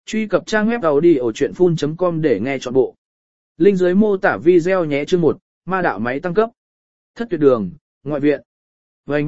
Truy cập trang web audiochuyenphun.com để nghe trọn bộ. Link dưới mô tả video nhé. Chương 1, ma đạo máy tăng cấp. Thất tuyệt đường, ngoại viện. Vành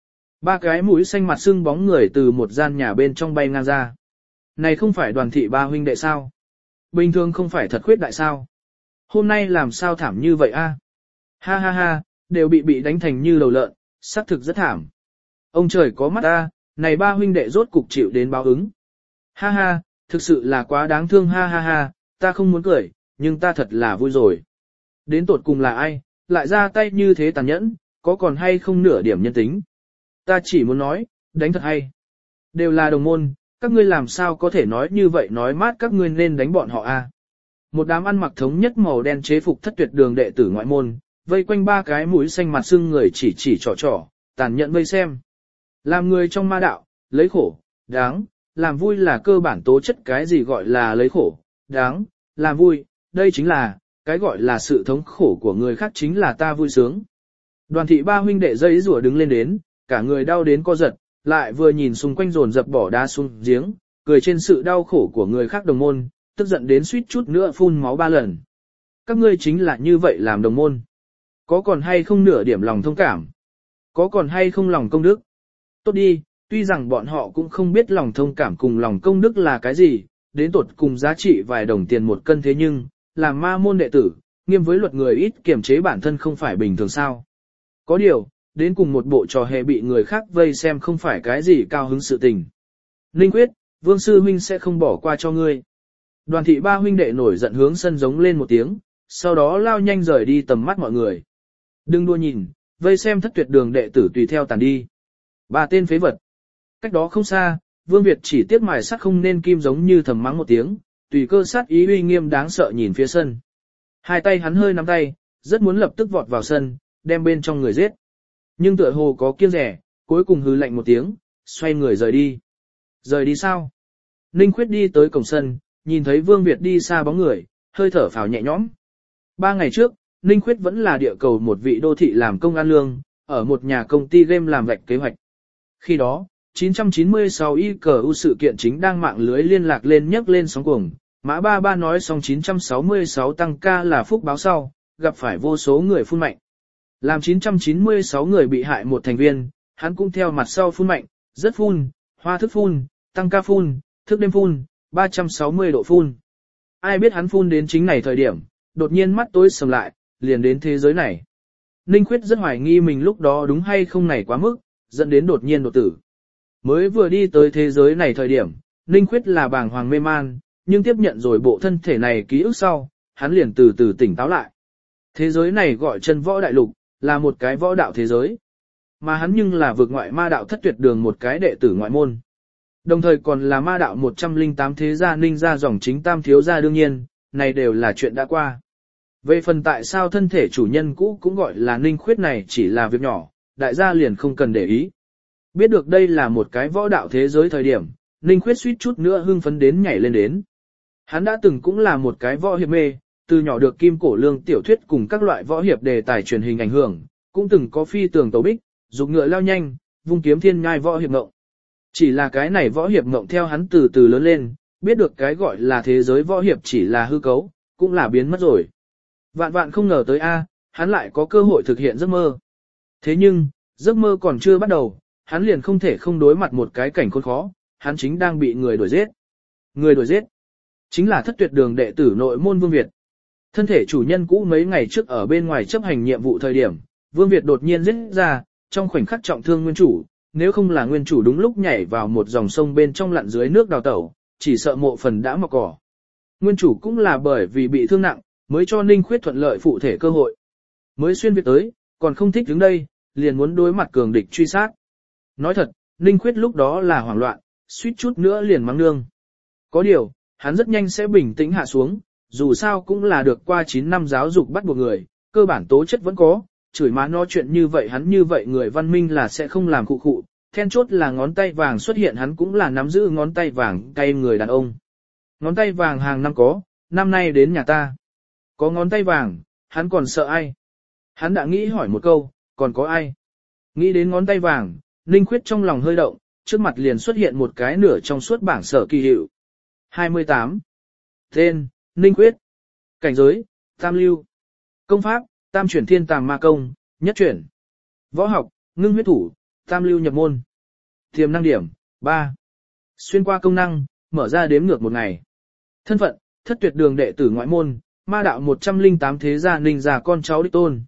ba cái mũi xanh mặt sưng bóng người từ một gian nhà bên trong bay ngang ra. Này không phải Đoàn thị ba huynh đệ sao? Bình thường không phải thật khuyết đại sao? Hôm nay làm sao thảm như vậy a? Ha ha ha, đều bị đánh thành như lầu lợn, xác thực rất thảm. Ông trời có mắt a, này ba huynh đệ rốt cục chịu đến báo ứng. Ha ha, thực sự là quá đáng thương, ha ha ha, ta không muốn cười, nhưng ta thật là vui rồi. Đến tột cùng là ai, lại ra tay như thế tàn nhẫn, có còn hay không nửa điểm nhân tính. Ta chỉ muốn nói, đánh thật hay. Đều là đồng môn, các ngươi làm sao có thể nói như vậy, nói mát các ngươi nên đánh bọn họ a. Một đám ăn mặc thống nhất màu đen chế phục thất tuyệt đường đệ tử ngoại môn, vây quanh ba cái mũi xanh mặt sưng người chỉ trò, tàn nhẫn vây xem. Làm người trong ma đạo, lấy khổ, đáng, làm vui là cơ bản tố chất. Cái gì gọi là lấy khổ, đáng, làm vui, đây chính là, cái gọi là sự thống khổ của người khác chính là ta vui sướng. Đoàn thị ba huynh đệ dây rủa đứng lên đến, cả người đau đến co giật, lại vừa nhìn xung quanh dồn dập bỏ đá xuống giếng, cười trên sự đau khổ của người khác đồng môn, tức giận đến suýt chút nữa phun máu 3 lần. Các ngươi chính là như vậy làm đồng môn. Có còn hay không nửa điểm lòng thông cảm? Có còn hay không lòng công đức? Tốt đi, tuy rằng bọn họ cũng không biết lòng thông cảm cùng lòng công đức là cái gì, đến tột cùng giá trị vài đồng tiền một cân, thế nhưng, làm ma môn đệ tử, nghiêm với luật người ít kiềm chế bản thân không phải bình thường sao. Có điều, đến cùng một bộ trò hề bị người khác vây xem không phải cái gì cao hứng sự tình. Ninh Quyết, Vương Sư Huynh sẽ không bỏ qua cho ngươi. Đoàn thị ba huynh đệ nổi giận hướng sân giống lên một tiếng, sau đó lao nhanh rời đi tầm mắt mọi người. Đừng đua nhìn, vây xem thất tuyệt đường đệ tử tùy theo tàn đi. Ba tên phế vật. Cách đó không xa, Vương Việt chỉ tiếc mài sắt không nên kim giống như thầm mắng một tiếng, tùy cơ sát ý uy nghiêm đáng sợ nhìn phía sân. Hai tay hắn hơi nắm tay, rất muốn lập tức vọt vào sân, đem bên trong người giết. Nhưng tựa hồ có kiêng rẻ, cuối cùng hừ lạnh một tiếng, xoay người rời đi. Rời đi sao? Ninh Khuyết đi tới cổng sân, nhìn thấy Vương Việt đi xa bóng người, hơi thở phào nhẹ nhõm. 3 ngày trước, Ninh Khuyết vẫn là địa cầu một vị đô thị làm công ăn lương, ở một nhà công ty game làm vạch kế hoạch. Khi đó, 996 ICU sự kiện chính đang mạng lưới liên lạc lên nhấc lên sóng cuồng, Mã Ba Ba nói xong 966 tăng ca là phúc báo sau, gặp phải vô số người phun mạnh. Làm 996 người bị hại một thành viên, hắn cũng theo mặt sau phun mạnh, rất phun, hoa thức phun, tăng ca phun, thức đêm phun, 360 độ phun. Ai biết hắn phun đến chính này thời điểm, đột nhiên mắt tối sầm lại, liền đến thế giới này. Ninh Khuyết rất hoài nghi mình lúc đó đúng hay không này quá mức, dẫn đến đột nhiên đột tử. Mới vừa đi tới thế giới này thời điểm, Ninh Khuyết là bàng hoàng mê man, nhưng tiếp nhận rồi bộ thân thể này ký ức sau, hắn liền từ từ tỉnh táo lại. Thế giới này gọi chân võ đại lục, là một cái võ đạo thế giới. Mà hắn nhưng là vượt ngoại ma đạo thất tuyệt đường một cái đệ tử ngoại môn. Đồng thời còn là ma đạo 108 thế gia Ninh gia dòng chính tam thiếu gia, đương nhiên, này đều là chuyện đã qua. Về phần tại sao thân thể chủ nhân cũ cũng gọi là Ninh Khuyết này chỉ là việc nhỏ, đại gia liền không cần để ý. Biết được đây là một cái võ đạo thế giới thời điểm, Ninh Khuyết suýt chút nữa hưng phấn đến nhảy lên đến. Hắn đã từng cũng là một cái võ hiệp mê, từ nhỏ được Kim Cổ Lương tiểu thuyết cùng các loại võ hiệp đề tài truyền hình ảnh hưởng, cũng từng có phi tường tấu bích, dục ngựa lao nhanh, vung kiếm thiên nhai võ hiệp ngộng. Chỉ là cái này võ hiệp ngộng theo hắn từ từ lớn lên, biết được cái gọi là thế giới võ hiệp chỉ là hư cấu, cũng là biến mất rồi. Vạn vạn không ngờ tới hắn lại có cơ hội thực hiện giấc mơ. Thế nhưng, giấc mơ còn chưa bắt đầu, hắn liền không thể không đối mặt một cái cảnh khốn khó, hắn chính đang bị người đuổi giết. Người đuổi giết chính là thất tuyệt đường đệ tử nội môn Vương Việt. Thân thể chủ nhân cũ mấy ngày trước ở bên ngoài chấp hành nhiệm vụ thời điểm, Vương Việt đột nhiên giết ra, trong khoảnh khắc trọng thương nguyên chủ, nếu không là nguyên chủ đúng lúc nhảy vào một dòng sông bên trong lặn dưới nước đào tẩu, chỉ sợ mộ phần đã mọc cỏ. Nguyên chủ cũng là bởi vì bị thương nặng, mới cho Ninh Khuyết thuận lợi phụ thể cơ hội. Mới xuyên Việt tới, còn không thích đứng đây, liền muốn đối mặt cường địch truy sát. Nói thật, Ninh Khuyết lúc đó là hoảng loạn, suýt chút nữa liền mắng nương. Có điều, hắn rất nhanh sẽ bình tĩnh hạ xuống, dù sao cũng là được qua 9 năm giáo dục bắt buộc người, cơ bản tố chất vẫn có, chửi má nói chuyện như vậy hắn như vậy người văn minh là sẽ không làm khụ khụ, then chốt là ngón tay vàng xuất hiện hắn cũng là nắm giữ ngón tay vàng cay người đàn ông. Ngón tay vàng hàng năm có, năm nay đến nhà ta. Có ngón tay vàng, hắn còn sợ ai? Hắn đã nghĩ hỏi một câu, còn có ai? Nghĩ đến ngón tay vàng, Ninh Khuyết trong lòng hơi động, trước mặt liền xuất hiện một cái nửa trong suốt bảng sở kỳ hiệu. 28. Tên, Ninh Quyết. Cảnh giới, Tam Lưu. Công pháp, Tam chuyển thiên tàm ma công, nhất chuyển. Võ học, ngưng huyết thủ, Tam Lưu nhập môn. Tiềm năng điểm, 3. Xuyên qua công năng, mở ra đếm ngược một ngày. Thân phận, thất tuyệt đường đệ tử ngoại môn, ma đạo 108 thế gia ninh già con cháu đích tôn.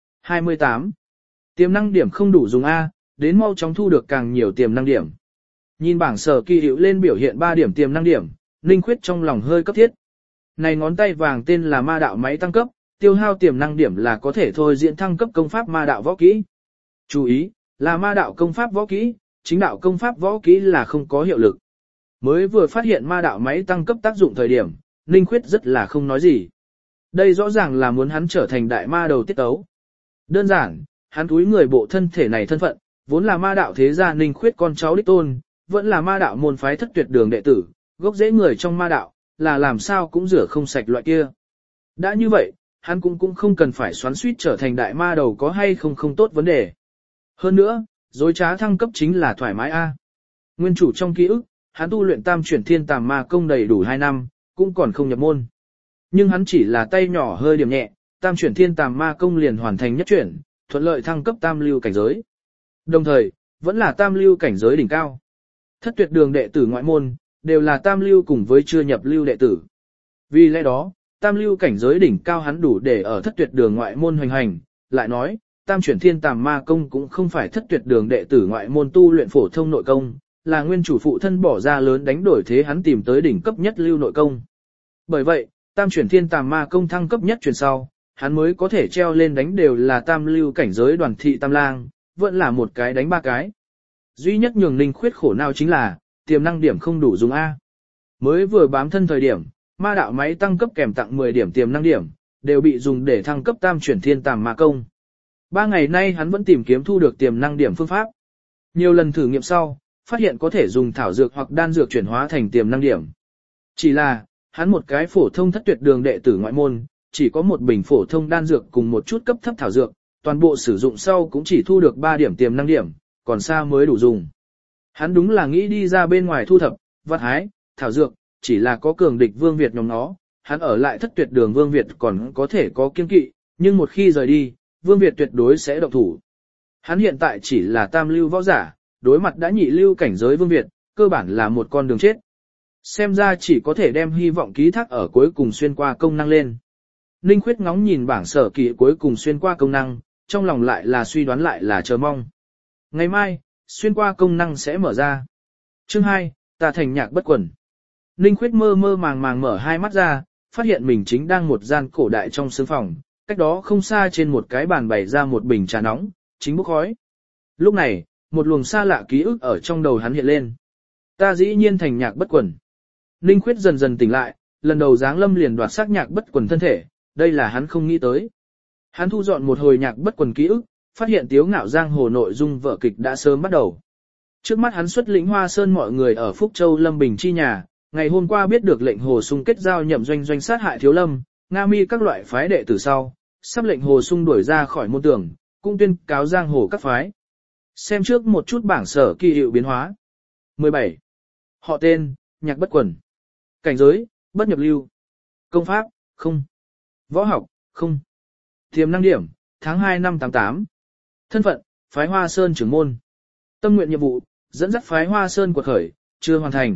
28. Tiềm năng điểm không đủ dùng A, đến mau chóng thu được càng nhiều tiềm năng điểm. Nhìn bảng sở kỳ hiệu lên biểu hiện 3 điểm tiềm năng điểm, Ninh Khuyết trong lòng hơi cấp thiết. Này ngón tay vàng tên là ma đạo máy tăng cấp, tiêu hao tiềm năng điểm là có thể thôi diễn thăng cấp công pháp ma đạo võ kỹ. Chú ý, là ma đạo công pháp võ kỹ, chính đạo công pháp võ kỹ là không có hiệu lực. Mới vừa phát hiện ma đạo máy tăng cấp tác dụng thời điểm, Ninh Khuyết rất là không nói gì. Đây rõ ràng là muốn hắn trở thành đại ma đầu tiết tấu. Đơn giản, hắn túi người bộ thân thể này thân phận, vốn là ma đạo thế gia Ninh Khuyết con cháu đích tôn, vẫn là ma đạo môn phái thất tuyệt đường đệ tử, gốc rễ người trong ma đạo, là làm sao cũng rửa không sạch loại kia. Đã như vậy, hắn cũng không cần phải xoắn suýt trở thành đại ma đầu có hay không tốt vấn đề. Hơn nữa, dối trá thăng cấp chính là thoải mái a. Nguyên chủ trong ký ức, hắn tu luyện tam chuyển thiên tàm ma công đầy đủ 2 năm, cũng còn không nhập môn. Nhưng hắn chỉ là tay nhỏ hơi điểm nhẹ, tam chuyển thiên tàm ma công liền hoàn thành nhất chuyển, thuận lợi thăng cấp tam lưu cảnh giới. Đồng thời, vẫn là tam lưu cảnh giới đỉnh cao. Thất tuyệt đường đệ tử ngoại môn, đều là tam lưu cùng với chưa nhập lưu đệ tử. Vì lẽ đó, tam lưu cảnh giới đỉnh cao hắn đủ để ở thất tuyệt đường ngoại môn hoành hành, lại nói, tam chuyển thiên tàm ma công cũng không phải thất tuyệt đường đệ tử ngoại môn tu luyện phổ thông nội công, là nguyên chủ phụ thân bỏ ra lớn đánh đổi thế hắn tìm tới đỉnh cấp nhất lưu nội công. Bởi vậy, tam chuyển thiên tàm ma công thăng cấp nhất chuyển sau, hắn mới có thể treo lên đánh đều là tam lưu cảnh giới đoàn thị tam lang, vẫn là một cái đánh 3 cái. Duy nhất nhường Ninh Khuyết khổ nào chính là, tiềm năng điểm không đủ dùng A. Mới vừa bám thân thời điểm, ma đạo máy tăng cấp kèm tặng 10 điểm tiềm năng điểm, đều bị dùng để thăng cấp tam chuyển thiên tàm ma công. 3 ngày nay hắn vẫn tìm kiếm thu được tiềm năng điểm phương pháp. Nhiều lần thử nghiệm sau, phát hiện có thể dùng thảo dược hoặc đan dược chuyển hóa thành tiềm năng điểm. Chỉ là, hắn một cái phổ thông thất tuyệt đường đệ tử ngoại môn, chỉ có một bình phổ thông đan dược cùng một chút cấp thấp thảo dược, toàn bộ sử dụng sau cũng chỉ thu được 3 điểm tiềm năng điểm, còn xa mới đủ dùng. Hắn đúng là nghĩ đi ra bên ngoài thu thập, vặt hái, thảo dược, chỉ là có cường địch Vương Việt nhóm nó, hắn ở lại thất tuyệt đường Vương Việt còn có thể có kiên kỵ, nhưng một khi rời đi, Vương Việt tuyệt đối sẽ động thủ. Hắn hiện tại chỉ là tam lưu võ giả, đối mặt đã nhị lưu cảnh giới Vương Việt, cơ bản là một con đường chết. Xem ra chỉ có thể đem hy vọng ký thác ở cuối cùng xuyên qua công năng lên. Ninh Khuyết ngóng nhìn bảng sở kỳ cuối cùng xuyên qua công năng, trong lòng lại là suy đoán lại là chờ mong. Ngày mai, xuyên qua công năng sẽ mở ra. Chương 2, ta thành nhạc bất quần. Ninh Khuyết mơ mơ màng màng mở hai mắt ra, phát hiện mình chính đang một gian cổ đại trong sương phòng, cách đó không xa trên một cái bàn bày ra một bình trà nóng, chính bốc khói. Lúc này, một luồng xa lạ ký ức ở trong đầu hắn hiện lên. Ta dĩ nhiên thành nhạc bất quần. Ninh Khuyết dần dần tỉnh lại, lần đầu giáng lâm liền đoạt xác nhạc bất quần thân thể, đây là hắn không nghĩ tới. Hắn thu dọn một hồi nhạc bất quần ký ức, phát hiện tiếu ngạo giang hồ nội dung vở kịch đã sớm bắt đầu. Trước mắt hắn xuất lĩnh Hoa Sơn mọi người ở Phúc Châu Lâm Bình chi nhà, ngày hôm qua biết được lệnh Hồ Sung kết giao nhậm doanh doanh sát hại Thiếu Lâm, Nga Mi các loại phái đệ tử sau, sắp lệnh Hồ Sung đuổi ra khỏi môn tưởng, cũng tuyên cáo giang hồ các phái. Xem trước một chút bảng sở kỳ hiệu biến hóa. 17. Họ tên, nhạc bất quần. Cảnh giới, bất nhập lưu. Công pháp, không. Võ học, không. Tiềm năng điểm, tháng 2 năm 88. Thân phận, phái Hoa Sơn trưởng môn. Tâm nguyện nhiệm vụ, dẫn dắt phái Hoa Sơn quật khởi, chưa hoàn thành.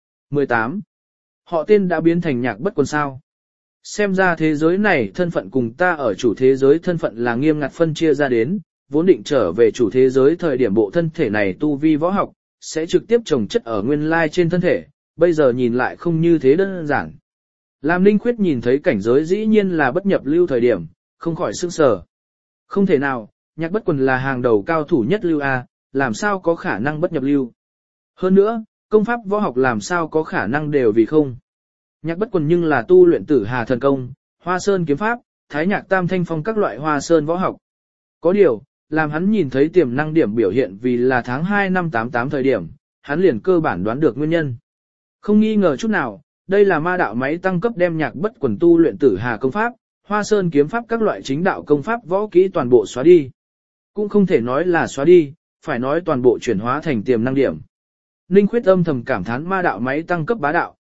18. Họ tên đã biến thành nhạc bất quần sao. Xem ra thế giới này thân phận cùng ta ở chủ thế giới thân phận là nghiêm ngặt phân chia ra đến, vốn định trở về chủ thế giới thời điểm bộ thân thể này tu vi võ học, sẽ trực tiếp trồng chất ở nguyên lai trên thân thể, bây giờ nhìn lại không như thế đơn giản. Làm Ninh Khuyết nhìn thấy cảnh giới dĩ nhiên là bất nhập lưu thời điểm, không khỏi sững sờ. Không thể nào, nhạc bất quần là hàng đầu cao thủ nhất lưu A, làm sao có khả năng bất nhập lưu. Hơn nữa, công pháp võ học làm sao có khả năng đều vì không. Nhạc bất quần nhưng là tu luyện Tử Hà thần công, Hoa Sơn kiếm pháp, Thái Nhạc Tam Thanh Phong các loại Hoa Sơn võ học. Có điều, làm hắn nhìn thấy tiềm năng điểm biểu hiện vì là tháng 2 năm 88 thời điểm, hắn liền cơ bản đoán được nguyên nhân. Không nghi ngờ chút nào, đây là ma đạo máy tăng cấp đem nhạc bất quần tu luyện Tử Hà công pháp, Hoa Sơn kiếm pháp các loại chính đạo công pháp võ kỹ toàn bộ xóa đi. Cũng không thể nói là xóa đi, phải nói toàn bộ chuyển hóa thành tiềm năng điểm. Ninh Khuyết âm thầm cảm thán ma đạo máy tăng cấp bá đạo,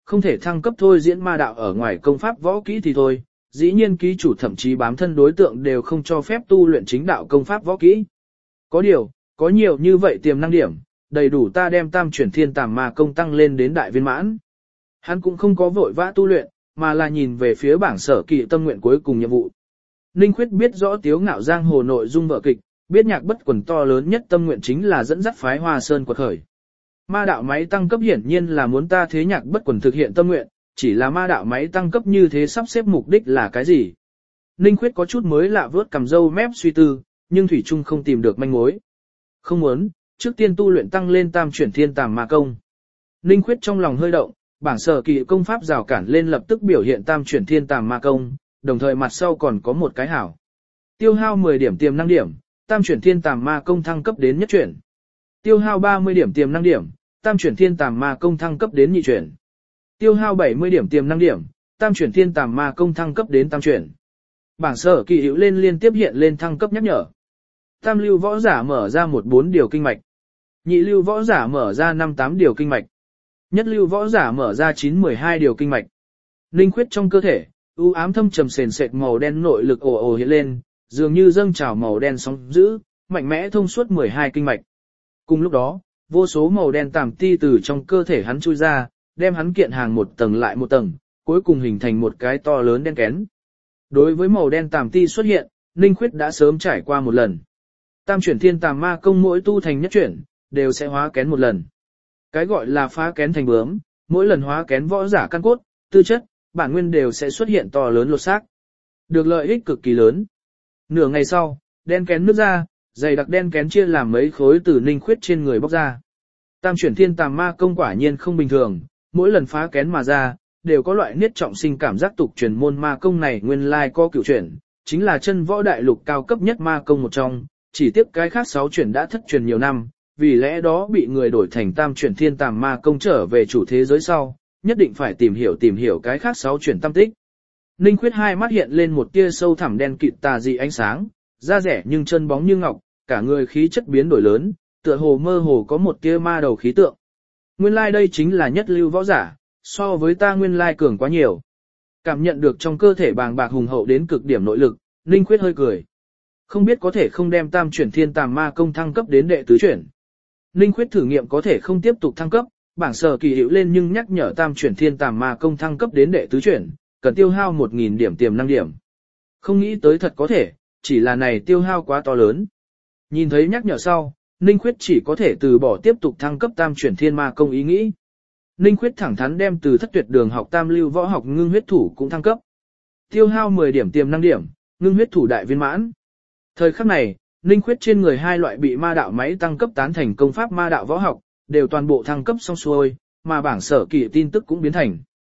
không thể thăng cấp thôi diễn ma đạo ở ngoài công pháp võ kỹ thì thôi, dĩ nhiên ký chủ thậm chí bám thân đối tượng đều không cho phép tu luyện chính đạo công pháp võ kỹ. Có điều, có nhiều như vậy tiềm năng điểm, đầy đủ ta đem tam chuyển thiên tàm ma công tăng lên đến đại viên mãn. Hắn cũng không có vội vã tu luyện, mà là nhìn về phía bảng sở kỵ tâm nguyện cuối cùng nhiệm vụ. Ninh Khuyết biết rõ Tiếu Ngạo giang hồ nội dung vở kịch, biết Nhạc Bất Quần to lớn nhất tâm nguyện chính là dẫn dắt phái Hoa Sơn quật khởi. Ma đạo máy tăng cấp hiển nhiên là muốn ta thế Nhạc Bất Quần thực hiện tâm nguyện, chỉ là ma đạo máy tăng cấp như thế sắp xếp mục đích là cái gì? Ninh Khuyết có chút mới lạ vớt cầm râu mép suy tư, nhưng thủy chung không tìm được manh mối. Không muốn, trước tiên tu luyện tăng lên tam chuyển thiên tàm ma công. Ninh Khuyết trong lòng hơi động, bảng sở kỳ công pháp rào cản lên lập tức biểu hiện tam chuyển thiên tàm ma công, đồng thời mặt sau còn có một cái hảo. Tiêu hao 10 điểm tiềm năng điểm, tam chuyển thiên tàm ma công thăng cấp đến nhất chuyển. Tiêu hao 30 điểm tiềm năng điểm, tam chuyển thiên tàm ma công thăng cấp đến nhị chuyển. Tiêu hao 70 điểm tiềm năng điểm, tam chuyển thiên tàm ma công thăng cấp đến tam chuyển. Bảng sở kỳ hữu lên liên tiếp hiện lên thăng cấp nhắc nhở. Tam lưu võ giả mở ra 14 điều kinh mạch. Nhị lưu võ giả mở ra 58 điều kinh mạch. Nhất lưu võ giả mở ra 912 điều kinh mạch. Ninh Khuyết trong cơ thể, u ám thâm trầm sền sệt màu đen nội lực ồ ồ hiện lên, dường như dâng trào màu đen sóng dữ, mạnh mẽ thông suốt 12 kinh mạch. Cùng lúc đó, vô số màu đen tàm ti từ trong cơ thể hắn chui ra, đem hắn kiện hàng một tầng lại một tầng, cuối cùng hình thành một cái to lớn đen kén. Đối với màu đen tàm ti xuất hiện, Ninh Khuyết đã sớm trải qua một lần. Tam chuyển thiên tàm ma công mỗi tu thành nhất chuyển, đều sẽ hóa kén một lần. Cái gọi là phá kén thành bướm, mỗi lần hóa kén võ giả căn cốt, tư chất, bản nguyên đều sẽ xuất hiện to lớn lột xác. Được lợi ích cực kỳ lớn. Nửa ngày sau, đen kén nứt ra, dày đặc đen kén chia làm mấy khối từ Ninh Khuyết trên người bóc ra. Tam chuyển thiên tàm ma công quả nhiên không bình thường, mỗi lần phá kén mà ra, đều có loại niết trọng sinh cảm giác tục truyền môn ma công này nguyên lai có cửu chuyển, chính là chân võ đại lục cao cấp nhất ma công một trong, chỉ tiếc cái khác 6 chuyển đã thất truyền nhiều năm, vì lẽ đó bị người đổi thành tam chuyển thiên tàm ma công trở về chủ thế giới sau, nhất định phải tìm hiểu cái khác 6 chuyển tam tích. Ninh Khuyết hai mắt hiện lên một tia sâu thẳm đen kịt tà dị ánh sáng, da rẻ nhưng chân bóng như ngọc, cả người khí chất biến đổi lớn, tựa hồ mơ hồ có một tia ma đầu khí tượng. Nguyên lai đây chính là nhất lưu võ giả, so với ta nguyên lai cường quá nhiều. Cảm nhận được trong cơ thể bàng bạc hùng hậu đến cực điểm nội lực, Ninh Khuyết hơi cười. Không biết có thể không đem tam chuyển thiên tàm ma công thăng cấp đến đệ tứ chuyển. Ninh Khuyết thử nghiệm có thể không tiếp tục thăng cấp, bảng sở kỳ hữu lên nhưng nhắc nhở tam chuyển thiên tàm ma công thăng cấp đến đệ tứ chuyển, cần tiêu hao 1000 điểm tiềm năng điểm. Không nghĩ tới thật có thể, chỉ là này tiêu hao quá to lớn. Nhìn thấy nhắc nhở sau, Ninh Khuyết chỉ có thể từ bỏ tiếp tục thăng cấp tam chuyển thiên ma công ý nghĩ. Ninh Khuyết thẳng thắn đem từ thất tuyệt đường học tam lưu võ học ngưng huyết thủ cũng thăng cấp. Tiêu hao 10 điểm tiềm năng điểm, ngưng huyết thủ đại viên mãn. Thời khắc này, Ninh Khuyết trên người hai loại bị ma đạo máy tăng cấp tán thành công pháp ma đạo võ học, đều toàn bộ thăng cấp xong xuôi, mà bảng sở kỳ tin tức cũng biến thành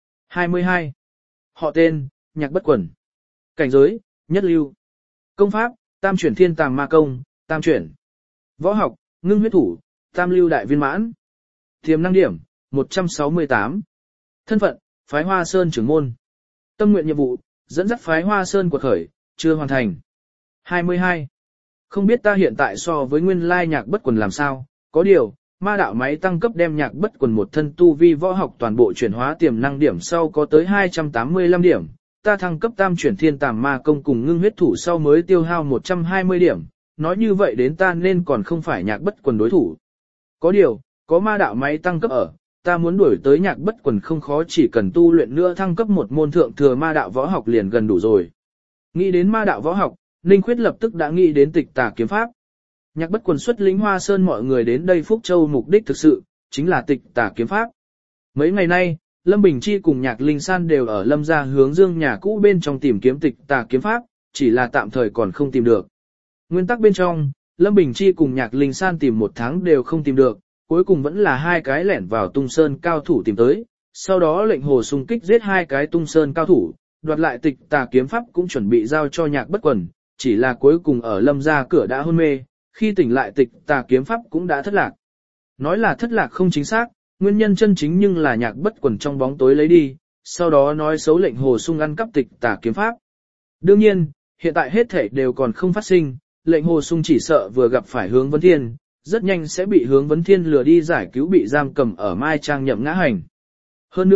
22. Họ tên, Nhạc Bất Quần. Cảnh giới, nhất lưu. Công pháp, tam chuyển thiên tàm ma công, tam chuyển. Võ học, ngưng huyết thủ, tam lưu đại viên mãn. Tiềm năng điểm, 168. Thân phận, phái Hoa Sơn trưởng môn. Tâm nguyện nhiệm vụ, dẫn dắt phái Hoa Sơn quật khởi, chưa hoàn thành. 22. Không biết ta hiện tại so với nguyên lai Nhạc Bất Quần làm sao, có điều, ma đạo máy tăng cấp đem Nhạc Bất Quần một thân tu vi võ học toàn bộ chuyển hóa tiềm năng điểm sau có tới 285 điểm, ta thăng cấp tam chuyển thiên tàm ma công cùng ngưng huyết thủ sau mới tiêu hao 120 điểm, nói như vậy đến ta nên còn không phải Nhạc Bất Quần đối thủ. Có điều, có ma đạo máy tăng cấp ở, ta muốn đuổi tới Nhạc Bất Quần không khó, chỉ cần tu luyện nữa thăng cấp một môn thượng thừa ma đạo võ học liền gần đủ rồi. Nghĩ đến ma đạo võ học, Ninh Khuyết lập tức đã nghĩ đến Tịch Tà kiếm pháp. Nhạc Bất Quần xuất lĩnh Hoa Sơn mọi người đến đây Phúc Châu mục đích thực sự, chính là Tịch Tà kiếm pháp. Mấy ngày nay, Lâm Bình Chi cùng Nhạc Linh San đều ở Lâm gia hướng dương nhà cũ bên trong tìm kiếm Tịch Tà kiếm pháp, chỉ là tạm thời còn không tìm được. Nguyên tắc bên trong, Lâm Bình Chi cùng Nhạc Linh San tìm 1 tháng đều không tìm được, cuối cùng vẫn là 2 cái lẻn vào Tung Sơn cao thủ tìm tới, sau đó lệnh Hồ xung kích giết 2 cái Tung Sơn cao thủ, đoạt lại Tịch Tà kiếm pháp cũng chuẩn bị giao cho Nhạc Bất Quần, chỉ là cuối cùng ở Lâm gia cửa đã hôn mê, khi tỉnh lại Tịch Tà kiếm pháp cũng đã thất lạc. Nói là thất lạc không chính xác, nguyên nhân chân chính nhưng là Nhạc Bất Quần trong bóng tối lấy đi, sau đó nói xấu lệnh Hồ Sung ăn cắp Tịch Tà kiếm pháp. Đương nhiên, hiện tại hết thảy đều còn không phát sinh, lệnh Hồ Sung chỉ sợ vừa gặp phải Hướng Vấn Thiên, rất nhanh sẽ bị Hướng Vấn Thiên lừa đi giải cứu bị giam cầm ở Mai Trang Nhậm ngã hành. Hơn nữa,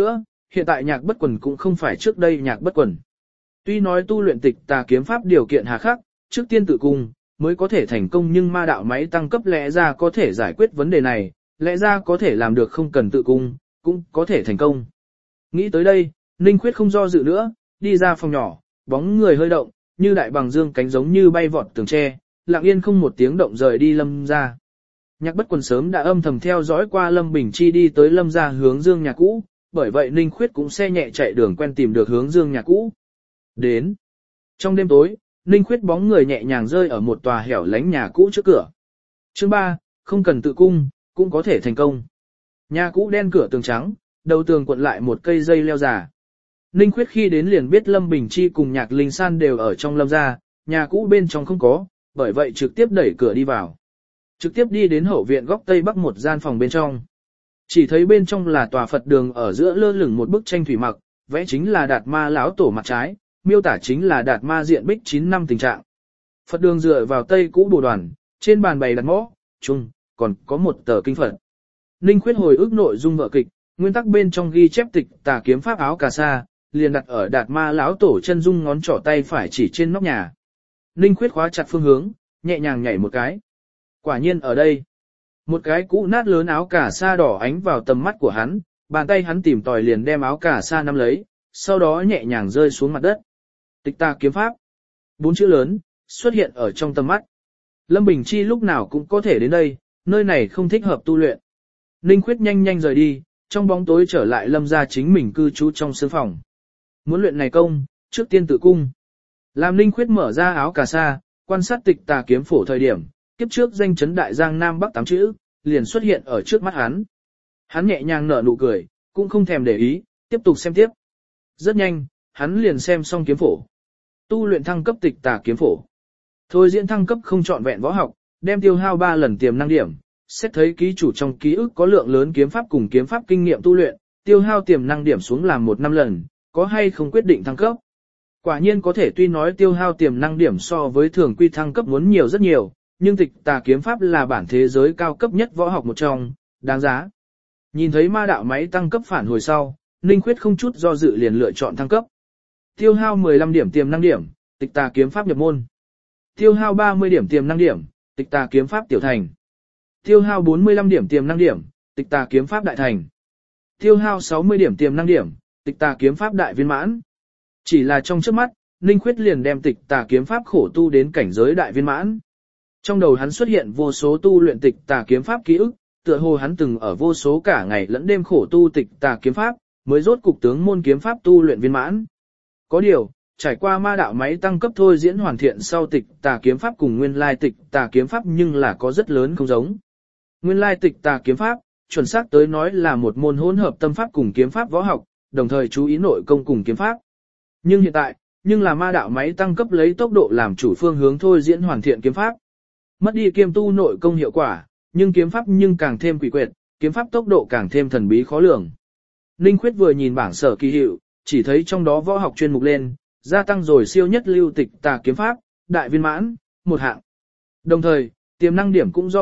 hiện tại Nhạc Bất Quần cũng không phải trước đây Nhạc Bất Quần. Tuy nói tu luyện tịch tà kiếm pháp điều kiện hà khắc, trước tiên tự cung mới có thể thành công, nhưng ma đạo máy tăng cấp lẽ ra có thể giải quyết vấn đề này, lẽ ra có thể làm được không cần tự cung, cũng có thể thành công. Nghĩ tới đây, Ninh Khuyết không do dự nữa, đi ra phòng nhỏ, bóng người hơi động, như đại bằng dương cánh giống như bay vọt tường tre, lặng yên không một tiếng động rời đi Lâm gia. Nhạc Bất Quần sớm đã âm thầm theo dõi qua Lâm Bình Chi đi tới Lâm gia hướng dương nhà cũ, bởi vậy Ninh Khuyết cũng xe nhẹ chạy đường quen tìm được hướng dương nhà cũ. Đến. Trong đêm tối, Ninh Khuyết bóng người nhẹ nhàng rơi ở một tòa hẻo lánh nhà cũ trước cửa. Chương 3, không cần tự cung, cũng có thể thành công. Nhà cũ đen cửa tường trắng, đầu tường cuộn lại một cây dây leo già. Ninh Khuyết khi đến liền biết Lâm Bình Chi cùng Nhạc Linh San đều ở trong Lâm gia, nhà cũ bên trong không có, bởi vậy trực tiếp đẩy cửa đi vào. Trực tiếp đi đến hậu viện góc tây bắc một gian phòng bên trong. Chỉ thấy bên trong là tòa Phật đường, ở giữa lơ lửng một bức tranh thủy mặc, vẽ chính là Đạt Ma lão tổ mặt trái, miêu tả chính là Đạt Ma diện bích 9 năm tình trạng. Phật đường dựa vào tây cũ bồ đoàn, trên bàn bày đặt mõ, chung, còn có một tờ kinh Phật. Ninh Khuyết hồi ức nội dung vở kịch, nguyên tắc bên trong ghi chép tịch tà kiếm pháp áo cà sa, liền đặt ở Đạt Ma lão tổ chân dung ngón trỏ tay phải chỉ trên nóc nhà. Ninh Khuyết khóa chặt phương hướng, nhẹ nhàng nhảy một cái. Quả nhiên ở đây, một cái cũ nát lớn áo cà sa đỏ ánh vào tầm mắt của hắn, bàn tay hắn tìm tòi liền đem áo cà sa nắm lấy, sau đó nhẹ nhàng rơi xuống mặt đất. Tịch tà kiếm pháp, 4 chữ lớn, xuất hiện ở trong tầm mắt. Lâm Bình Chi lúc nào cũng có thể đến đây, nơi này không thích hợp tu luyện. Ninh Khuyết nhanh nhanh rời đi, trong bóng tối trở lại Lâm gia chính mình cư trú trong sương phòng. Muốn luyện này công, trước tiên tự cung. Làm Ninh Khuyết mở ra áo cà sa, quan sát tịch tà kiếm phổ thời điểm, kiếp trước danh chấn đại giang nam bắc 8 chữ, liền xuất hiện ở trước mắt hắn. Hắn nhẹ nhàng nở nụ cười, cũng không thèm để ý, tiếp tục xem tiếp. Rất nhanh, hắn liền xem xong kiếm phổ. Tu luyện thăng cấp tịch tà kiếm phổ. Thôi diễn thăng cấp không trọn vẹn võ học, đem tiêu hao 3 lần tiềm năng điểm, xét thấy ký chủ trong ký ức có lượng lớn kiếm pháp cùng kiếm pháp kinh nghiệm tu luyện, tiêu hao tiềm năng điểm xuống làm 1 năm lần, có hay không quyết định thăng cấp. Quả nhiên có thể, tuy nói tiêu hao tiềm năng điểm so với thường quy thăng cấp muốn nhiều rất nhiều, nhưng tịch tà kiếm pháp là bản thế giới cao cấp nhất võ học một trong, đáng giá. Nhìn thấy ma đạo máy tăng cấp phản hồi sau, Ninh Khuyết không chút do dự liền lựa chọn thăng cấp. Tiêu hao 15 điểm tiềm năng điểm, tịch tà kiếm pháp nhập môn. Tiêu hao 30 điểm tiềm năng điểm, tịch tà kiếm pháp tiểu thành. Tiêu hao 45 điểm tiềm năng điểm, tịch tà kiếm pháp đại thành. Tiêu hao 60 điểm tiềm năng điểm, tịch tà kiếm pháp đại viên mãn. Chỉ là trong trước mắt, Ninh Khuyết liền đem tịch tà kiếm pháp khổ tu đến cảnh giới đại viên mãn. Trong đầu hắn xuất hiện vô số tu luyện tịch tà kiếm pháp ký ức, tựa hồ hắn từng ở vô số cả ngày lẫn đêm khổ tu tịch tà kiếm pháp, mới rốt cục tướng môn kiếm pháp tu luyện viên mãn. Có điều, trải qua ma đạo máy tăng cấp thôi diễn hoàn thiện sau, tịch tà kiếm pháp cùng nguyên lai tịch tà kiếm pháp nhưng là có rất lớn không giống. Nguyên lai tịch tà kiếm pháp, chuẩn xác tới nói là một môn hỗn hợp tâm pháp cùng kiếm pháp võ học, đồng thời chú ý nội công cùng kiếm pháp. Nhưng hiện tại, nhưng là ma đạo máy tăng cấp lấy tốc độ làm chủ phương hướng thôi diễn hoàn thiện kiếm pháp. Mất đi kiêm tu nội công hiệu quả, nhưng kiếm pháp nhưng càng thêm quỷ quyệt, kiếm pháp tốc độ càng thêm thần bí khó lường. Ninh Khuyết vừa nhìn bảng sở kỳ hiệu, chỉ thấy trong đó võ học chuyên mục lên, gia tăng rồi siêu nhất lưu tịch tà kiếm pháp, đại viên mãn, một hạng. Đồng thời, tiềm năng điểm cũng do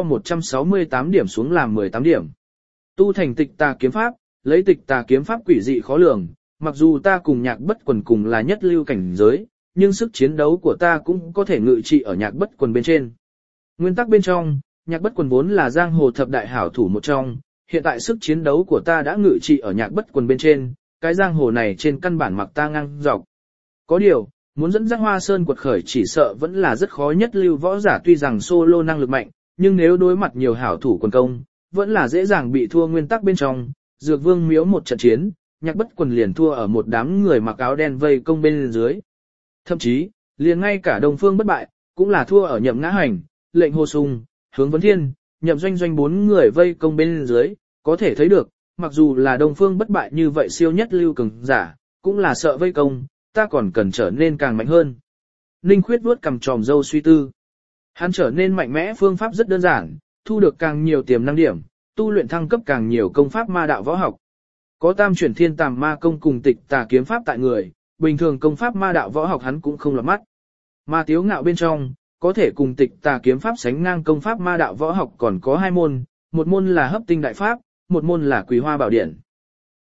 168 điểm xuống làm 18 điểm. Tu thành tịch tà kiếm pháp, lấy tịch tà kiếm pháp quỷ dị khó lường, mặc dù ta cùng Nhạc Bất Quần cùng là nhất lưu cảnh giới, nhưng sức chiến đấu của ta cũng có thể ngự trị ở Nhạc Bất Quần bên trên. Nguyên tắc bên trong, Nhạc Bất Quần vốn là giang hồ thập đại hảo thủ một trong, hiện tại sức chiến đấu của ta đã ngự trị ở Nhạc Bất Quần bên trên, cái giang hồ này trên căn bản mặc ta ngang dọc. Có điều, muốn dẫn dắt Hoa Sơn quật khởi chỉ sợ vẫn là rất khó, nhất lưu võ giả tuy rằng solo năng lực mạnh, nhưng nếu đối mặt nhiều hảo thủ quần công, vẫn là dễ dàng bị thua. Nguyên tắc bên trong, Dược Vương Miếu một trận chiến, Nhạc Bất Quần liền thua ở một đám người mặc áo đen vây công bên dưới. Thậm chí, liền ngay cả Đông Phương Bất Bại, cũng là thua ở Nhậm Ngã Hành, Lệnh Hồ Sung, Hướng Vấn Thiên, Nhậm Doanh Doanh 4 người vây công bên dưới, có thể thấy được, mặc dù là Đông Phương Bất Bại như vậy siêu nhất lưu cường giả, cũng là sợ vây công, ta còn cần trở nên càng mạnh hơn. Ninh Khuyết vuốt cằm tròm râu suy tư. Hắn trở nên mạnh mẽ phương pháp rất đơn giản, thu được càng nhiều tiềm năng điểm, tu luyện thăng cấp càng nhiều công pháp ma đạo võ học. Có tam chuyển thiên tàm ma công cùng tịch tà kiếm pháp tại người, bình thường công pháp ma đạo võ học hắn cũng không lọt mắt. Ma Tiếu Ngạo bên trong, có thể cùng tịch tà kiếm pháp sánh ngang công pháp ma đạo võ học còn có 2 môn, một môn là Hấp Tinh Đại Pháp, một môn là Quý Hoa Bảo Điển.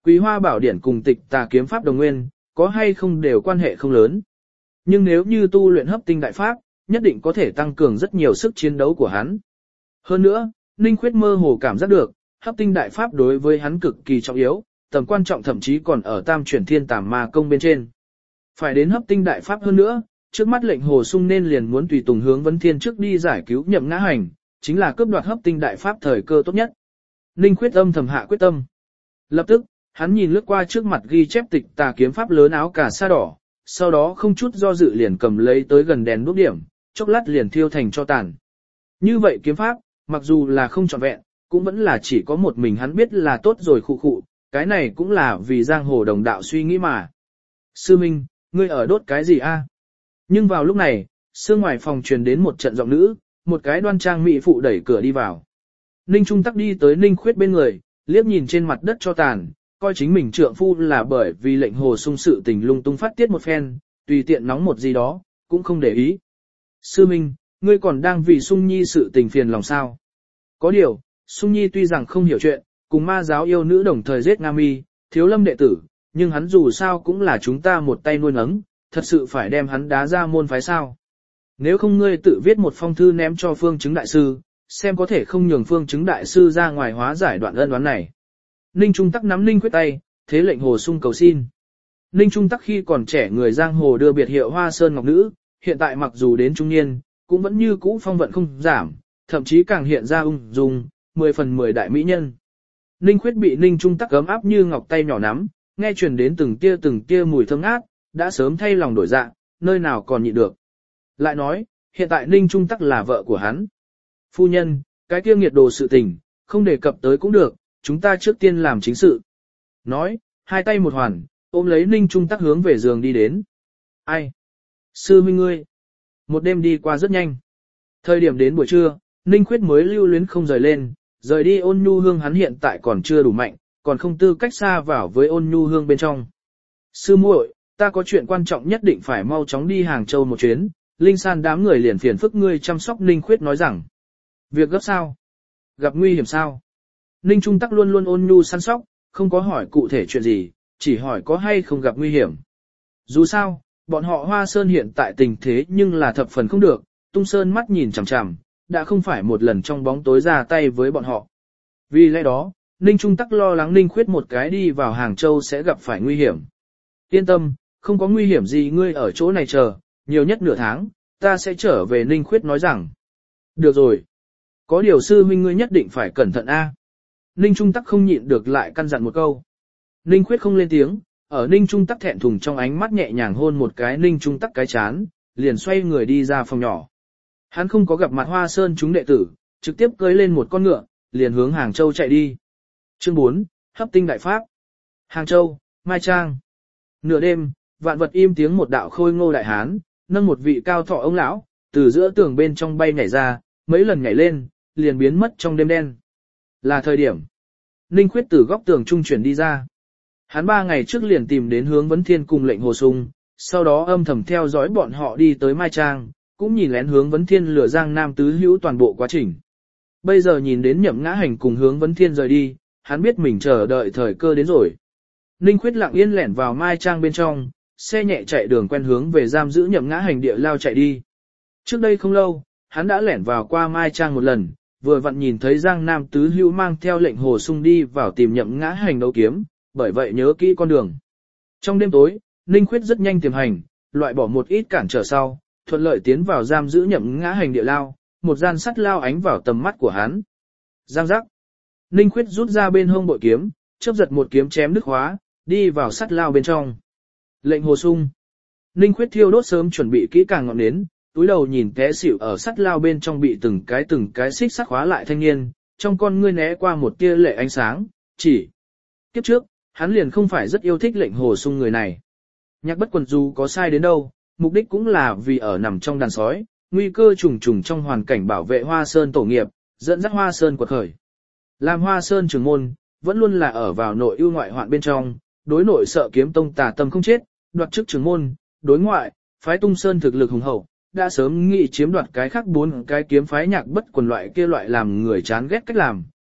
Quý Hoa Bảo Điển cùng Tịch Tà kiếm pháp đồng nguyên, có hay không đều quan hệ không lớn. Nhưng nếu như tu luyện hấp tinh đại pháp, nhất định có thể tăng cường rất nhiều sức chiến đấu của hắn. Hơn nữa, Ninh Khuyết mơ hồ cảm giác được, hấp tinh đại pháp đối với hắn cực kỳ trọng yếu, tầm quan trọng thậm chí còn ở tam chuyển thiên tàm ma công bên trên. Phải đến hấp tinh đại pháp hơn nữa, trước mắt lệnh hồ sung nên liền muốn tùy tùng hướng vấn thiên trước đi giải cứu Nhậm Ngã Hành, chính là cướp đoạt hấp tinh đại pháp thời cơ tốt nhất. Ninh Khuyết âm thầm hạ quyết tâm. Lập tức, hắn nhìn lướt qua trước mặt ghi chép Tịch Tà kiếm pháp lớn áo cà sa đỏ, sau đó không chút do dự liền cầm lấy tới gần đèn đuốc điểm, chốc lát liền thiêu thành cho tàn. Như vậy kiếm pháp, mặc dù là không trọn vẹn, cũng vẫn là chỉ có một mình hắn biết là tốt rồi khụ khụ, cái này cũng là vì giang hồ đồng đạo suy nghĩ mà. Sư Minh, ngươi ở đốt cái gì a? Nhưng vào lúc này, sương ngoài phòng truyền đến một trận giọng nữ, một cái đoan trang mỹ phụ đẩy cửa đi vào. Ninh Trung Tắc đi tới Ninh Khuyết bên người, liếc nhìn trên mặt đất cho tàn, coi chính mình trượng phu là bởi vì lệnh hồ sung sự tình lung tung phát tiết một phen, tùy tiện nóng một gì đó, cũng không để ý. Sư Minh, ngươi còn đang vì Sung Nhi sự tình phiền lòng sao? Có điều, Sung Nhi tuy rằng không hiểu chuyện, cùng ma giáo yêu nữ đồng thời giết Nga Mi, Thiếu Lâm đệ tử, nhưng hắn dù sao cũng là chúng ta một tay nuôi nấng, thật sự phải đem hắn đá ra môn phái sao? Nếu không ngươi tự viết một phong thư ném cho Phương Chứng đại sư, xem có thể không nhường Phương Chứng đại sư ra ngoài hóa giải đoạn ân oán này. Ninh Trung Tắc nắm Ninh Khuyết tay, thế lệnh hồ sung cầu xin. Ninh Trung Tắc khi còn trẻ người giang hồ đưa biệt hiệu Hoa Sơn Ngọc Nữ, hiện tại mặc dù đến trung niên, cũng vẫn như cũ phong vận không giảm, thậm chí càng hiện ra ung dung, 10 phần 10 đại mỹ nhân. Ninh Khuyết bị Ninh Trung Tắc ấm áp như ngọc tay nhỏ nắm, nghe truyền đến từng tia mùi thơm ngát, đã sớm thay lòng đổi dạ, nơi nào còn nhịn được. Lại nói, hiện tại Ninh Trung Tắc là vợ của hắn. Phu nhân, cái kia nghiệt đồ sự tình, không đề cập tới cũng được, chúng ta trước tiên làm chính sự. Nói, hai tay một hoàn, ôm lấy Ninh Trung Tắc hướng về giường đi đến. Ai? Sư huynh ngươi. Một đêm đi qua rất nhanh. Thời điểm đến buổi trưa, Ninh Khuyết mới lưu luyến không rời lên, rời đi Ôn Nhu Hương hắn hiện tại còn chưa đủ mạnh, còn không tư cách xa vào với Ôn Nhu Hương bên trong. Sư muội, ta có chuyện quan trọng nhất định phải mau chóng đi Hàng Châu một chuyến, Linh San đám người liền phiền phức ngươi chăm sóc. Ninh Khuyết nói rằng. Việc gấp sao? Gặp nguy hiểm sao? Ninh Trung Tắc luôn luôn ôn nhu săn sóc, không có hỏi cụ thể chuyện gì, chỉ hỏi có hay không gặp nguy hiểm. Dù sao, bọn họ Hoa Sơn hiện tại tình thế nhưng là thập phần không được, Tung Sơn mắt nhìn chằm chằm, đã không phải một lần trong bóng tối ra tay với bọn họ. Vì lẽ đó, Ninh Trung Tắc lo lắng Ninh Khuyết một cái đi vào Hàng Châu sẽ gặp phải nguy hiểm. Yên tâm, không có nguy hiểm gì, ngươi ở chỗ này chờ, nhiều nhất nửa tháng, ta sẽ trở về. Ninh Khuyết nói rằng. Được rồi. Có điều sư huynh ngươi nhất định phải cẩn thận a. Ninh Trung Tắc không nhịn được lại căn dặn một câu. Ninh Khuyết không lên tiếng, ở Ninh Trung Tắc thẹn thùng trong ánh mắt nhẹ nhàng hôn một cái Ninh Trung Tắc cái chán, liền xoay người đi ra phòng nhỏ. Hắn không có gặp mặt Hoa Sơn chúng đệ tử, trực tiếp cưỡi lên một con ngựa, liền hướng Hàng Châu chạy đi. Chương 4, Hấp tinh đại pháp. Hàng Châu, Mai Trang. Nửa đêm, vạn vật im tiếng, một đạo khôi ngô đại hán, nâng một vị cao thọ ông lão, từ giữa tường bên trong bay nhảy ra, mấy lần nhảy lên, liền biến mất trong đêm đen. Là thời điểm. Ninh Khuyết từ góc tường trung chuyển đi ra. Hắn 3 ngày trước liền tìm đến Hướng Vấn Thiên cùng lệnh hồ sung, sau đó âm thầm theo dõi bọn họ đi tới Mai Trang, cũng nhìn lén Hướng Vấn Thiên lừa Giang Nam tứ hữu toàn bộ quá trình. Bây giờ nhìn đến Nhậm Ngã Hành cùng Hướng Vấn Thiên rời đi, hắn biết mình chờ đợi thời cơ đến rồi. Ninh Khuyết lặng yên lẻn vào Mai Trang bên trong, xe nhẹ chạy đường quen hướng về giam giữ Nhậm Ngã Hành địa lao chạy đi. Trước đây không lâu, hắn đã lẻn vào qua Mai Trang một lần, vừa vặn nhìn thấy Giang Nam tứ hữu mang theo lệnh hồ sung đi vào tìm Nhậm Ngã Hành đấu kiếm, bởi vậy nhớ kỹ con đường. Trong đêm tối, Ninh Khuyết rất nhanh tiềm hành, loại bỏ một ít cản trở sau, thuận lợi tiến vào giam giữ Nhậm Ngã Hành địa lao, một gian sắt lao ánh vào tầm mắt của hắn. Giang giác. Ninh Khuyết rút ra bên hông bội kiếm, chớp giật một kiếm chém đứt khóa, đi vào sắt lao bên trong. Lệnh hồ sung. Ninh Khuyết thiêu đốt sớm chuẩn bị kỹ càng ngọn nến, túi đầu nhìn té xỉu ở sắt lao bên trong bị từng cái xích sắt khóa lại thanh niên, trong con ngươi né qua một tia lệ ánh sáng, chỉ. Kiếp trước, hắn liền không phải rất yêu thích lệnh hồ sung người này. Nhạc Bất Quần dù có sai đến đâu, mục đích cũng là vì ở nằm trong đàn sói, nguy cơ trùng trùng trong hoàn cảnh bảo vệ Hoa Sơn tổ nghiệp, dẫn dắt Hoa Sơn quật khởi. Làm Hoa Sơn trưởng môn, vẫn luôn là ở vào nội ưu ngoại hoạn bên trong, đối nội sợ kiếm tông tà tâm không chết, đoạt chức trưởng môn, đối ngoại, phái Tung Sơn thực lực hùng hậu, đã sớm nghĩ chiếm đoạt cái khác 4 cái kiếm phái Nhạc Bất Quần loại kia loại làm người chán ghét cách làm,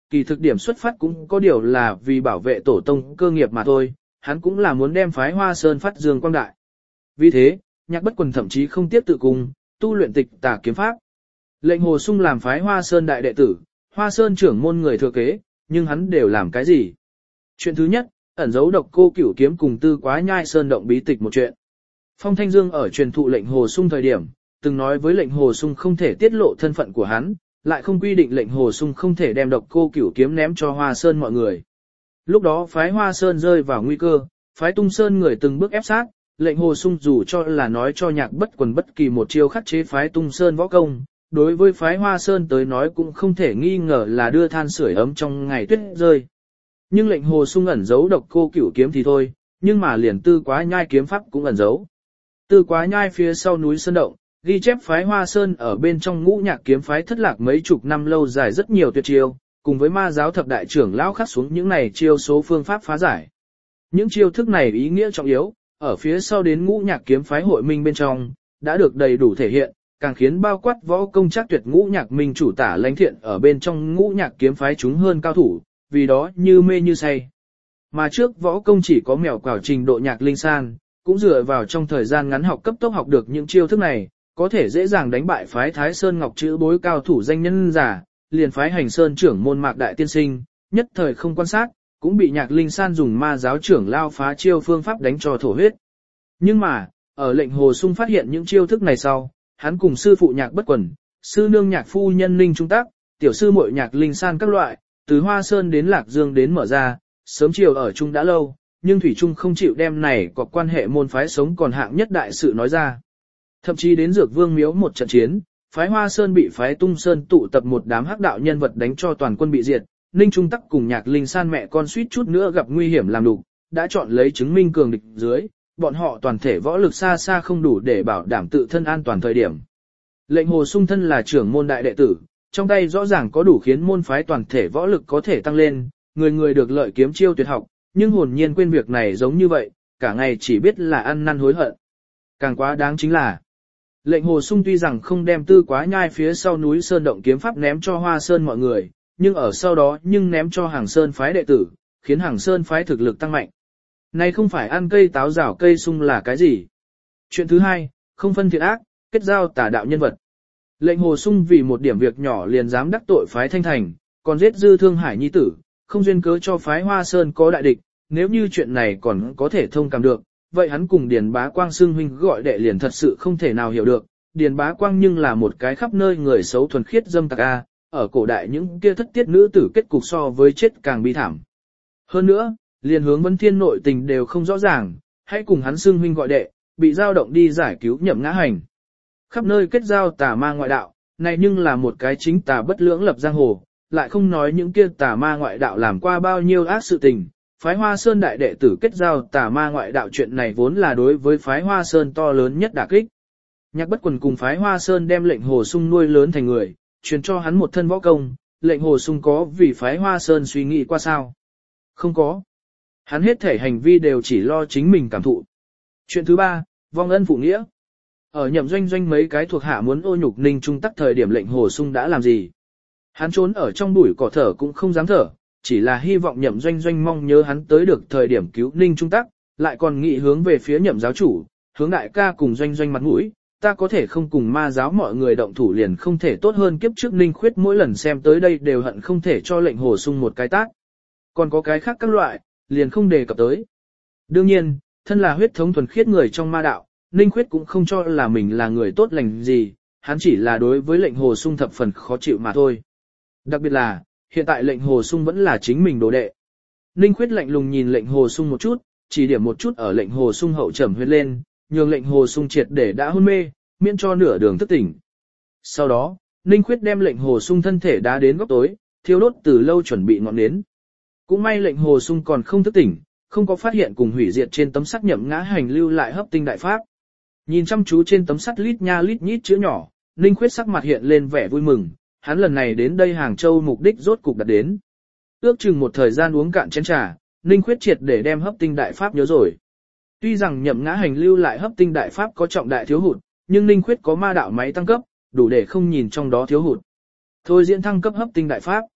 kỳ thực điểm xuất phát cũng có điều là vì bảo vệ tổ tông cơ nghiệp mà thôi, hắn cũng là muốn đem phái Hoa Sơn phát dương quang đại. Vì thế, Nhạc Bất Quần thậm chí không tiếp tự cùng, tu luyện tịch tà kiếm pháp. Lệnh Hồ Sung làm phái Hoa Sơn đại đệ tử, Hoa Sơn trưởng môn người thừa kế, nhưng hắn đều làm cái gì? Chuyện thứ nhất, ẩn giấu độc cô cửu kiếm cùng Tư Quá Nhai Sơn động bí tịch một chuyện. Phong Thanh Dương ở truyền thụ lệnh Hồ Sung thời điểm, từng nói với lệnh Hồ Sung không thể tiết lộ thân phận của hắn, lại không quy định lệnh Hồ Sung không thể đem độc cô cửu kiếm ném cho Hoa Sơn mọi người. Lúc đó phái Hoa Sơn rơi vào nguy cơ, phái Tung Sơn người từng bước ép sát, lệnh Hồ Sung dù cho là nói cho Nhạc Bất Quần bất kỳ một chiêu khắc chế phái Tung Sơn võ công, đối với phái Hoa Sơn tới nói cũng không thể nghi ngờ là đưa than sưởi ấm trong ngày tuyết rơi. Nhưng lệnh Hồ Sung ẩn giấu độc cô cửu kiếm thì thôi, nhưng mà liền Tư Quá Nhai kiếm pháp cũng ẩn giấu. Tư Quá Nhai phía sau núi Sơn Động, ghi chép phái Hoa Sơn ở bên trong Ngũ Nhạc kiếm phái thất lạc mấy chục năm lâu dài rất nhiều tuyệt chiêu, cùng với ma giáo thập đại trưởng lão khắc xuống những này chiêu số phương pháp phá giải. Những chiêu thức này ý nghĩa trọng yếu, ở phía sau đến Ngũ Nhạc kiếm phái hội minh bên trong, đã được đầy đủ thể hiện, càng khiến bao quát võ công chắc tuyệt Ngũ Nhạc minh chủ tả lãnh thiện ở bên trong Ngũ Nhạc kiếm phái chúng hơn cao thủ, vì đó như mê như say. Mà trước võ công chỉ có mèo quào trình độ Nhạc Linh San, cũng dựa vào trong thời gian ngắn học cấp tốc học được những chiêu thức này, có thể dễ dàng đánh bại phái Thái Sơn Ngọc chữ bối cao thủ danh nhân giả, liền phái Hành Sơn trưởng môn Mạc Đại Tiên Sinh, nhất thời không quan sát, cũng bị Nhạc Linh San dùng ma giáo trưởng lao phá chiêu phương pháp đánh cho thổ huyết. Nhưng mà, ở lệnh Hồ Sung phát hiện những chiêu thức này sau, hắn cùng sư phụ Nhạc Bất Quần, sư nương Nhạc phu nhân Ninh Trung Tác, tiểu sư muội Nhạc Linh San các loại, từ Hoa Sơn đến Lạc Dương đến mở ra, sớm chiều ở chung đã lâu, nhưng Thủy Trung không chịu đem này có quan hệ môn phái sống còn hạng nhất đại sự nói ra. Thậm chí đến Dược Vương miếu một trận chiến, phái Hoa Sơn bị phái Tung Sơn tụ tập một đám hắc đạo nhân vật đánh cho toàn quân bị diệt, Ninh Trung Tắc cùng Nhạc Linh San mẹ con suýt chút nữa gặp nguy hiểm làm đục, đã chọn lấy chứng minh cường địch dưới, bọn họ toàn thể võ lực xa xa không đủ để bảo đảm tự thân an toàn thời điểm. Lệnh Hồ Sung thân là trưởng môn đại đệ tử, trong tay rõ ràng có đủ khiến môn phái toàn thể võ lực có thể tăng lên, người người được lợi kiếm chiêu tuyệt học, nhưng hồn nhiên quên việc này giống như vậy, cả ngày chỉ biết là ăn năn hối hận. Càng quá đáng chính là, lệnh Hồ Sung tuy rằng không đem Tư Quá Nhai phía sau núi Sơn Động kiếm pháp ném cho Hoa Sơn mọi người, nhưng ở sau đó ném cho Hàng Sơn phái đệ tử, khiến Hàng Sơn phái thực lực tăng mạnh. Này không phải ăn cây táo rào cây sung là cái gì? Chuyện thứ hai, không phân thiện ác, kết giao tà đạo nhân vật. Lệnh Hồ Sung vì một điểm việc nhỏ liền dám đắc tội phái Thanh Thành, còn giết Dư Thương Hải nhi tử, không duyên cớ cho phái Hoa Sơn có đại địch, nếu như chuyện này còn có thể thông cảm được, vậy hắn cùng Điền Bá Quang xưng huynh gọi đệ liền thật sự không thể nào hiểu được. Điền Bá Quang nhưng là một cái khắp nơi người xấu thuần khiết dâm tặc a, ở cổ đại những kia thất tiết nữ tử kết cục so với chết càng bi thảm. Hơn nữa, liền hướng Vân Thiên nội tình đều không rõ ràng, hãy cùng hắn xưng huynh gọi đệ, bị dao động đi giải cứu Nhậm Ngã Hành. Khắp nơi kết giao tà ma ngoại đạo, này nhưng là một cái chính tà bất lưỡng lập giang hồ, lại không nói những kia tà ma ngoại đạo làm qua bao nhiêu ác sự tình. Phái Hoa Sơn đại đệ tử kết giao tà ma ngoại đạo chuyện này vốn là đối với phái Hoa Sơn to lớn nhất đả kích. Nhạc Bất Quần cùng phái Hoa Sơn đem lệnh Hồ Sung nuôi lớn thành người, truyền cho hắn một thân võ công, lệnh Hồ Sung có vì phái Hoa Sơn suy nghĩ qua sao? Không có. Hắn hết thể hành vi đều chỉ lo chính mình cảm thụ. Chuyện thứ ba, vong ân phụ nghĩa. Ở Nhậm Doanh Doanh mấy cái thuộc hạ muốn ô nhục Ninh Trung Tắc thời điểm lệnh Hồ Sung đã làm gì? Hắn trốn ở trong bụi cỏ thở cũng không dám thở, chỉ là hy vọng Nhậm Doanh Doanh mong nhớ hắn tới được thời điểm cứu Ninh Trung Tắc, lại còn nghĩ hướng về phía Nhậm giáo chủ, hướng đại ca cùng Doanh Doanh mặt mũi, ta có thể không cùng ma giáo mọi người động thủ liền không thể tốt hơn kiếp trước Ninh Khuyết mỗi lần xem tới đây đều hận không thể cho lệnh Hồ Sung một cái tát. Còn có cái khác các loại, liền không đề cập tới. Đương nhiên, thân là huyết thống thuần khiết người trong ma đạo, Ninh Khuyết cũng không cho là mình là người tốt lành gì, hắn chỉ là đối với lệnh Hồ Sung thập phần khó chịu mà thôi. Đặc biệt là, hiện tại lệnh Hồ Sung vẫn là chính mình đồ đệ. Ninh Khuyết lạnh lùng nhìn lệnh Hồ Sung một chút, chỉ điểm một chút ở lệnh Hồ Sung hậu trầm huyết lên, nhường lệnh Hồ Sung triệt để đã hôn mê, miễn cho nửa đường thức tỉnh. Sau đó, Ninh Khuyết đem lệnh Hồ Sung thân thể đá đến góc tối, thiêu đốt từ lâu chuẩn bị ngọn nến. Cũng may lệnh Hồ Sung còn không thức tỉnh, không có phát hiện cùng hủy diệt trên tấm sắt Nhậm Ngã Hành lưu lại hấp tinh đại pháp. Nhìn chăm chú trên tấm sắt lít nha lít nhít chữ nhỏ, Ninh Khuyết sắc mặt hiện lên vẻ vui mừng, hắn lần này đến đây Hàng Châu mục đích rốt cục đạt đến. Ước chừng một thời gian uống cạn chén trà, Ninh Khuyết triệt để đem hấp tinh đại pháp nhớ rồi. Tuy rằng Nhậm Ngã Hành lưu lại hấp tinh đại pháp có trọng đại thiếu hụt, nhưng Ninh Khuyết có ma đạo máy tăng cấp, đủ để không nhìn trong đó thiếu hụt. Thôi diễn thăng cấp hấp tinh đại pháp.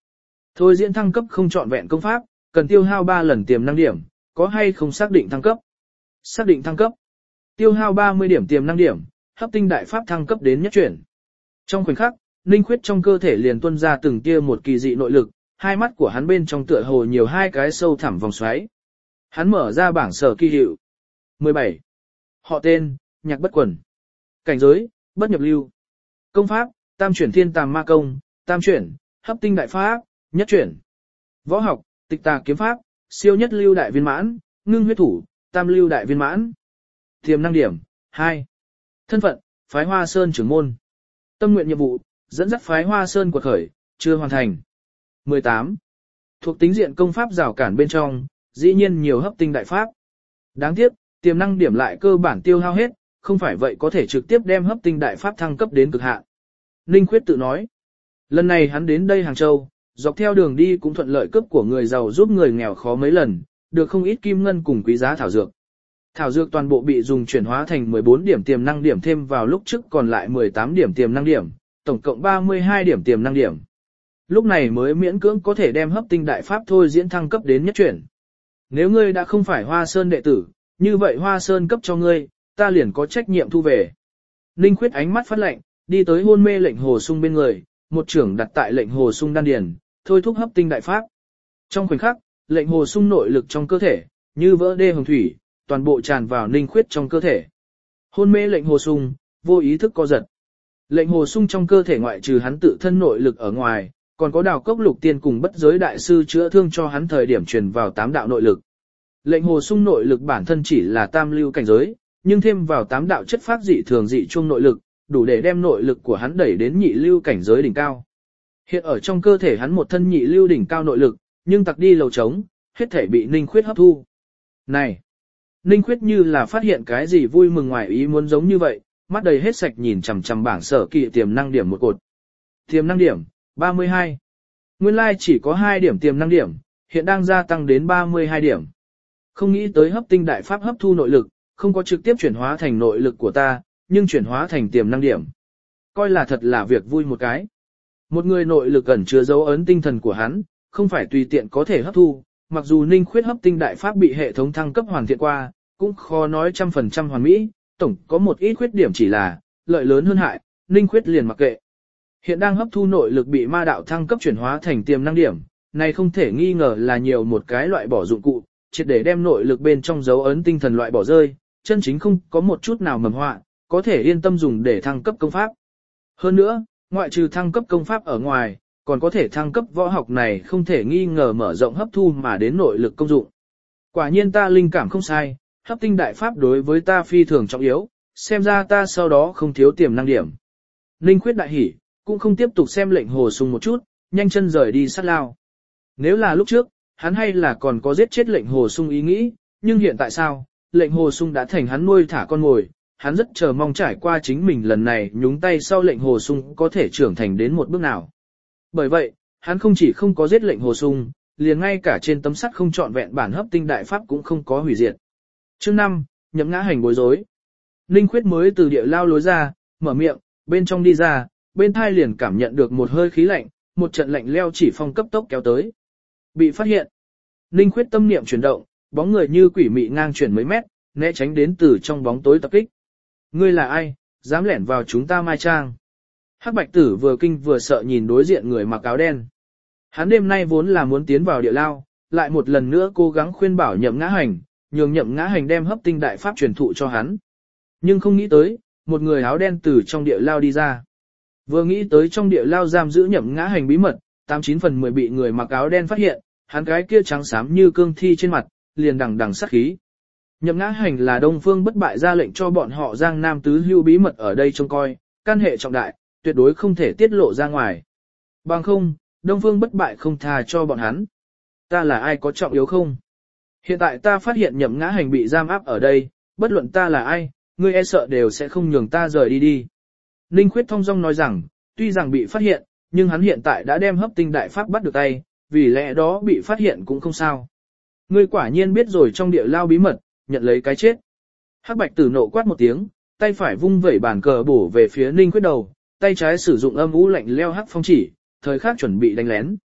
Thôi diễn thăng cấp không trọn vẹn công pháp, cần tiêu hao 3 lần tiềm năng điểm, có hay không xác định thăng cấp? Xác định thăng cấp. Tiêu hao 30 điểm tiềm năng điểm, hấp tinh đại pháp thăng cấp đến nhất chuyển. Trong khoảnh khắc, Ninh Khuyết trong cơ thể liền tuôn ra từng tia một kỳ dị nội lực, hai mắt của hắn bên trong tựa hồ nhiều hai cái sâu thẳm vòng xoáy. Hắn mở ra bảng sở kỳ hiệu. 17. Họ tên, Nhạc Bất Quần. Cảnh giới, bất nhập lưu. Công pháp, tam chuyển thiên tàm ma công, tam chuyển, hấp tinh đại pháp, nhất chuyển. Võ học, tịch tà kiếm pháp, siêu nhất lưu đại viên mãn, ngưng huyết thủ, tam lưu đại viên mãn. Tiềm năng điểm, 2. Thân phận, phái Hoa Sơn trưởng môn. Tâm nguyện nhiệm vụ, dẫn dắt phái Hoa Sơn quật khởi, chưa hoàn thành. 18. Thuộc tính diện công pháp rào cản bên trong, dĩ nhiên nhiều hấp tinh đại pháp. Đáng tiếc, tiềm năng điểm lại cơ bản tiêu hao hết, không phải vậy có thể trực tiếp đem hấp tinh đại pháp thăng cấp đến cực hạn. Ninh Khuyết tự nói. Lần này hắn đến đây Hàng Châu, dọc theo đường đi cũng thuận lợi cấp của người giàu giúp người nghèo khó mấy lần, được không ít kim ngân cùng quý giá thảo dược. Thảo dược toàn bộ bị dùng chuyển hóa thành 14 điểm tiềm năng điểm thêm vào lúc trước còn lại 18 điểm tiềm năng điểm, tổng cộng 32 điểm tiềm năng điểm. Lúc này mới miễn cưỡng có thể đem hấp tinh đại pháp thôi diễn thăng cấp đến nhất chuyển. Nếu ngươi đã không phải Hoa Sơn đệ tử, như vậy Hoa Sơn cấp cho ngươi, ta liền có trách nhiệm thu về. Ninh Khuyết ánh mắt phát lạnh, đi tới hôn mê lệnh hồ sung bên người, một trưởng đặt tại lệnh hồ sung đan điền, thôi thúc hấp tinh đại pháp. Trong khoảnh khắc, lệnh hồ sung nội lực trong cơ thể, như vỡ đê hồng thủy, toàn bộ tràn vào Ninh Khuyết trong cơ thể. Hôn mê lệnh hồ sung, vô ý thức co giật. Lệnh hồ sung trong cơ thể ngoại trừ hắn tự thân nội lực ở ngoài, còn có đào cốc lục tiên cùng bất giới đại sư chữa thương cho hắn thời điểm truyền vào 8 đạo nội lực. Lệnh hồ sung nội lực bản thân chỉ là tam lưu cảnh giới, nhưng thêm vào 8 đạo chất phát dị thường dị chung nội lực, đủ để đem nội lực của hắn đẩy đến nhị lưu cảnh giới đỉnh cao. Hiện ở trong cơ thể hắn một thân nhị lưu đỉnh cao nội lực, nhưng tặc đi lầu trống, hết thể bị Ninh Khuyết hấp thu. Này! Ninh Khuyết như là phát hiện cái gì vui mừng ngoài ý muốn giống như vậy, mắt đầy hết sạch nhìn chằm chằm bảng sở kỳ tiềm năng điểm một cột. Tiềm năng điểm, 32. Nguyên lai chỉ có 2 điểm tiềm năng điểm, hiện đang gia tăng đến 32 điểm. Không nghĩ tới hấp tinh đại pháp hấp thu nội lực, không có trực tiếp chuyển hóa thành nội lực của ta, nhưng chuyển hóa thành tiềm năng điểm. Coi là thật là việc vui một cái. Một người nội lực ẩn chứa dấu ấn tinh thần của hắn, không phải tùy tiện có thể hấp thu, mặc dù Ninh Khuyết hấp tinh đại pháp bị hệ thống thăng cấp hoàn thiện qua, cũng khó nói 100% hoàn mỹ, tổng có một ít khuyết điểm chỉ là, lợi lớn hơn hại, Ninh Khuyết liền mặc kệ. Hiện đang hấp thu nội lực bị ma đạo thăng cấp chuyển hóa thành tiềm năng điểm, này không thể nghi ngờ là nhiều một cái loại bỏ dụng cụ, triệt để đem nội lực bên trong dấu ấn tinh thần loại bỏ rơi, chân chính không có một chút nào mầm họa, có thể yên tâm dùng để thăng cấp công pháp. Hơn nữa, ngoại trừ thăng cấp công pháp ở ngoài, còn có thể thăng cấp võ học này không thể nghi ngờ mở rộng hấp thu mà đến nội lực công dụng. Quả nhiên ta linh cảm không sai, hấp tinh đại pháp đối với ta phi thường trọng yếu, xem ra ta sau đó không thiếu tiềm năng điểm. Ninh Khuyết đại hỉ, cũng không tiếp tục xem lệnh hồ sung một chút, nhanh chân rời đi sát lao. Nếu là lúc trước, hắn hay là còn có giết chết lệnh hồ sung ý nghĩ, nhưng hiện tại sao, lệnh hồ sung đã thành hắn nuôi thả con mồi, hắn rất chờ mong trải qua chính mình lần này nhúng tay sau lệnh hồ sung có thể trưởng thành đến một bước nào. Bởi vậy, hắn không chỉ không có giết lệnh hồ sung, liền ngay cả trên tấm sắt không trọn vẹn bản hấp tinh đại pháp cũng không có hủy diệt. Chương 5, nhậm ngã hành bối rối. Ninh Khuyết mới từ địa lao lối ra, mở miệng, bên trong đi ra, bên thai liền cảm nhận được một hơi khí lạnh, một trận lạnh leo chỉ phong cấp tốc kéo tới. Bị phát hiện. Ninh Khuyết tâm niệm chuyển động, bóng người như quỷ mị ngang chuyển mấy mét, né tránh đến từ trong bóng tối tập kích. Ngươi là ai, dám lẻn vào chúng ta mai trang? Hắc Bạch Tử vừa kinh vừa sợ nhìn đối diện người mặc áo đen. Hắn đêm nay vốn là muốn tiến vào địa lao, lại một lần nữa cố gắng khuyên bảo Nhậm Ngã Hành, nhường Nhậm Ngã Hành đem hấp tinh đại pháp truyền thụ cho hắn. Nhưng không nghĩ tới, một người áo đen từ trong địa lao đi ra. Vừa nghĩ tới trong địa lao giam giữ Nhậm Ngã Hành bí mật, 89 phần 10 bị người mặc áo đen phát hiện, hắn cái kia trắng xám như cương thi trên mặt, liền đằng đằng sát khí. Nhậm Ngã Hành là Đông Phương Bất Bại ra lệnh cho bọn họ Giang Nam tứ hưu bí mật ở đây trông coi, căn hệ trọng đại, tuyệt đối không thể tiết lộ ra ngoài. Bằng không, Đông Phương Bất Bại không tha cho bọn hắn. Ta là ai có trọng yếu không? Hiện tại ta phát hiện Nhậm Ngã Hành bị giam áp ở đây, bất luận ta là ai, ngươi e sợ đều sẽ không nhường ta rời đi đi. Ninh Khuyết thong dong nói rằng, tuy rằng bị phát hiện, nhưng hắn hiện tại đã đem hấp tinh đại pháp bắt được tay, vì lẽ đó bị phát hiện cũng không sao. Ngươi quả nhiên biết rồi trong địa lao bí mật, nhận lấy cái chết. Hắc Bạch Tử nộ quát một tiếng, tay phải vung vẩy bàn cờ bổ về phía Ninh Khuyết đầu, tay trái sử dụng âm u lạnh leo hắc phong chỉ, thời khắc chuẩn bị đánh lén.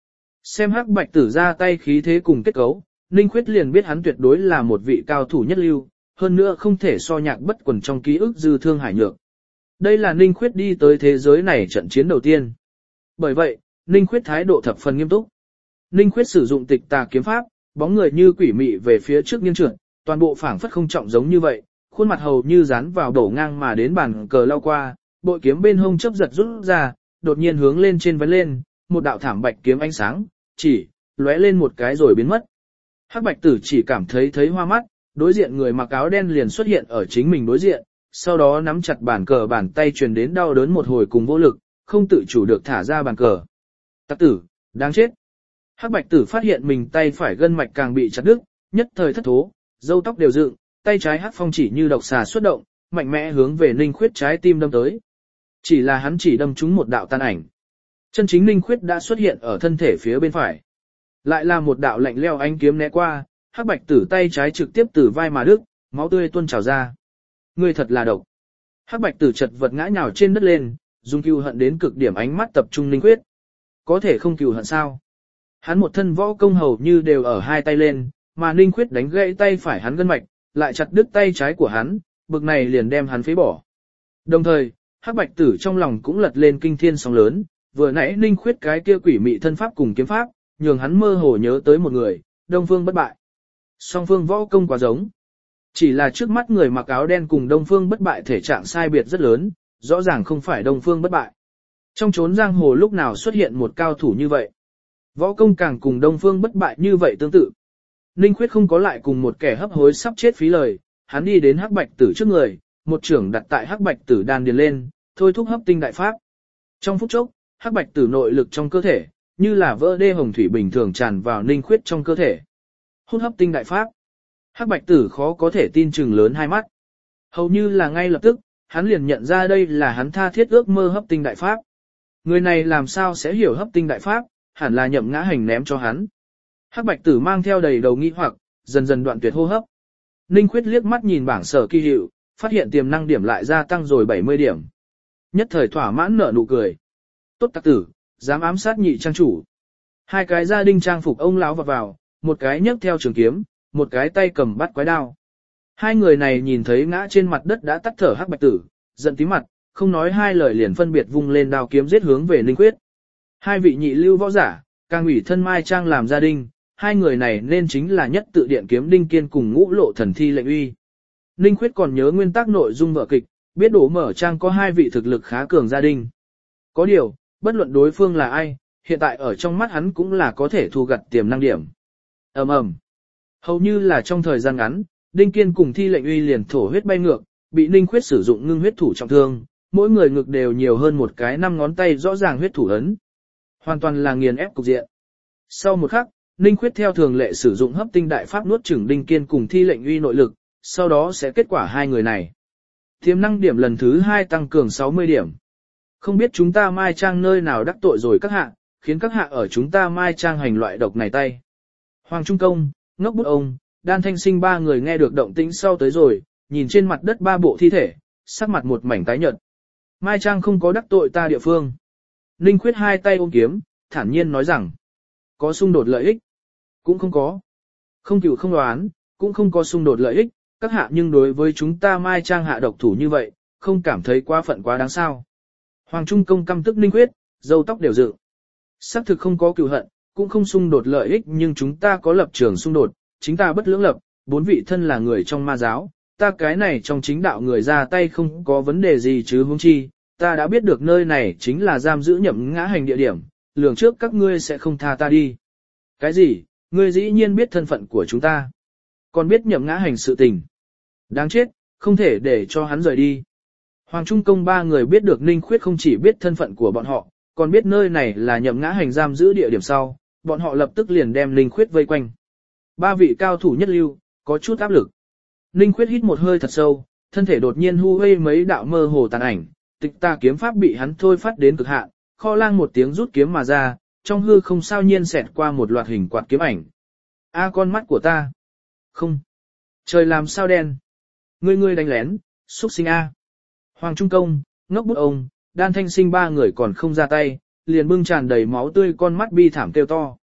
Xem Hắc Bạch Tử ra tay khí thế cùng kết cấu, Ninh Khuyết liền biết hắn tuyệt đối là một vị cao thủ nhất lưu, hơn nữa không thể so Nhạc Bất Quần trong ký ức dư thương hải nhược. Đây là Ninh Khuyết đi tới thế giới này trận chiến đầu tiên. Bởi vậy, Ninh Khuyết thái độ thập phần nghiêm túc. Ninh Khuyết sử dụng tịch tà kiếm pháp, bóng người như quỷ mị về phía trước nghiêng trượt, toàn bộ phảng phất không trọng giống như vậy, khuôn mặt hầu như dán vào đổ ngang mà đến bàn cờ lao qua, bội kiếm bên hông chớp giật rút ra, đột nhiên hướng lên trên vấn lên, một đạo thảm bạch kiếm ánh sáng, chỉ lóe lên một cái rồi biến mất. Hắc Bạch Tử chỉ cảm thấy hoa mắt, đối diện người mặc áo đen liền xuất hiện ở chính mình đối diện, sau đó nắm chặt bàn cờ, bàn tay truyền đến đau đớn một hồi cùng vô lực, không tự chủ được thả ra bàn cờ. Tặc tử, đáng chết. Hắc Bạch Tử phát hiện mình tay phải gân mạch càng bị chặt đứt, nhất thời thất thố, râu tóc đều dựng, tay trái Hắc Phong chỉ như độc xà xuất động, mạnh mẽ hướng về Ninh Khuyết trái tim đâm tới. Chỉ là hắn chỉ đâm trúng một đạo tan ảnh. Chân chính Ninh Khuyết đã xuất hiện ở thân thể phía bên phải. Lại là một đạo lạnh lẽo ánh kiếm né qua, Hắc Bạch Tử tay trái trực tiếp từ vai mà đứt, máu tươi tuôn trào ra. Ngươi thật là độc. Hắc Bạch Tử chật vật ngã nhào trên đất lên, dùng cừu hận đến cực điểm ánh mắt tập trung Ninh Khuyết. Có thể không cừu hận sao? Hắn một thân võ công hầu như đều ở hai tay lên, mà Ninh Khuyết đánh gãy tay phải hắn gân mạch, lại chặt đứt tay trái của hắn, bực này liền đem hắn phế bỏ. Đồng thời, Hắc Bạch Tử trong lòng cũng lật lên kinh thiên sóng lớn, vừa nãy Ninh Khuyết cái kia quỷ mị thân pháp cùng kiếm pháp, nhường hắn mơ hồ nhớ tới một người, Đông Phương Bất Bại. Song phương võ công quá giống. Chỉ là trước mắt người mặc áo đen cùng Đông Phương Bất Bại thể trạng sai biệt rất lớn, rõ ràng không phải Đông Phương Bất Bại. Trong chốn giang hồ lúc nào xuất hiện một cao thủ như vậy. Võ công càng cùng Đông Phương Bất Bại như vậy tương tự. Ninh Khuyết không có lại cùng một kẻ hấp hối sắp chết phí lời, hắn đi đến Hắc Bạch Tử trước người, một chưởng đặt tại Hắc Bạch Tử đan điền lên, thôi thúc hấp tinh đại pháp. Trong phút chốc, Hắc Bạch Tử nội lực trong cơ thể, như là vỡ đê hồng thủy bình thường tràn vào Ninh Khuyết trong cơ thể. Hút hấp tinh đại pháp. Hắc Bạch Tử khó có thể tin chừng lớn hai mắt. Hầu như là ngay lập tức, hắn liền nhận ra đây là hắn tha thiết ước mơ hấp tinh đại pháp. Người này làm sao sẽ hiểu hấp tinh đại pháp, hẳn là Nhậm Ngã Hành ném cho hắn. Hắc Bạch Tử mang theo đầy đầu nghi hoặc, dần dần đoạn tuyệt hô hấp. Ninh Khuyết liếc mắt nhìn bảng sở kỳ hiệu, phát hiện tiềm năng điểm lại gia tăng rồi 70 điểm. Nhất thời thỏa mãn nở nụ cười. Tốt tặc tử, dám ám sát nhị trang chủ. Hai cái gia đình trang phục ông lão vào, một cái nhấc theo trường kiếm, một cái tay cầm bắt quái đao. Hai người này nhìn thấy ngã trên mặt đất đã tắt thở Hắc Bạch Tử, giận tím mặt, không nói hai lời liền phân biệt vung lên đao kiếm giết hướng về Ninh Khuyết. Hai vị nhị lưu võ giả, càng ủy thân Mai Trang làm gia đình, hai người này nên chính là nhất tự điện kiếm Đinh Kiên cùng Ngũ Lộ Thần Thi Lệnh Uy. Ninh Khuyết còn nhớ nguyên tắc nội dung vở kịch, biết Đỗ Mở Trang có hai vị thực lực khá cường gia đình. Có điều, bất luận đối phương là ai, hiện tại ở trong mắt hắn cũng là có thể thu gặt tiềm năng điểm. Ầm ầm. Hầu như là trong thời gian ngắn, Đinh Kiên cùng Thi Lệnh Uy liền thổ huyết bay ngược, bị Ninh Khuyết sử dụng ngưng huyết thủ trọng thương, mỗi người ngực đều nhiều hơn một cái 5 ngón tay rõ ràng huyết thủ ấn. Hoàn toàn là nghiền ép cục diện. Sau một khắc, Ninh Khuyết theo thường lệ sử dụng hấp tinh đại pháp nuốt chửng Đinh Kiên cùng Thi Lệnh Uy nội lực, sau đó sẽ kết quả hai người này. Tiềm năng điểm lần thứ 2 tăng cường 60 điểm. Không biết chúng ta Mai Trang nơi nào đắc tội rồi các hạ, khiến các hạ ở chúng ta Mai Trang hành loại độc này tay. Hoàng Trung Công, Ngốc Bút Ông, Đan Thanh Sinh ba người nghe được động tĩnh sau tới rồi, nhìn trên mặt đất ba bộ thi thể, sắc mặt một mảnh tái nhợt. Mai Trang không có đắc tội ta địa phương. Ninh Khuyết hai tay ôm kiếm, thản nhiên nói rằng, có xung đột lợi ích? Cũng không có. Không cửu không đoán, cũng không có xung đột lợi ích, các hạ nhưng đối với chúng ta Mai Trang hạ độc thủ như vậy, không cảm thấy quá phận quá đáng sao. Hoàng Trung Công căm tức Ninh Khuyết, râu tóc đều dựng. Xác thực không có cửu hận, cũng không xung đột lợi ích nhưng chúng ta có lập trường xung đột, chính ta bất lưỡng lập, 4 vị thân là người trong ma giáo, ta cái này trong chính đạo người ra tay không có vấn đề gì chứ huống chi, ta đã biết được nơi này chính là giam giữ Nhậm Ngã Hành địa điểm, lường trước các ngươi sẽ không tha ta đi. Cái gì, ngươi dĩ nhiên biết thân phận của chúng ta, còn biết Nhậm Ngã Hành sự tình. Đáng chết, không thể để cho hắn rời đi. Hoàng Trung Công ba người biết được Ninh Khuyết không chỉ biết thân phận của bọn họ, còn biết nơi này là Nhậm Ngã Hành giam giữ địa điểm sau, bọn họ lập tức liền đem Ninh Khuyết vây quanh. Ba vị cao thủ nhất lưu, có chút áp lực. Ninh Khuyết hít một hơi thật sâu, thân thể đột nhiên hu hây mấy đạo mơ hồ tàn ảnh, tịch tà kiếm pháp bị hắn thôi phát đến cực hạn, kho lang một tiếng rút kiếm mà ra, trong hư không sao nhiên xẹt qua một loạt hình quạt kiếm ảnh. A con mắt của ta! Không! Trời làm sao đen! Ngươi đánh lén, xúc sinh A! Hoàng Trung Công, Ngốc Bút Ông, Đan Thanh Sinh ba người còn không ra tay, liền bưng tràn đầy máu tươi con mắt bi thảm kêu to.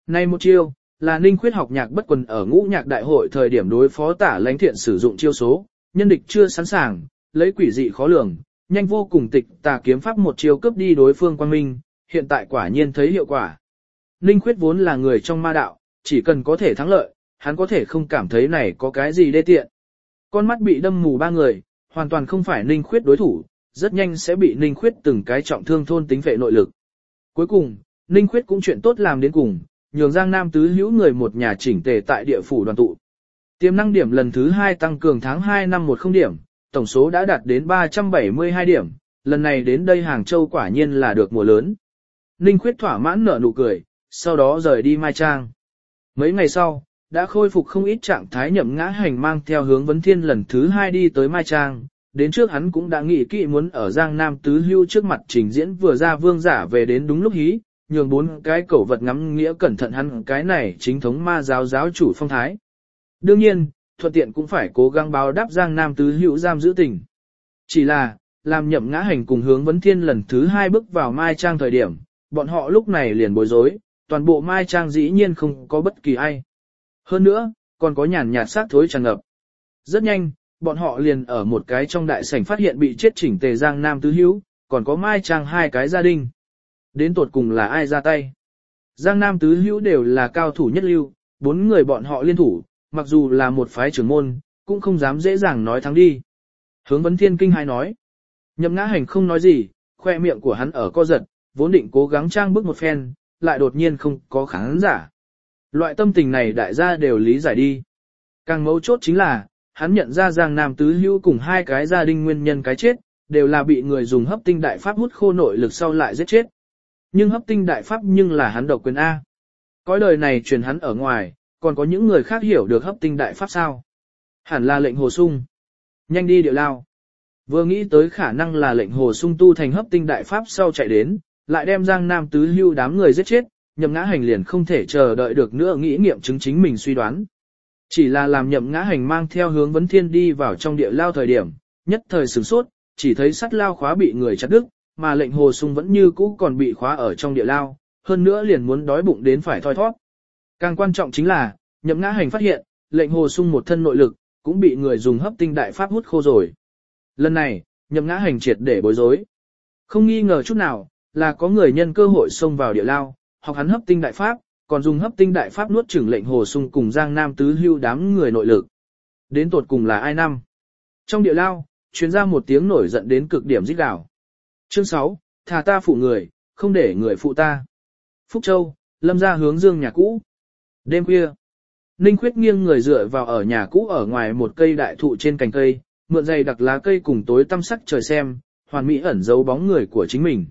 Nay một chiêu, là Ninh Khuyết học nhạc bất quần ở ngũ nhạc đại hội thời điểm đối phó Tả Lãnh Thiện sử dụng chiêu số, nhân địch chưa sẵn sàng, lấy quỷ dị khó lường, nhanh vô cùng tịch tà kiếm pháp một chiêu cướp đi đối phương quang minh, hiện tại quả nhiên thấy hiệu quả. Ninh Khuyết vốn là người trong ma đạo, chỉ cần có thể thắng lợi, hắn có thể không cảm thấy này có cái gì đê tiện. Con mắt bị đâm mù ba người, hoàn toàn không phải Ninh Khuyết đối thủ, rất nhanh sẽ bị Ninh Khuyết từng cái trọng thương thôn tính phệ nội lực. Cuối cùng, Ninh Khuyết cũng chuyện tốt làm đến cùng, nhường Giang Nam tứ hữu người một nhà chỉnh tề tại địa phủ đoàn tụ. Tiềm năng điểm lần thứ 2 tăng cường tháng 2 năm 10 điểm, tổng số đã đạt đến 372 điểm, lần này đến đây Hàng Châu quả nhiên là được mùa lớn. Ninh Khuyết thỏa mãn nở nụ cười, sau đó rời đi Mai Trang. Mấy ngày sau, đã khôi phục không ít trạng thái Nhậm Ngã Hành mang theo Hướng Vấn Thiên lần thứ 2 đi tới Mai Trang. Đến trước hắn cũng đã nghĩ kỹ muốn ở Giang Nam tứ hưu trước mặt trình diễn vừa ra vương giả về đến đúng lúc hí, nhường 4 cái cẩu vật ngắm nghĩa cẩn thận hắn cái này chính thống ma giáo giáo chủ phong thái. Đương nhiên, thuận tiện cũng phải cố gắng báo đáp Giang Nam tứ hữu giam giữ tình. Chỉ là, làm Nhậm Ngã Hành cùng Hướng Vấn Thiên lần thứ 2 bước vào Mai Trang thời điểm, bọn họ lúc này liền bối rối, toàn bộ Mai Trang dĩ nhiên không có bất kỳ ai. Hơn nữa, còn có nhàn nhạt sát thối tràn ngập. Rất nhanh, bọn họ liền ở một cái trong đại sảnh phát hiện bị chết chỉnh tề Giang Nam tứ hữu, còn có Mai Trang 2 cái gia đình. Đến tột cùng là ai ra tay? Giang Nam tứ hữu đều là cao thủ nhất lưu, 4 người bọn họ liên thủ, mặc dù là một phái trưởng môn, cũng không dám dễ dàng nói thắng đi. Hướng Vấn Thiên kinh hai nói. Nhậm Ngã Hành không nói gì, khoe miệng của hắn ở co giật, vốn định cố gắng trang bức một phen, lại đột nhiên không có khán giả. Loại tâm tình này đại gia đều lý giải đi. Càng mấu chốt chính là, hắn nhận ra Giang Nam tứ hữu cùng 2 cái gia đình nguyên nhân cái chết, đều là bị người dùng hấp tinh đại pháp hút khô nội lực sau lại giết chết. Nhưng hấp tinh đại pháp nhưng là hắn độc quyền A. Cõi đời này truyền hắn ở ngoài, còn có những người khác hiểu được hấp tinh đại pháp sao? Hẳn là lệnh Hồ Sung. Nhanh đi điệu lao. Vừa nghĩ tới khả năng là lệnh Hồ Sung tu thành hấp tinh đại pháp sau chạy đến, lại đem Giang Nam tứ hưu đám người giết chết, Nhậm Ngã Hành liền không thể chờ đợi được nữa nghĩ nghiệm chứng chính mình suy đoán. Chỉ là làm Nhậm Ngã Hành mang theo Hướng Vấn Thiên đi vào trong địa lao thời điểm, nhất thời sửng sốt, chỉ thấy sắt lao khóa bị người chặt đứt, mà lệnh Hồ Sung vẫn như cũ còn bị khóa ở trong địa lao, hơn nữa liền muốn đói bụng đến phải thoi thoát. Càng quan trọng chính là, Nhậm Ngã Hành phát hiện, lệnh Hồ Sung một thân nội lực, cũng bị người dùng hấp tinh đại pháp hút khô rồi. Lần này, Nhậm Ngã Hành triệt để bối rối. Không nghi ngờ chút nào, là có người nhân cơ hội xông vào địa lao, học hắn hấp tinh đại pháp, còn dùng hấp tinh đại pháp nuốt chửng lệnh Hồ Sung cùng Giang Nam tứ hưu đám người nội lực. Đến tột cùng là ai năm? Trong địa lao, truyền ra một tiếng nổi giận đến cực điểm rít gào. Chương 6, thà ta phụ người, không để người phụ ta. Phúc Châu, Lâm gia hướng dương nhà cũ. Đêm khuya, Ninh Khuyết nghiêng người dựa vào ở nhà cũ ở ngoài một cây đại thụ trên cành cây, mượn dày đặc lá cây cùng tối tăm sắc trời xem, hoàn mỹ ẩn giấu bóng người của chính mình.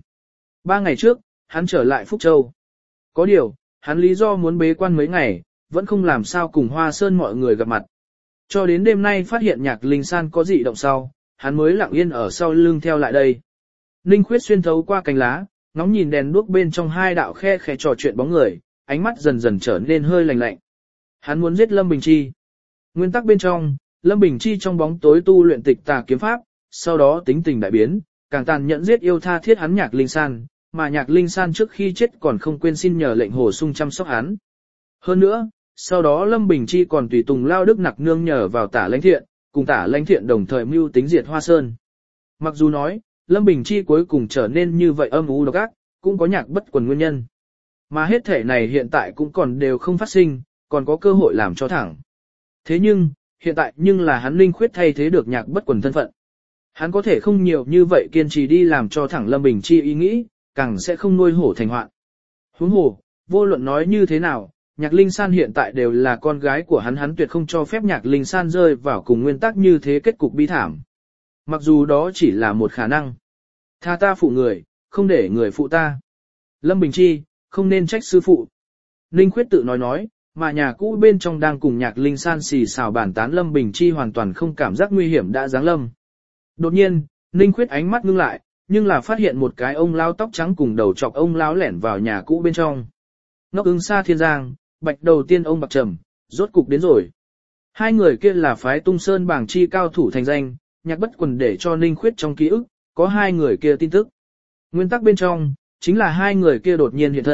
3 ngày trước, hắn trở lại Phúc Châu. Có điều, hắn lý do muốn bế quan mấy ngày, vẫn không làm sao cùng Hoa Sơn mọi người gặp mặt. Cho đến đêm nay phát hiện Nhạc Linh San có dị động sau, hắn mới lặng yên ở sau lưng theo lại đây. Ninh Khuyết xuyên thấu qua cành lá, ngóng nhìn đèn đuốc bên trong 2 đạo khe khẽ trò chuyện bóng người, ánh mắt dần dần trở nên hơi lạnh lạnh. Hắn muốn giết Lâm Bình Chi. Nguyên tắc bên trong, Lâm Bình Chi trong bóng tối tu luyện tịch tà kiếm pháp, sau đó tính tình đại biến, càng tàn nhẫn giết yêu tha thiết hắn Nhạc Linh San, mà Nhạc Linh San trước khi chết còn không quên xin nhờ lệnh Hồ Sung chăm sóc hắn. Hơn nữa, sau đó Lâm Bình Chi còn tùy tùng lao đức nặc nương nhờ vào Tả Lãnh Thiện, cùng Tả Lãnh Thiện đồng thời mưu tính diệt Hoa Sơn. Mặc dù nói, Lâm Bình Chi cuối cùng trở nên như vậy âm u độc ác, cũng có Nhạc bất quần nguyên nhân. Mà hết thể này hiện tại cũng còn đều không phát sinh, còn có cơ hội làm cho thẳng. Thế nhưng, hiện tại nhưng là hắn Ninh Khuyết thay thế được Nhạc bất quần thân phận. Hắn có thể không nhiều như vậy kiên trì đi làm cho thẳng Lâm Bình Chi ý nghĩ, càng sẽ không nuôi hổ thành hoạn. Huống hồ, vô luận nói như thế nào, Nhạc Linh San hiện tại đều là con gái của hắn tuyệt không cho phép Nhạc Linh San rơi vào cùng nguyên tắc như thế kết cục bi thảm. Mặc dù đó chỉ là một khả năng. Tha ta phụ người, không để người phụ ta. Lâm Bình Chi, không nên trách sư phụ. Ninh Khuyết tự nói, mà nhà cũ bên trong đang cùng Nhạc Linh San xì xào bàn tán Lâm Bình Chi hoàn toàn không cảm giác nguy hiểm đã giáng lâm. Đột nhiên, Ninh Khuyết ánh mắt ngưng lại, nhưng là phát hiện một cái ông lão tóc trắng cùng đầu chọc ông lão lẻn vào nhà cũ bên trong. Ngốc Ứng Sa Thiên Giang, Bạch đầu tiên ông Bạc Trầm, rốt cục đến rồi. 2 người kia là phái Tung Sơn bảng chi cao thủ thành danh, Nhạc bất quần để cho Ninh Khuyết trong ký ức, có 2 người kia tin tức. Nguyên tắc bên trong, chính là 2 người kia đột nhiên hiện thân,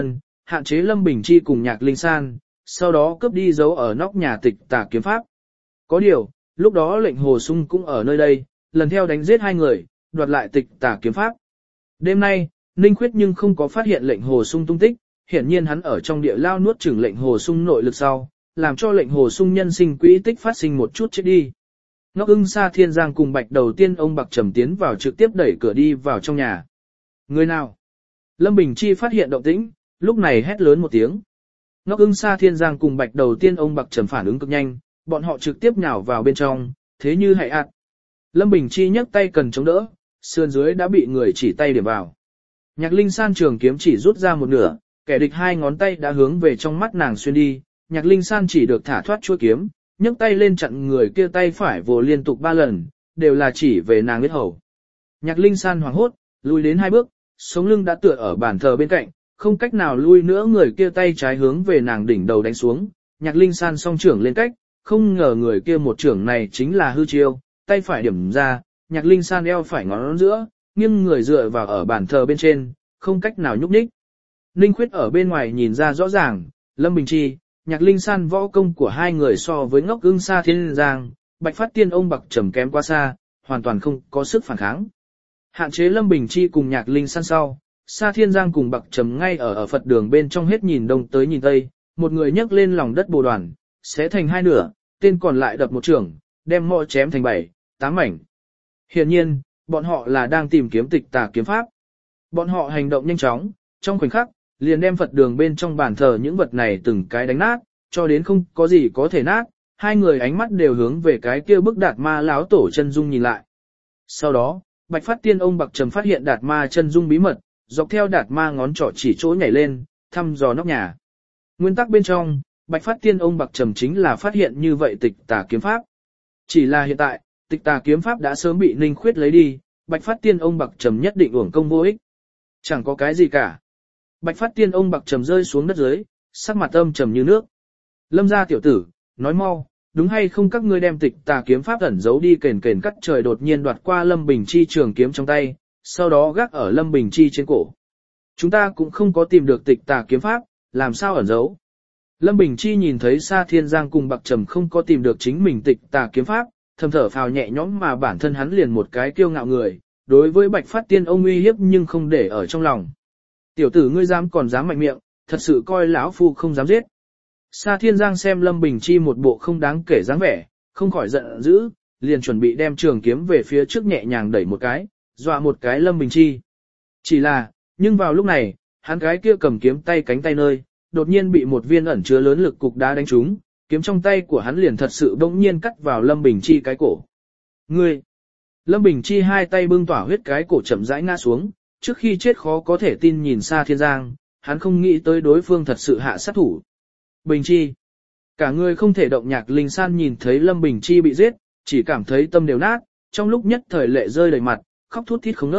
hạn chế Lâm Bình Chi cùng Nhạc Linh San, sau đó cướp đi giấu ở nóc nhà Tịch Tà kiếm pháp. Có điều, lúc đó lệnh Hồ Sung cũng ở nơi đây, lần theo đánh giết hai người, đoạt lại Tịch Tà kiếm pháp. Đêm nay, Ninh Khuyết nhưng không có phát hiện lệnh Hồ Sung tung tích, hiển nhiên hắn ở trong địa lao nuốt chửng lệnh Hồ Sung nội lực sau, làm cho lệnh Hồ Sung nhân sinh quỹ tích phát sinh một chút chết đi. Ngốc Ưng Sa Thiên Giang cùng Bạch Đầu Tiên ông Bạc Trầm tiến vào trực tiếp đẩy cửa đi vào trong nhà. Người nào? Lâm Bình Chi phát hiện động tĩnh, lúc này hét lớn một tiếng. Ngốc Ưng Sa Thiên Giang cùng Bạch Đầu Tiên ông Bạc Trầm phản ứng cực nhanh, bọn họ trực tiếp nhào vào bên trong, thế như hại ạt. Lâm Bình Chi nhấc tay cần chống đỡ, sườn dưới đã bị người chỉ tay điểm vào. Nhạc Linh San trường kiếm chỉ rút ra một nửa, kẻ địch hai ngón tay đã hướng về trong mắt nàng xuyên đi, Nhạc Linh San chỉ được thả thoát chuôi kiếm, nhấc tay lên chặn người kia tay phải vồ liên tục 3 lần, đều là chỉ về nàng huyết hầu. Nhạc Linh San hoảng hốt, lùi đến 2 bước, sống lưng đã tựa ở bàn thờ bên cạnh, không cách nào lui nữa, người kia tay trái hướng về nàng đỉnh đầu đánh xuống, Nhạc Linh San song trưởng lên cách, không ngờ người kia một trưởng này chính là hư chiêu, tay phải điểm ra, Nhạc Linh San eo phải ngón giữa, nghiêng người dựa vào ở bàn thờ bên trên, không cách nào nhúc nhích. Ninh Khuyết ở bên ngoài nhìn ra rõ ràng, Lâm Bình Chi, Nhạc Linh San võ công của hai người so với Ngốc Ưng Sa Thiên Giang, Bạch Phát Tiên ông Bạc Trầm kém quá xa, hoàn toàn không có sức phản kháng. Hạn chế Lâm Bình Chi cùng Nhạc Linh San sau, Sa Thiên Giang cùng Bạc Trầm ngay ở Phật đường bên trong hết nhìn đông tới nhìn tây, một người nhấc lên lòng đất bồ đoàn, xé thành 2 nửa, tên còn lại đập một chưởng, đem mõ chém thành 7, 8 mảnh. Hiển nhiên, bọn họ là đang tìm kiếm Tịch Tà kiếm pháp. Bọn họ hành động nhanh chóng, trong khoảnh khắc, liền đem Phật đường bên trong bàn thờ những vật này từng cái đánh nát, cho đến không có gì có thể nát, hai người ánh mắt đều hướng về cái kia bức Đạt Ma lão tổ chân dung nhìn lại. Sau đó, Bạch Phát Tiên ông Bạc Trầm phát hiện Đạt Ma chân dung bí mật, dọc theo Đạt Ma ngón trỏ chỉ chỗ nhảy lên, thăm dò nóc nhà. Nguyên tắc bên trong, Bạch Phát Tiên ông Bạc Trầm chính là phát hiện như vậy Tịch Tà kiếm pháp. Chỉ là hiện tại, Tịch Tà kiếm pháp đã sớm bị Ninh Khuyết lấy đi, Bạch Phát Tiên ông Bạc Trầm nhất định uổng công vô ích. Chẳng có cái gì cả. Bạch Phát Tiên ông Bạc Trầm rơi xuống đất dưới, sắc mặt âm trầm như nước. Lâm gia tiểu tử, nói mau, đúng hay không các ngươi đem Tịch Tà kiếm pháp ẩn giấu đi? Kền kền cắt trời đột nhiên đoạt qua Lâm Bình Chi trường kiếm trong tay, sau đó gác ở Lâm Bình Chi trên cổ. Chúng ta cũng không có tìm được Tịch Tà kiếm pháp, làm sao ẩn giấu? Lâm Bình Chi nhìn thấy Sa Thiên Giang cùng Bạc Trầm không có tìm được chính mình Tịch Tà kiếm pháp, thầm thở phào nhẹ nhõm, mà bản thân hắn liền một cái kiêu ngạo người, đối với Bạch Phát Tiên ông uy hiếp nhưng không để ở trong lòng. Tiểu tử ngươi còn dám mạnh miệng, thật sự coi lão phu không dám giết. Sa Thiên Giang xem Lâm Bình Chi một bộ không đáng kể dáng vẻ, không khỏi giận dữ, liền chuẩn bị đem trường kiếm về phía trước nhẹ nhàng đẩy một cái, dọa một cái Lâm Bình Chi. Chỉ là, nhưng vào lúc này, hắn cái kia cầm kiếm tay cánh tay nơi, đột nhiên bị một viên ẩn chứa lớn lực cục đá đánh trúng, kiếm trong tay của hắn liền thật sự bỗng nhiên cắt vào Lâm Bình Chi cái cổ. Ngươi! Lâm Bình Chi hai tay bưng tỏa huyết, cái cổ chậm rãi ngã xuống, trước khi chết khó có thể tin nhìn Sa Thiên Giang, hắn không nghĩ tới đối phương thật sự hạ sát thủ. Bình Chi! Cả người không thể động. Nhạc Linh San nhìn thấy Lâm Bình Chi bị giết, chỉ cảm thấy tâm đều nát, trong lúc nhất thời lệ rơi đầy mặt, khóc thút thít không ngớt.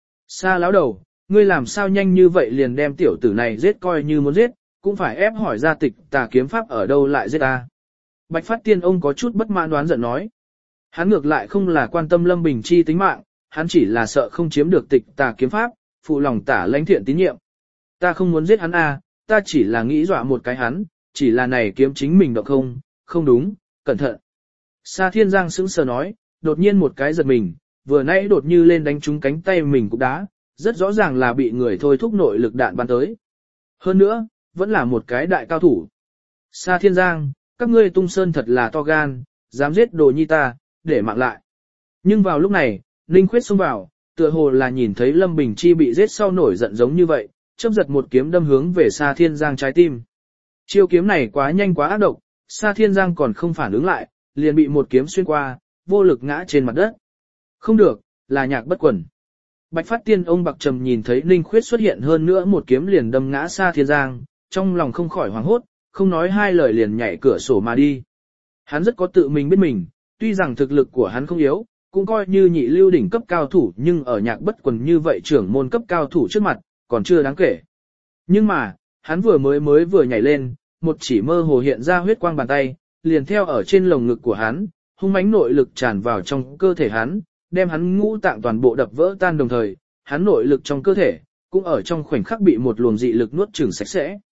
Sa lão đầu, ngươi làm sao nhanh như vậy liền đem tiểu tử này giết? Coi như muốn giết, cũng phải ép hỏi ra Tịch Tà kiếm pháp ở đâu lại giết ta. Bạch Phát Tiên ông có chút bất mãn đoán giận nói. Hắn ngược lại không là quan tâm Lâm Bình Chi tính mạng, hắn chỉ là sợ không chiếm được Tịch Tà kiếm pháp, phụ lòng Tả Lãnh Thiện tín nhiệm. Ta không muốn giết hắn ta chỉ là nghĩ dọa một cái hắn, chỉ là này kiếm chính mình động không đúng, cẩn thận. Sa Thiên Giang sững sờ nói, đột nhiên một cái giật mình, vừa nãy đột như lên đánh trúng cánh tay mình cục đá, rất rõ ràng là bị người thôi thúc nội lực đạn bắn tới. Hơn nữa, vẫn là một cái đại cao thủ. Sa Thiên Giang, các ngươi Tung Sơn thật là to gan, dám giết đồ nhi ta, để mạng lại. Nhưng vào lúc này, Ninh Khuyết xông vào, tựa hồ là nhìn thấy Lâm Bình Chi bị giết sau nổi giận giống như vậy, chớp giật một kiếm đâm hướng về Sa Thiên Giang trái tim. Chiêu kiếm này quá nhanh quá ác độc, Sa Thiên Giang còn không phản ứng lại, liền bị một kiếm xuyên qua, vô lực ngã trên mặt đất. Không được, là Nhạc Bất Quần. Bạch Phát Tiên ông Bạc Trầm nhìn thấy Ninh Khuyết xuất hiện hơn nữa một kiếm liền đâm ngã Sa Thiên Giang, trong lòng không khỏi hoảng hốt, không nói hai lời liền nhảy cửa sổ mà đi. Hắn rất có tự mình biết mình, tuy rằng thực lực của hắn không yếu, cũng coi như nhị lưu đỉnh cấp cao thủ, nhưng ở Nhạc Bất Quần như vậy trưởng môn cấp cao thủ trước mặt, còn chưa đáng kể. Nhưng mà, hắn vừa nhảy lên, một chỉ mơ hồ hiện ra huyết quang bàn tay, liền theo ở trên lồng ngực của hắn, hung mãnh nội lực tràn vào trong cơ thể hắn, đem hắn ngũ tạng toàn bộ đập vỡ tan, đồng thời, hắn nội lực trong cơ thể cũng ở trong khoảnh khắc bị một luồng dị lực nuốt chửng sạch sẽ.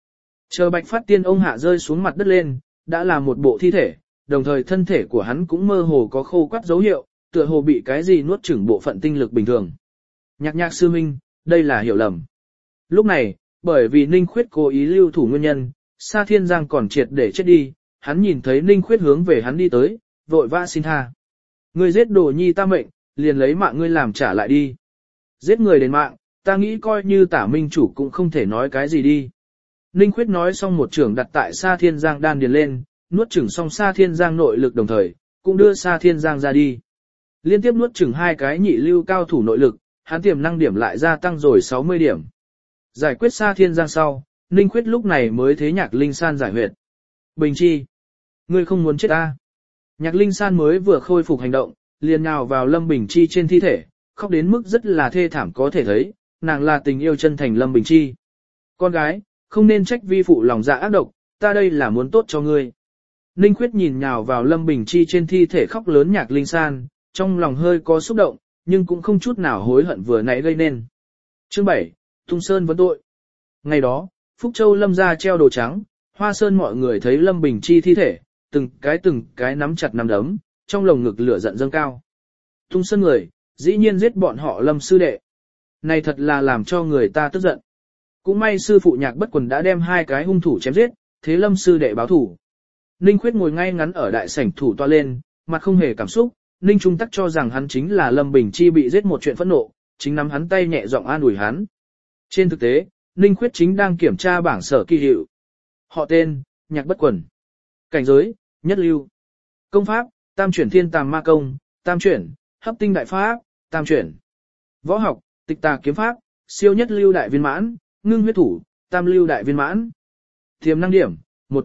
Chờ Bạch Phát Tiên ông hạ rơi xuống mặt đất lên, đã là một bộ thi thể, đồng thời thân thể của hắn cũng mơ hồ có khô quắt dấu hiệu, tựa hồ bị cái gì nuốt chửng bộ phận tinh lực bình thường. Nhạc sư minh, đây là hiểu lầm. Lúc này, bởi vì Ninh Khuyết cố ý lưu thủ nguyên nhân, Sa Thiên Giang còn triệt để chết đi, hắn nhìn thấy Ninh Khuyết hướng về hắn đi tới, vội vã xin tha. Ngươi giết đồ nhi ta mệnh, liền lấy mạng ngươi làm trả lại đi. Giết người đến mạng, ta nghĩ coi như Tả Minh chủ cũng không thể nói cái gì đi. Ninh Khuyết nói xong một trường đặt tại Sa Thiên Giang đan điền lên, nuốt chửng xong Sa Thiên Giang nội lực đồng thời, cũng đưa Sa Thiên Giang ra đi. Liên tiếp nuốt chửng 2 cái nhị lưu cao thủ nội lực, hắn tiềm năng điểm lại gia tăng rồi 60 điểm. Giải quyết Sa Thiên Giang sau, Ninh Khuyết lúc này mới thế Nhạc Linh San giải huyệt. Bình Chi, ngươi không muốn chết ta. Nhạc Linh San mới vừa khôi phục hành động, liền nhào vào Lâm Bình Chi trên thi thể, khóc đến mức rất là thê thảm có thể thấy, nàng là tình yêu chân thành Lâm Bình Chi. Con gái, không nên trách vi phụ lòng dạ ác độc, ta đây là muốn tốt cho ngươi. Ninh Khuyết nhìn nhào vào Lâm Bình Chi trên thi thể khóc lớn Nhạc Linh San, trong lòng hơi có xúc động, nhưng cũng không chút nào hối hận vừa nãy gây nên. Chương 7, Tung Sơn vấn tội. Ngày đó, Phúc Châu Lâm gia treo đồ trắng, Hoa Sơn mọi người thấy Lâm Bình Chi thi thể, từng cái nắm chặt nắm đấm, trong lồng ngực lửa giận dâng cao. Tung Sơn người, dĩ nhiên giết bọn họ Lâm sư đệ. Này thật là làm cho người ta tức giận. Cũng may sư phụ Nhạc Bất Quần đã đem 2 cái hung thủ chém giết, thế Lâm sư đệ báo thủ. Ninh Khuyết ngồi ngay ngắn ở đại sảnh thủ toa lên, mặt không hề cảm xúc, Ninh Trung Tắc cho rằng hắn chính là Lâm Bình Chi bị giết một chuyện phẫn nộ, chính nắm hắn tay nhẹ giọng an ủi hắn. Trên thực tế, Ninh Khuyết chính đang kiểm tra bảng sở kỳ hiệu. Họ tên, Nhạc Bất Quần. Cảnh giới, nhất lưu. Công pháp, tam chuyển thiên tàm ma công, tam chuyển, hấp tinh đại pháp, tam chuyển. Võ học, tịch tà kiếm pháp, siêu nhất lưu đại viên mãn, ngưng huyết thủ, tam lưu đại viên mãn. Tiềm năng điểm,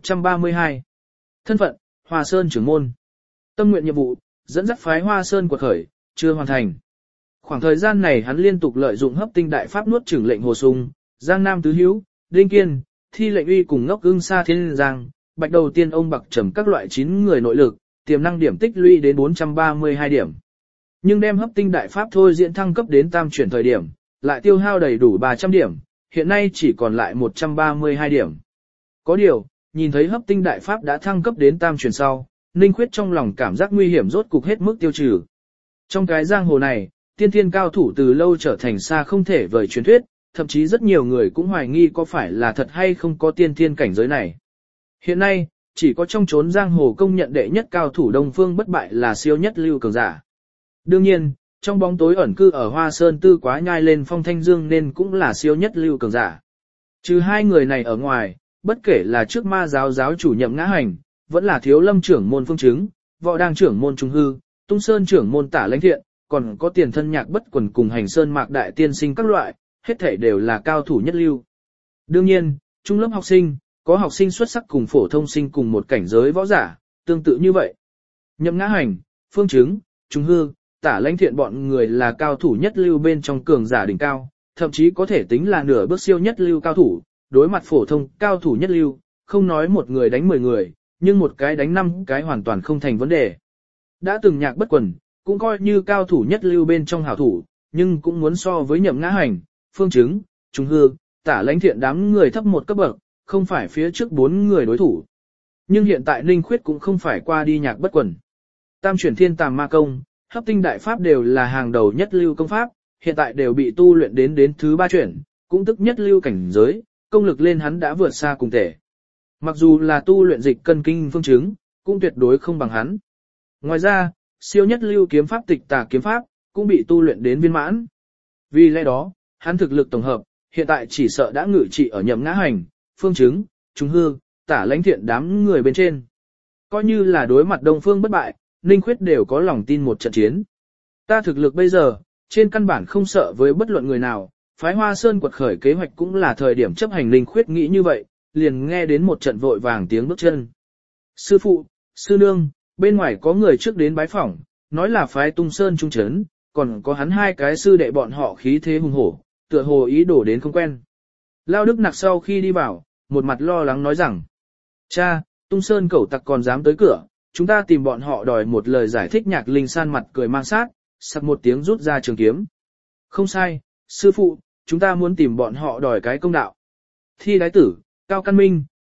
132. Thân phận, Hoa Sơn trưởng môn. Tâm nguyện nhiệm vụ, dẫn dắt phái Hoa Sơn quật khởi, chưa hoàn thành. Khoảng thời gian này hắn liên tục lợi dụng hấp tinh đại pháp nuốt chửng lệnh Hồ Sung, Giang Nam Tứ Hữu, Đinh Kiên, Thi Lệnh Uy cùng Ngốc Ưng Sa Thiên Giang, Bạch Đầu Tiên ông Bạc Trầm các loại 9 người nội lực, tiềm năng điểm tích lũy đến 432 điểm. Nhưng đem hấp tinh đại pháp thôi diễn thăng cấp đến tam chuyển thời điểm, lại tiêu hao đầy đủ 300 điểm, hiện nay chỉ còn lại 132 điểm. Có điều, nhìn thấy hấp tinh đại pháp đã thăng cấp đến tam chuyển sau, Ninh Khuyết trong lòng cảm giác nguy hiểm rốt cục hết mức tiêu trừ. Trong cái giang hồ này, tiên thiên cao thủ từ lâu trở thành xa không thể vời truyền thuyết, thậm chí rất nhiều người cũng hoài nghi có phải là thật hay không có tiên thiên cảnh giới này. Hiện nay, chỉ có trong chốn giang hồ công nhận đệ nhất cao thủ Đông Phương Bất Bại là siêu nhất lưu cường giả. Đương nhiên, trong bóng tối ẩn cư ở Hoa Sơn Tư Quá nhai lên Phong Thanh Dương nên cũng là siêu nhất lưu cường giả. Trừ 2 người này ở ngoài, bất kể là trước ma giáo giáo chủ Nhậm Ngã Hành, vẫn là Thiếu Lâm trưởng môn Phương Chứng, Võ Đang trưởng môn Trung Hư, Tung Sơn trưởng môn Tả Lãnh Thiện, còn có Tiền Thân Nhạc Bất Quần cùng Hành Sơn Mạc Đại Tiên Sinh các loại, hết thảy đều là cao thủ nhất lưu. Đương nhiên, trung lớp học sinh, có học sinh xuất sắc cùng phổ thông sinh cùng một cảnh giới võ giả, tương tự như vậy. Nhậm Ngã Hành, Phương Chứng, Trung Hư, Tả Lãnh Thiện bọn người là cao thủ nhất lưu bên trong cường giả đỉnh cao, thậm chí có thể tính là nửa bước siêu nhất lưu cao thủ, đối mặt phổ thông cao thủ nhất lưu, không nói một người đánh 10 người, nhưng một cái đánh 5 cái hoàn toàn không thành vấn đề. Đã từng Nhạc Bất Quần, cũng coi như cao thủ nhất lưu bên trong hảo thủ, nhưng cũng muốn so với Nhậm Ngã Hành, Phương Chứng, Trung Hư, Tả Lãnh Thiện đám người thấp một cấp bậc, không phải phía trước 4 người đối thủ. Nhưng hiện tại Ninh Khuyết cũng không phải qua đi Nhạc Bất Quần. Tam chuyển thiên tàm ma công, hấp tinh đại pháp đều là hàng đầu nhất lưu công pháp, hiện tại đều bị tu luyện đến thứ 3 chuyển, cũng tức nhất lưu cảnh giới, công lực lên hắn đã vượt xa cùng thể. Mặc dù là tu luyện dịch cân kinh Phương Chứng, cũng tuyệt đối không bằng hắn. Ngoài ra, siêu nhất lưu kiếm pháp tịch tà kiếm pháp, cũng bị tu luyện đến viên mãn. Vì lẽ đó, hắn thực lực tổng hợp, hiện tại chỉ sợ đã ngự trị ở Nhậm Ngã Hành, Phương Chứng, Trung Hư, Tả Lãnh Thiện đám người bên trên. Coi như là đối mặt Đông Phương Bất Bại, Ninh Khuyết đều có lòng tin một trận chiến. Ta thực lực bây giờ, trên căn bản không sợ với bất luận người nào, phái Hoa Sơn quật khởi kế hoạch cũng là thời điểm chấp hành. Ninh Khuyết nghĩ như vậy, liền nghe đến một trận vội vàng tiếng bước chân. Sư phụ, sư nương, bên ngoài có người trước đến bái phỏng, nói là phái Tung Sơn trung trấn, còn có hắn 2 cái sư đệ bọn họ khí thế hùng hổ, tựa hồ ý đồ đến không quen. Lao Đức Nặc sau khi đi vào, một mặt lo lắng nói rằng, cha, Tung Sơn cẩu tặc còn dám tới cửa, chúng ta tìm bọn họ đòi một lời giải thích. Nhạc Linh San mặt cười mang sát, sặc một tiếng rút ra trường kiếm. Không sai, sư phụ, chúng ta muốn tìm bọn họ đòi cái công đạo. Thi đái tử, Cao Căn Minh,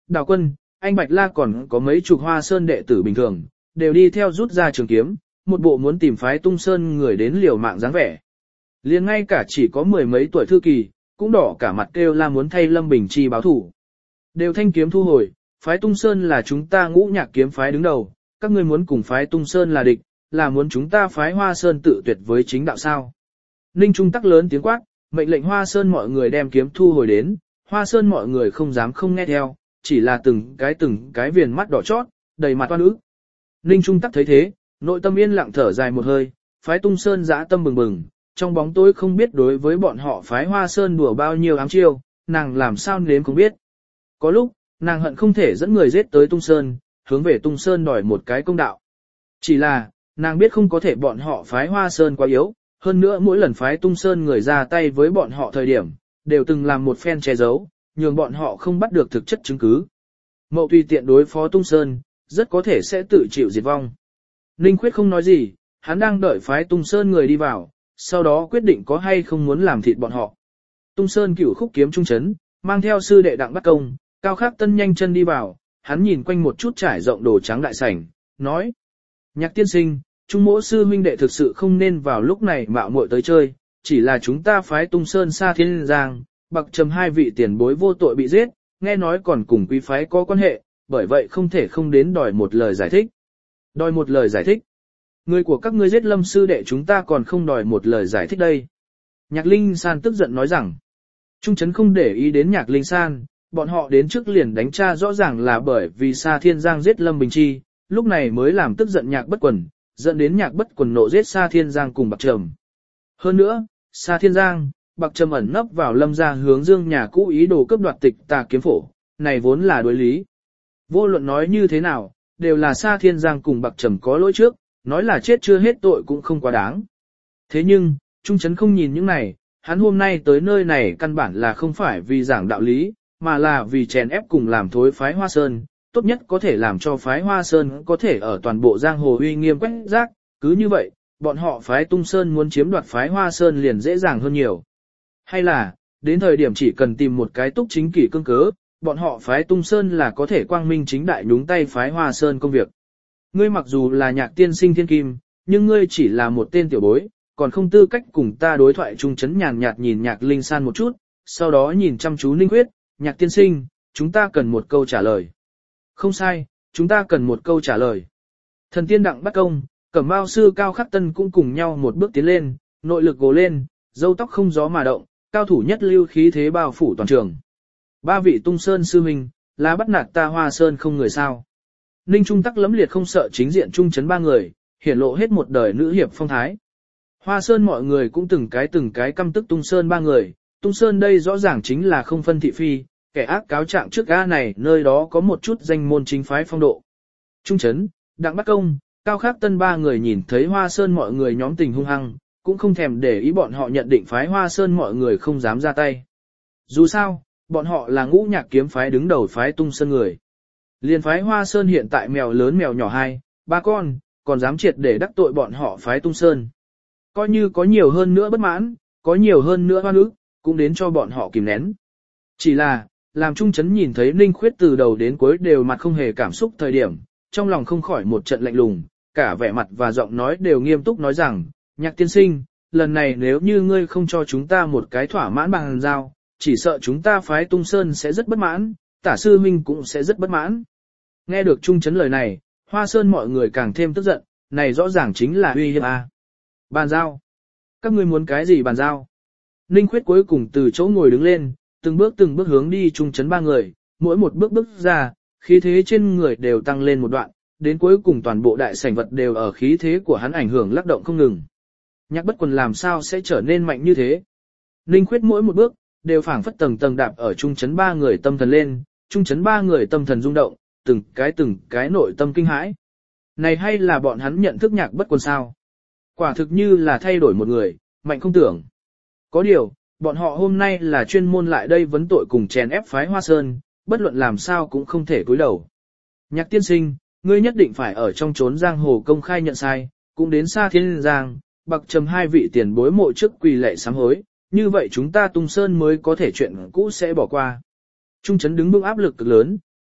Đào Quân, anh Bạch La còn có mấy chục Hoa Sơn đệ tử bình thường, đều đi theo rút ra trường kiếm, một bộ muốn tìm phái Tung Sơn người đến liều mạng dáng vẻ. Liền ngay cả chỉ có mười mấy tuổi thư kỳ, cũng đỏ cả mặt kêu la muốn thay Lâm Bình Chi báo thủ. Đều thanh kiếm thu hồi, phái Tung Sơn là chúng ta Ngũ Nhạc kiếm phái đứng đầu, các ngươi muốn cùng phái Tung Sơn là địch, là muốn chúng ta phái Hoa Sơn tự tuyệt với chính đạo sao. Ninh Trung Tắc lớn tiếng quát, mệnh lệnh Hoa Sơn mọi người đem kiếm thu hồi đến, Hoa Sơn mọi người không dám không nghe theo, chỉ là từng cái viền mắt đỏ chót, đầy mặt oan ức. Ninh Trung Tắc thấy thế, nội tâm yên lặng thở dài một hơi, phái Tung Sơn dã tâm bừng bừng, trong bóng tối không biết đối với bọn họ phái Hoa Sơn đùa bao nhiêu ám chiêu, nàng làm sao nếm không biết. Có lúc, nàng hận không thể dẫn người giết tới Tung Sơn, hướng về Tung Sơn đòi một cái công đạo. Chỉ là, nàng biết không có thể bọn họ phái Hoa Sơn quá yếu, hơn nữa mỗi lần phái Tung Sơn người ra tay với bọn họ thời điểm, đều từng làm một phen che giấu, nhường bọn họ không bắt được thực chất chứng cứ. Mậu tùy tiện đối phó Tung Sơn, rất có thể sẽ tự chịu diệt vong. Ninh Khuyết không nói gì, hắn đang đợi phái Tung Sơn người đi vào, sau đó quyết định có hay không muốn làm thịt bọn họ. Tung Sơn cửu khúc kiếm trung chấn, mang theo sư đệ Đặng Bắc Công, Cao Khắc Tân nhanh chân đi vào, hắn nhìn quanh một chút trải rộng đồ trắng đại sảnh, nói: Nhạc tiên sinh, Trung Mỗ sư huynh đệ thực sự không nên vào lúc này mạo muội tới chơi, chỉ là chúng ta phái Tung Sơn Sa Thiên Giang, Bạc Trầm hai vị tiền bối vô tội bị giết, nghe nói còn cùng quý phái có quan hệ, bởi vậy không thể không đến đòi một lời giải thích. Đòi một lời giải thích? Người của các ngươi giết Lâm sư đệ chúng ta còn không đòi một lời giải thích đây. Nhạc Linh San tức giận nói rằng, Trung Trấn không để ý đến Nhạc Linh San, bọn họ đến trước liền đánh tra rõ ràng là bởi vì Sa Thiên Giang giết Lâm Bình Chi, lúc này mới làm tức giận Nhạc Bất Quần, dẫn đến Nhạc Bất Quần nộ giết Sa Thiên Giang cùng Bạc Trầm. Hơn nữa, Sa Thiên Giang, Bạc Trầm ẩn nấp vào Lâm gia hướng Dương nhà cũ ý đồ cướp đoạt Tịch Tà kiếm phổ, này vốn là đối lý. Vô luận nói như thế nào, đều là Sa Thiên Giang cùng Bạc Trầm có lỗi trước, nói là chết chưa hết tội cũng không quá đáng. Thế nhưng, Trung Trấn không nhìn những này, hắn hôm nay tới nơi này căn bản là không phải vì giảng đạo lý, mà là vì chèn ép cùng làm thối phái Hoa Sơn, tốt nhất có thể làm cho phái Hoa Sơn có thể ở toàn bộ giang hồ uy nghiêm quét rác, cứ như vậy, bọn họ phái Tung Sơn muốn chiếm đoạt phái Hoa Sơn liền dễ dàng hơn nhiều. Hay là, đến thời điểm chỉ cần tìm một cái túc chính kỷ cương cớ, bọn họ phái Tung Sơn là có thể quang minh chính đại nhúng tay phái Hoa Sơn công việc. Ngươi mặc dù là Nhạc tiên sinh thiên kim, nhưng ngươi chỉ là một tên tiểu bối, còn không tư cách cùng ta đối thoại. Trung Trấn nhàn nhạt nhìn Nhạc Linh San một chút, sau đó nhìn chăm chú Ninh Khuyết, Nhạc tiên sinh, chúng ta cần một câu trả lời. Không sai, chúng ta cần một câu trả lời. Thần tiên Đặng Bắc Công, Cẩm Mao sư Cao Khắc Tân cũng cùng nhau một bước tiến lên, nội lực gồ lên, râu tóc không gió mà động, cao thủ nhất lưu khí thế bao phủ toàn trường. Ba vị Tung Sơn sư huynh, là bắt nạt ta Hoa Sơn không người sao. Ninh Trung Tắc lẫm liệt không sợ chính diện Trung Trấn ba người, hiển lộ hết một đời nữ hiệp phong thái. Hoa Sơn mọi người cũng từng cái căm tức Tung Sơn ba người, Tung Sơn đây rõ ràng chính là không phân thị phi, kẻ ác cáo trạng trước ga này nơi đó có một chút danh môn chính phái phong độ. Trung Trấn, Đặng Bắc Công, Cao Khắc Tân ba người nhìn thấy Hoa Sơn mọi người nhóm tình hung hăng, cũng không thèm để ý bọn họ nhận định phái Hoa Sơn mọi người không dám ra tay. Dù sao, bọn họ là Ngũ Nhạc kiếm phái đứng đầu phái Tung Sơn người. Liên phái Hoa Sơn hiện tại mèo lớn mèo nhỏ hai, ba con, còn dám triệt để đắc tội bọn họ phái Tung Sơn. Coi như có nhiều hơn nữa bất mãn, có nhiều hơn nữa oan ức, cũng đến cho bọn họ kìm nén. Chỉ là, làm Trung Trấn nhìn thấy Ninh Khuyết từ đầu đến cuối đều mặt không hề cảm xúc thời điểm, trong lòng không khỏi một trận lạnh lùng, cả vẻ mặt và giọng nói đều nghiêm túc nói rằng, Nhạc tiên sinh, lần này nếu như ngươi không cho chúng ta một cái thỏa mãn bằng giao, chỉ sợ chúng ta phái Tung Sơn sẽ rất bất mãn, Tả sư huynh cũng sẽ rất bất mãn. Nghe được Trung Trấn lời này, Hoa Sơn mọi người càng thêm tức giận, này rõ ràng chính là uy hiếp a. Bàn giao. Các ngươi muốn cái gì bàn giao? Ninh Khuyết cuối cùng từ chỗ ngồi đứng lên, từng bước hướng đi Trung Trấn ba người, mỗi một bước ra, khí thế trên người đều tăng lên một đoạn, đến cuối cùng toàn bộ đại sảnh vật đều ở khí thế của hắn ảnh hưởng lắc động không ngừng. Nhạc Bất Quần làm sao sẽ trở nên mạnh như thế? Ninh Khuyết mỗi một bước, đều phảng phất tầng tầng đạp ở Trung Trấn ba người tâm thần lên, Trung Trấn ba người tâm thần rung động, từng cái nội tâm kinh hãi. Này hay là bọn hắn nhận thức Nhạc Bất Quần sao? Quả thực như là thay đổi một người, mạnh không tưởng. Có điều, bọn họ hôm nay là chuyên môn lại đây vấn tội cùng chèn ép phái Hoa Sơn, bất luận làm sao cũng không thể cúi đầu. Nhạc tiên sinh, ngươi nhất định phải ở trong chốn giang hồ công khai nhận sai, cũng đến Sa Thiên Giang, Bạc Trầm hai vị tiền bối mộ trước quỳ lạy sám hối, như vậy chúng ta Tung Sơn mới có thể chuyện cũ sẽ bỏ qua. Trung Trấn đứng vững áp lực cực lớn,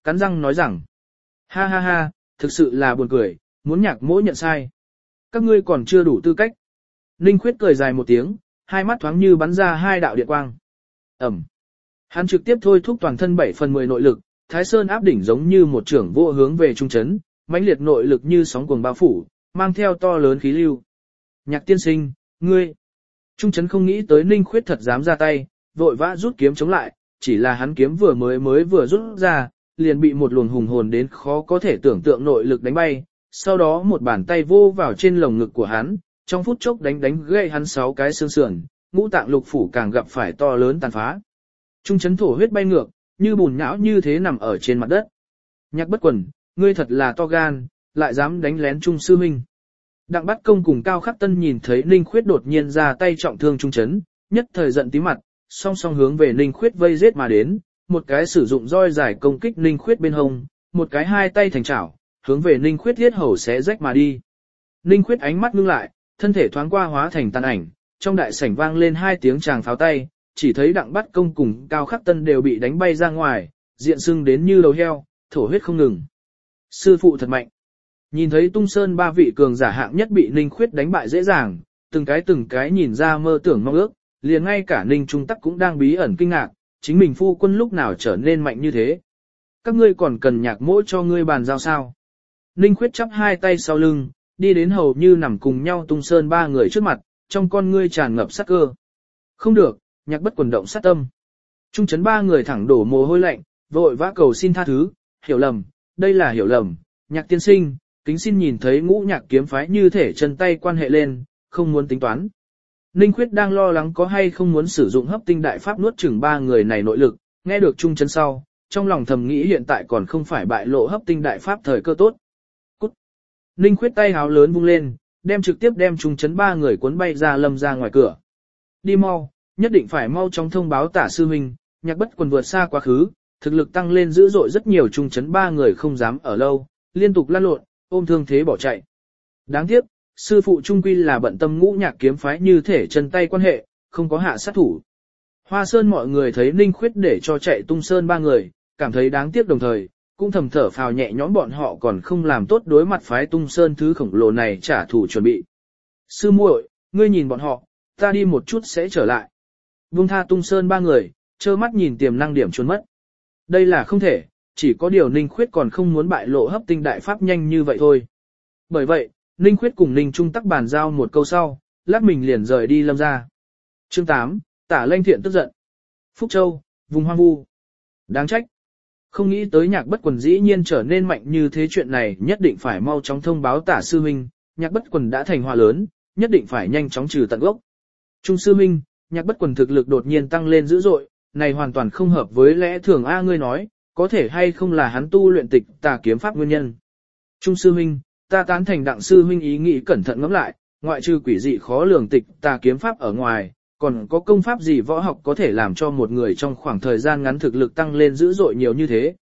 cắn răng nói rằng. Ha ha ha, thực sự là buồn cười, muốn nhạc mỗ nhận sai. Các ngươi còn chưa đủ tư cách. Ninh Khuyết cười dài một tiếng, hai mắt thoáng như bắn ra hai đạo điện quang. Ẩm. Hắn trực tiếp thôi thúc toàn thân 7/10 nội lực, Thái Sơn áp đỉnh giống như một trưởng vô hướng về trung chấn, mãnh liệt nội lực như sóng cuồng bao phủ, mang theo to lớn khí lưu. Nhạc tiên sinh, ngươi. Trung chấn không nghĩ tới Ninh Khuyết thật dám ra tay, vội vã rút kiếm chống lại, chỉ là hắn kiếm mới vừa rút ra, liền bị một luồng hùng hồn đến khó có thể tưởng tượng nội lực đánh bay, sau đó một bàn tay vô vào trên lồng ngực của hắn, trong phút chốc đánh gãy hắn 6 cái xương sườn, ngũ tạng lục phủ càng gặp phải to lớn tàn phá. Trung chấn thổ huyết bay ngược, như bùn nhão như thế nằm ở trên mặt đất. Nhạc Bất Quần, ngươi thật là to gan, lại dám đánh lén Trung sư huynh. Đặng Bát Công cùng Cao Khắc Tân nhìn thấy Ninh Khuyết đột nhiên ra tay trọng thương Trung chấn, nhất thời giận tím mặt, song song hướng về Ninh Khuyết vây giết mà đến, một cái sử dụng roi dài công kích Ninh Khuyết bên hông, một cái hai tay thành chảo, hướng về Ninh Khuyết thiết hầu xé rách mà đi. Ninh Khuyết ánh mắt ngưng lại, thân thể thoáng qua hóa thành tàn ảnh, trong đại sảnh vang lên 2 tiếng tràng pháo tay, chỉ thấy Đặng Bát Công cùng Cao Khắc Tân đều bị đánh bay ra ngoài, diện sưng đến như đầu heo, thổ huyết không ngừng. Sư phụ thật mạnh. Nhìn thấy Tung Sơn 3 vị cường giả hạng nhất bị Ninh Khuyết đánh bại dễ dàng, từng cái nhìn ra mơ tưởng mong ước, liền ngay cả Ninh Trung Tắc cũng đang bí ẩn kinh ngạc, chính mình phu quân lúc nào trở nên mạnh như thế. Các ngươi còn cần nhạc mỗ cho ngươi bàn giao sao? Ninh Khuyết chắp hai tay sau lưng, đi đến hầu như nằm cùng nhau Tung Sơn 3 người trước mặt, trong con ngươi tràn ngập sát cơ. Không được, Nhạc Bất Quần động sát tâm. Trung chấn 3 người thẳng đổ mồ hôi lạnh, vội vã cầu xin tha thứ, hiểu lầm, đây là hiểu lầm, Nhạc tiên sinh, kính xin nhìn thấy Ngũ Nhạc kiếm phái như thể chân tay quan hệ lên, không muốn tính toán. Ninh Khuyết đang lo lắng có hay không muốn sử dụng hấp tinh đại pháp nuốt chửng 3 người này nội lực, nghe được Trung chấn sau, trong lòng thầm nghĩ hiện tại còn không phải bại lộ hấp tinh đại pháp thời cơ tốt. Cút. Ninh Khuyết tay háo lớn vung lên, trực tiếp đem Trung chấn 3 người cuốn bay ra lâm ra ngoài cửa. Đi mau, nhất định phải mau chóng thông báo Tả sư huynh, Nhạc Bất Quần vượt xa quá khứ, thực lực tăng lên dữ dội rất nhiều. Trung chấn 3 người không dám ở lâu, liên tục lăn lộn, ôm thương thế bỏ chạy. Đáng tiếc, sư phụ trung quy là bận tâm Ngũ Nhạc kiếm phái như thể chân tay quan hệ, không có hạ sát thủ. Hoa Sơn mọi người thấy Ninh Khuyết để cho chạy Tung Sơn 3 người, cảm thấy đáng tiếc đồng thời, cũng thầm thở phào nhẹ nhõm bọn họ còn không làm tốt đối mặt phái Tung Sơn thứ khổng lồ này trả thù chuẩn bị. Sư muội, ngươi nhìn bọn họ, ta đi một chút sẽ trở lại. Buông tha Tung Sơn 3 người, trơ mắt nhìn tiềm năng điểm trốn mất. Đây là không thể, chỉ có điều Ninh Khuyết còn không muốn bại lộ hấp tinh đại pháp nhanh như vậy thôi. Bởi vậy, Ninh Khuyết cùng Ninh Trung Tắc bàn giao một câu sau, lát mình liền rời đi lâm ra. Chương 8, Tả Lanh Thiện tức giận. Phúc Châu, vùng hoang vu. Đáng trách. Không nghĩ tới Nhạc Bất Quần dĩ nhiên trở nên mạnh như thế, chuyện này nhất định phải mau chóng thông báo Tả sư huynh, Nhạc Bất Quần đã thành hòa lớn, nhất định phải nhanh chóng trừ tận gốc. Trung sư huynh, Nhạc Bất Quần thực lực đột nhiên tăng lên dữ dội, này hoàn toàn không hợp với lẽ thường a, ngươi nói, có thể hay không là hắn tu luyện tịch tà kiếm pháp nguyên nhân. Trung sư huynh, ta tán thành Đặng sư huynh ý nghĩ cẩn thận ngẫm lại, ngoại trừ quỷ dị khó lường tịch tà kiếm pháp ở ngoài, còn có công pháp gì võ học có thể làm cho một người trong khoảng thời gian ngắn thực lực tăng lên dữ dội nhiều như thế?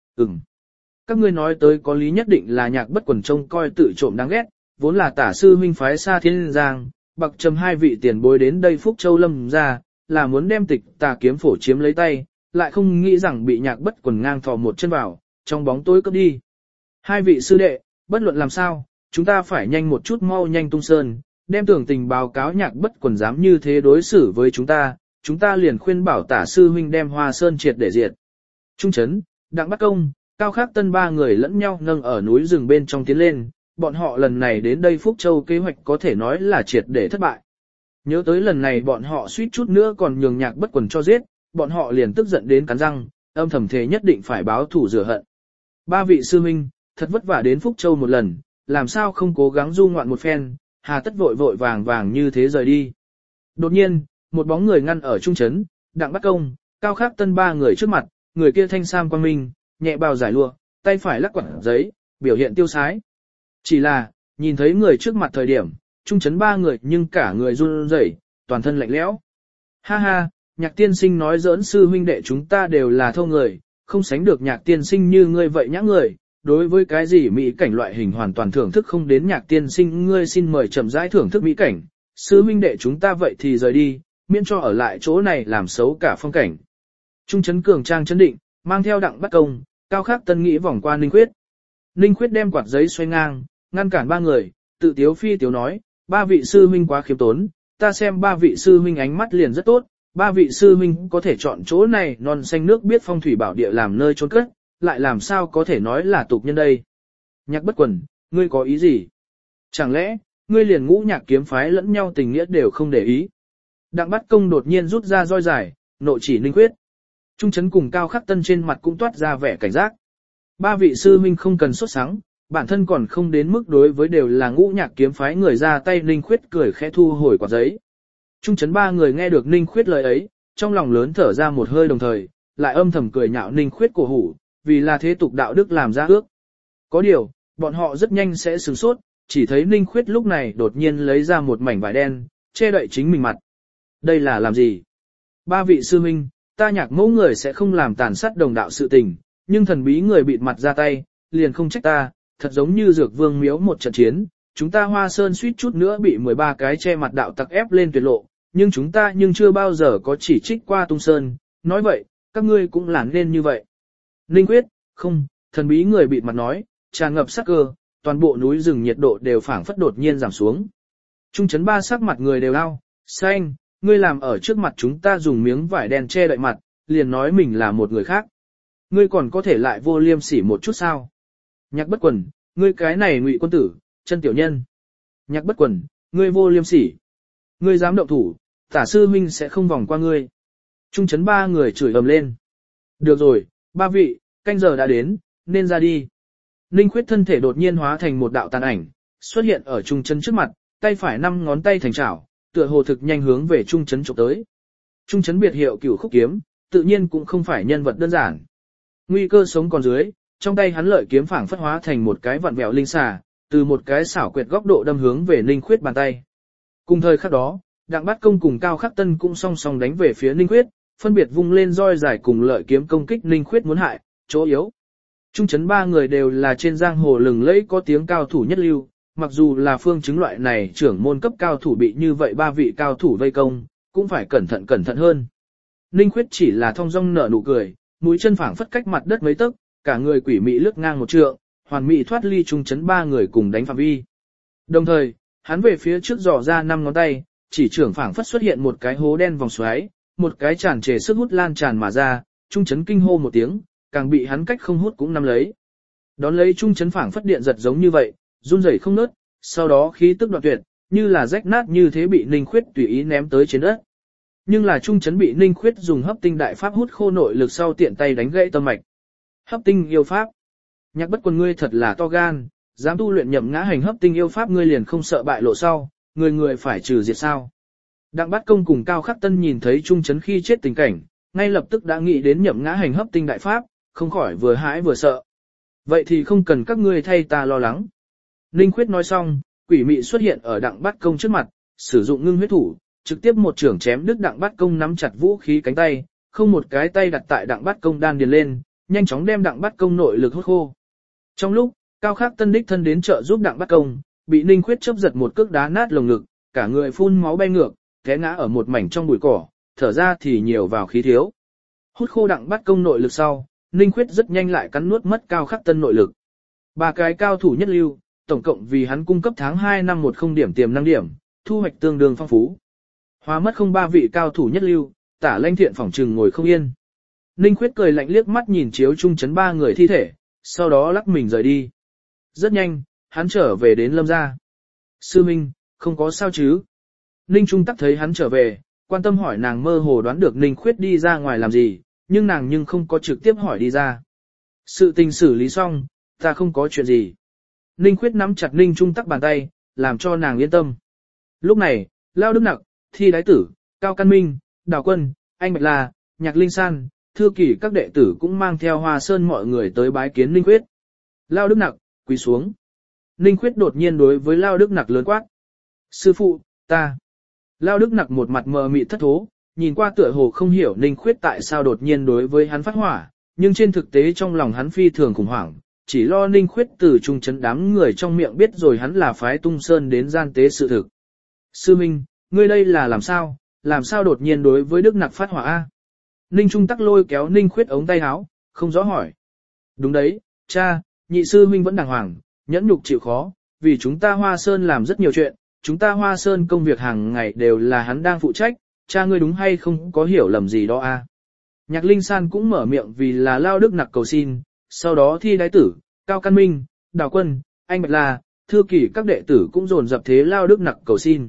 Các ngươi nói tới có lý, nhất định là Nhạc Bất Quần trông coi tự trộm đáng ghét, vốn là Tả sư huynh phái xa Thiên Giang, Bạc Trầm 2 vị tiền bối đến đây Phúc Châu lâm ra, là muốn đem tịch tà kiếm phổ chiếm lấy tay, lại không nghĩ rằng bị Nhạc Bất Quần ngang thò một chân vào, trong bóng tối cướp đi. 2 vị sư đệ, bất luận làm sao, chúng ta phải nhanh một chút, mau nhanh Tung Sơn, đem tưởng tình báo cáo Nhạc Bất Quần dám như thế đối xử với chúng ta liền khuyên bảo Tả sư huynh đem Hoa Sơn triệt để diệt. Trung chấn, Đặng Bát Công, Cao Khắc Tân 3 người lẫn nhau nâng ở núi rừng bên trong tiến lên, bọn họ lần này đến đây Phúc Châu kế hoạch có thể nói là triệt để thất bại. Nhớ tới lần này bọn họ suýt chút nữa còn nhường Nhạc Bất Quần cho giết, bọn họ liền tức giận đến cắn răng, âm thầm thề nhất định phải báo thù rửa hận. 3 vị sư huynh, thật vất vả đến Phúc Châu một lần, làm sao không cố gắng du ngoạn một phen, hà tất vội vàng như thế rời đi. Đột nhiên, một bóng người ngăn ở trung trấn, Đặng Bát Công, Cao Khắc Tân 3 người trước mặt, người kia thanh sam quang minh, nhẹ bào giải lụa, tay phải lắc quạt giấy, biểu hiện tiêu sái. Chỉ là, nhìn thấy người trước mặt thời điểm, trung trấn 3 người nhưng cả người run rẩy, toàn thân lạnh lẽo. Ha ha, Nhạc tiên sinh nói giỡn, sư huynh đệ chúng ta đều là thâu người, không sánh được Nhạc tiên sinh như ngươi vậy nhã người. Đối với cái gì mỹ cảnh loại hình hoàn toàn thưởng thức không đến. Nhạc tiên sinh ngươi xin mời chậm rãi thưởng thức mỹ cảnh, sư huynh đệ chúng ta vậy thì rời đi, miễn cho ở lại chỗ này làm xấu cả phong cảnh. Trung trấn cường trang chấn định, mang theo Đặng Bát Công, Cao Khắc Tân nghĩ vòng qua Ninh Khuyết. Ninh Khuyết đem quạt giấy xoay ngang, ngăn cản ba người, tự tiếu phi tiếu nói, ba vị sư huynh quá khiêm tốn, ta xem ba vị sư huynh ánh mắt liền rất tốt, ba vị sư huynh có thể chọn chỗ này non xanh nước biết phong thủy bảo địa làm nơi trốn cất, lại làm sao có thể nói là tục nhân đây. Nhạc Bất Quần, ngươi có ý gì? Chẳng lẽ, ngươi liền Ngũ Nhạc kiếm phái lẫn nhau tình nghĩa đều không để ý? Đặng Bát Công đột nhiên rút ra roi dài, nội chỉ Ninh Khuyết. Trung Chấn cùng Cao Khắc Tân trên mặt cũng toát ra vẻ cảnh giác. Ba vị sư huynh không cần sốt sắng, bản thân còn không đến mức đối với đều là Ngũ Nhạc kiếm phái người ra tay. Ninh Khuyết cười khẽ thu hồi quạt giấy. Trung Chấn ba người nghe được Ninh Khuyết lời ấy, trong lòng lớn thở ra một hơi đồng thời, lại âm thầm cười nhạo Ninh Khuyết cổ hủ, vì là thế tục đạo đức làm ra ước. Có điều, bọn họ rất nhanh sẽ sửng sốt, chỉ thấy Ninh Khuyết lúc này đột nhiên lấy ra một mảnh vải đen, che đậy chính mình mặt. Đây là làm gì? Ba vị sư huynh, ta Nhạc mẫu người sẽ không làm tàn sát đồng đạo sự tình, nhưng thần bí người bịt mặt ra tay, liền không trách ta, thật giống như Dược Vương miếu một trận chiến, chúng ta Hoa Sơn suýt chút nữa bị 13 cái che mặt đạo tặc ép lên tuyệt lộ, nhưng chúng ta chưa bao giờ có chỉ trích qua Tung Sơn, nói vậy, các ngươi cũng là nên như vậy. Ninh Khuyết, không, thần bí người bịt mặt nói, tràn ngập sắc cơ, toàn bộ núi rừng nhiệt độ đều phảng phất đột nhiên giảm xuống. Trung Chấn ba sắc mặt người đều ao, xanh, ngươi làm ở trước mặt chúng ta dùng miếng vải đen che đậy mặt, liền nói mình là một người khác. Ngươi còn có thể lại vô liêm sỉ một chút sao? Nhạc Bất Quần, ngươi cái này ngụy quân tử, chân tiểu nhân. Nhạc Bất Quần, ngươi vô liêm sỉ. Ngươi dám động thủ, tả sư huynh sẽ không vòng qua ngươi. Trung Chấn ba người chửi ầm lên. Được rồi, ba vị, canh giờ đã đến, nên ra đi. Ninh Khuyết thân thể đột nhiên hóa thành một đạo tàn ảnh, xuất hiện ở Trung Chấn trước mặt, tay phải 5 ngón tay thành chảo, tựa hồ thực nhanh hướng về Trung Chấn chụp tới. Trung Chấn biệt hiệu Cửu Khúc kiếm, tự nhiên cũng không phải nhân vật đơn giản. Nguy cơ sống còn dưới, trong tay hắn lợi kiếm phảng phất hóa thành một cái vặn vẹo linh xà, từ một cái xảo quyệt góc độ đâm hướng về Ninh Khuyết bàn tay. Cùng thời khắc đó, Đặng Bát Công cùng Cao Khắc Tân cũng song song đánh về phía Ninh Khuyết, phân biệt vung lên roi dài cùng lợi kiếm công kích Ninh Khuyết muốn hại, chỗ yếu. Trung Chấn ba người đều là trên giang hồ lừng lẫy có tiếng cao thủ nhất lưu, mặc dù là phương chứng loại này trưởng môn cấp cao thủ bị như vậy ba vị cao thủ vây công, cũng phải cẩn thận hơn. Ninh Khuyết chỉ là thong dong nở nụ cười, mũi chân phảng phất cách mặt đất mấy tấc, cả người quỷ mị lướt ngang một trượng, hoàn mỹ thoát ly Trung Chấn ba người cùng đánh phạm vi. Đồng thời, hắn về phía trước dò ra 5 ngón tay, chỉ trưởng phảng phất xuất hiện một cái hố đen vòng xoáy, một cái tràn trề sức hút lan tràn mà ra, Trung Chấn kinh hô một tiếng, càng bị hắn cách không hút cũng nắm lấy. Đón lấy Trung Chấn phảng phất điện giật giống như vậy, run rẩy không ngớt, sau đó khí tức đoạn tuyệt, như là rách nát như thế bị Ninh Khuyết tùy ý ném tới trên đất. Nhưng là Trung Chấn bị Ninh Khuyết dùng hấp tinh đại pháp hút khô nội lực sau tiện tay đánh gãy tâm mạch. Hấp tinh yêu pháp. Nhạc Bất Quần ngươi thật là to gan, dám tu luyện Nhậm Ngã Hành hấp tinh yêu pháp ngươi liền không sợ bại lộ sau, người phải trừ diệt sao? Đặng Bát Công cùng Cao Khắc Tân nhìn thấy Trung Chấn khi chết tình cảnh, ngay lập tức đã nghĩ đến Nhậm Ngã Hành hấp tinh đại pháp, không khỏi vừa hãi vừa sợ. Vậy thì không cần các ngươi thay ta lo lắng. Ninh Khuyết nói xong, quỷ mị xuất hiện ở Đặng Bát Công trước mặt, sử dụng ngưng huyết thủ, trực tiếp một chưởng chém đứt Đặng Bát Công nắm chặt vũ khí cánh tay, không một cái tay đặt tại Đặng Bát Công đan điền lên, nhanh chóng đem Đặng Bát Công nội lực hút khô. Trong lúc, Cao Khắc Tân đích thân đến trợ giúp Đặng Bát Công, bị Ninh Khuyết chớp giật một cước đá nát lồng ngực, cả người phun máu bay ngược, té ngã ở một mảnh trong bụi cỏ, thở ra thì nhiều vào khí thiếu. Hút khô Đặng Bát Công nội lực sau, Ninh Khuyết rất nhanh lại cắn nuốt mất Cao Khắc Tân nội lực. Ba cái cao thủ nhất lưu, tổng cộng vì hắn cung cấp tháng 2 năm 10 điểm tiềm năng điểm, thu hoạch tương đương phong phú. Hóa mất không ba vị cao thủ nhất lưu, Tả Lanh Thiện phỏng trừng ngồi không yên. Ninh Khuyết cười lạnh liếc mắt nhìn chiếu Trung Chấn ba người thi thể, sau đó lắc mình rời đi. Rất nhanh, hắn trở về đến Lâm gia. Sư Minh, không có sao chứ? Ninh Trung Tắc thấy hắn trở về, quan tâm hỏi nàng mơ hồ đoán được Ninh Khuyết đi ra ngoài làm gì, nhưng nàng không có trực tiếp hỏi đi ra. Sự tình xử lý xong, ta không có chuyện gì. Ninh Khuyết nắm chặt Ninh Trung Tắc bàn tay, làm cho nàng yên tâm. Lúc này, Lao Đức Nặc, Thi Đái Tử, Cao Căn Minh, Đào Quân, Anh Bạch La, Nhạc Linh San, Thư Kỳ các đệ tử cũng mang theo Hoa Sơn mọi người tới bái kiến Ninh Khuyết. Lao Đức Nặc, quỳ xuống. Ninh Khuyết đột nhiên đối với Lao Đức Nặc lớn quát. Sư phụ, ta. Lao Đức Nặc một mặt mờ mịt thất thố, nhìn qua tựa hồ không hiểu Ninh Khuyết tại sao đột nhiên đối với hắn phát hỏa, nhưng trên thực tế trong lòng hắn phi thường khủng hoảng, chỉ lo Ninh Khuyết từ Trung Chấn đám người trong miệng biết rồi hắn là phái Tung Sơn đến gian tế sự thực. Sư Minh, ngươi đây là làm sao đột nhiên đối với Đức Nặc phát hỏa a? Ninh Trung Tắc lôi kéo Ninh Khuyết ống tay áo, không rõ hỏi. Đúng đấy, cha, nhị sư huynh vẫn đàng hoàng, nhẫn nhục chịu khó, vì chúng ta Hoa Sơn làm rất nhiều chuyện, chúng ta Hoa Sơn công việc hàng ngày đều là hắn đang phụ trách, cha ngươi đúng hay không có hiểu lầm gì đó à. Nhạc Linh San cũng mở miệng vì là Lao Đức Nặc cầu xin, sau đó Thi Đái Tử, Cao Căn Minh, Đào Quân, Anh Bạch La, Thư Kỷ các đệ tử cũng dồn dập thế Lao Đức Nặc cầu xin.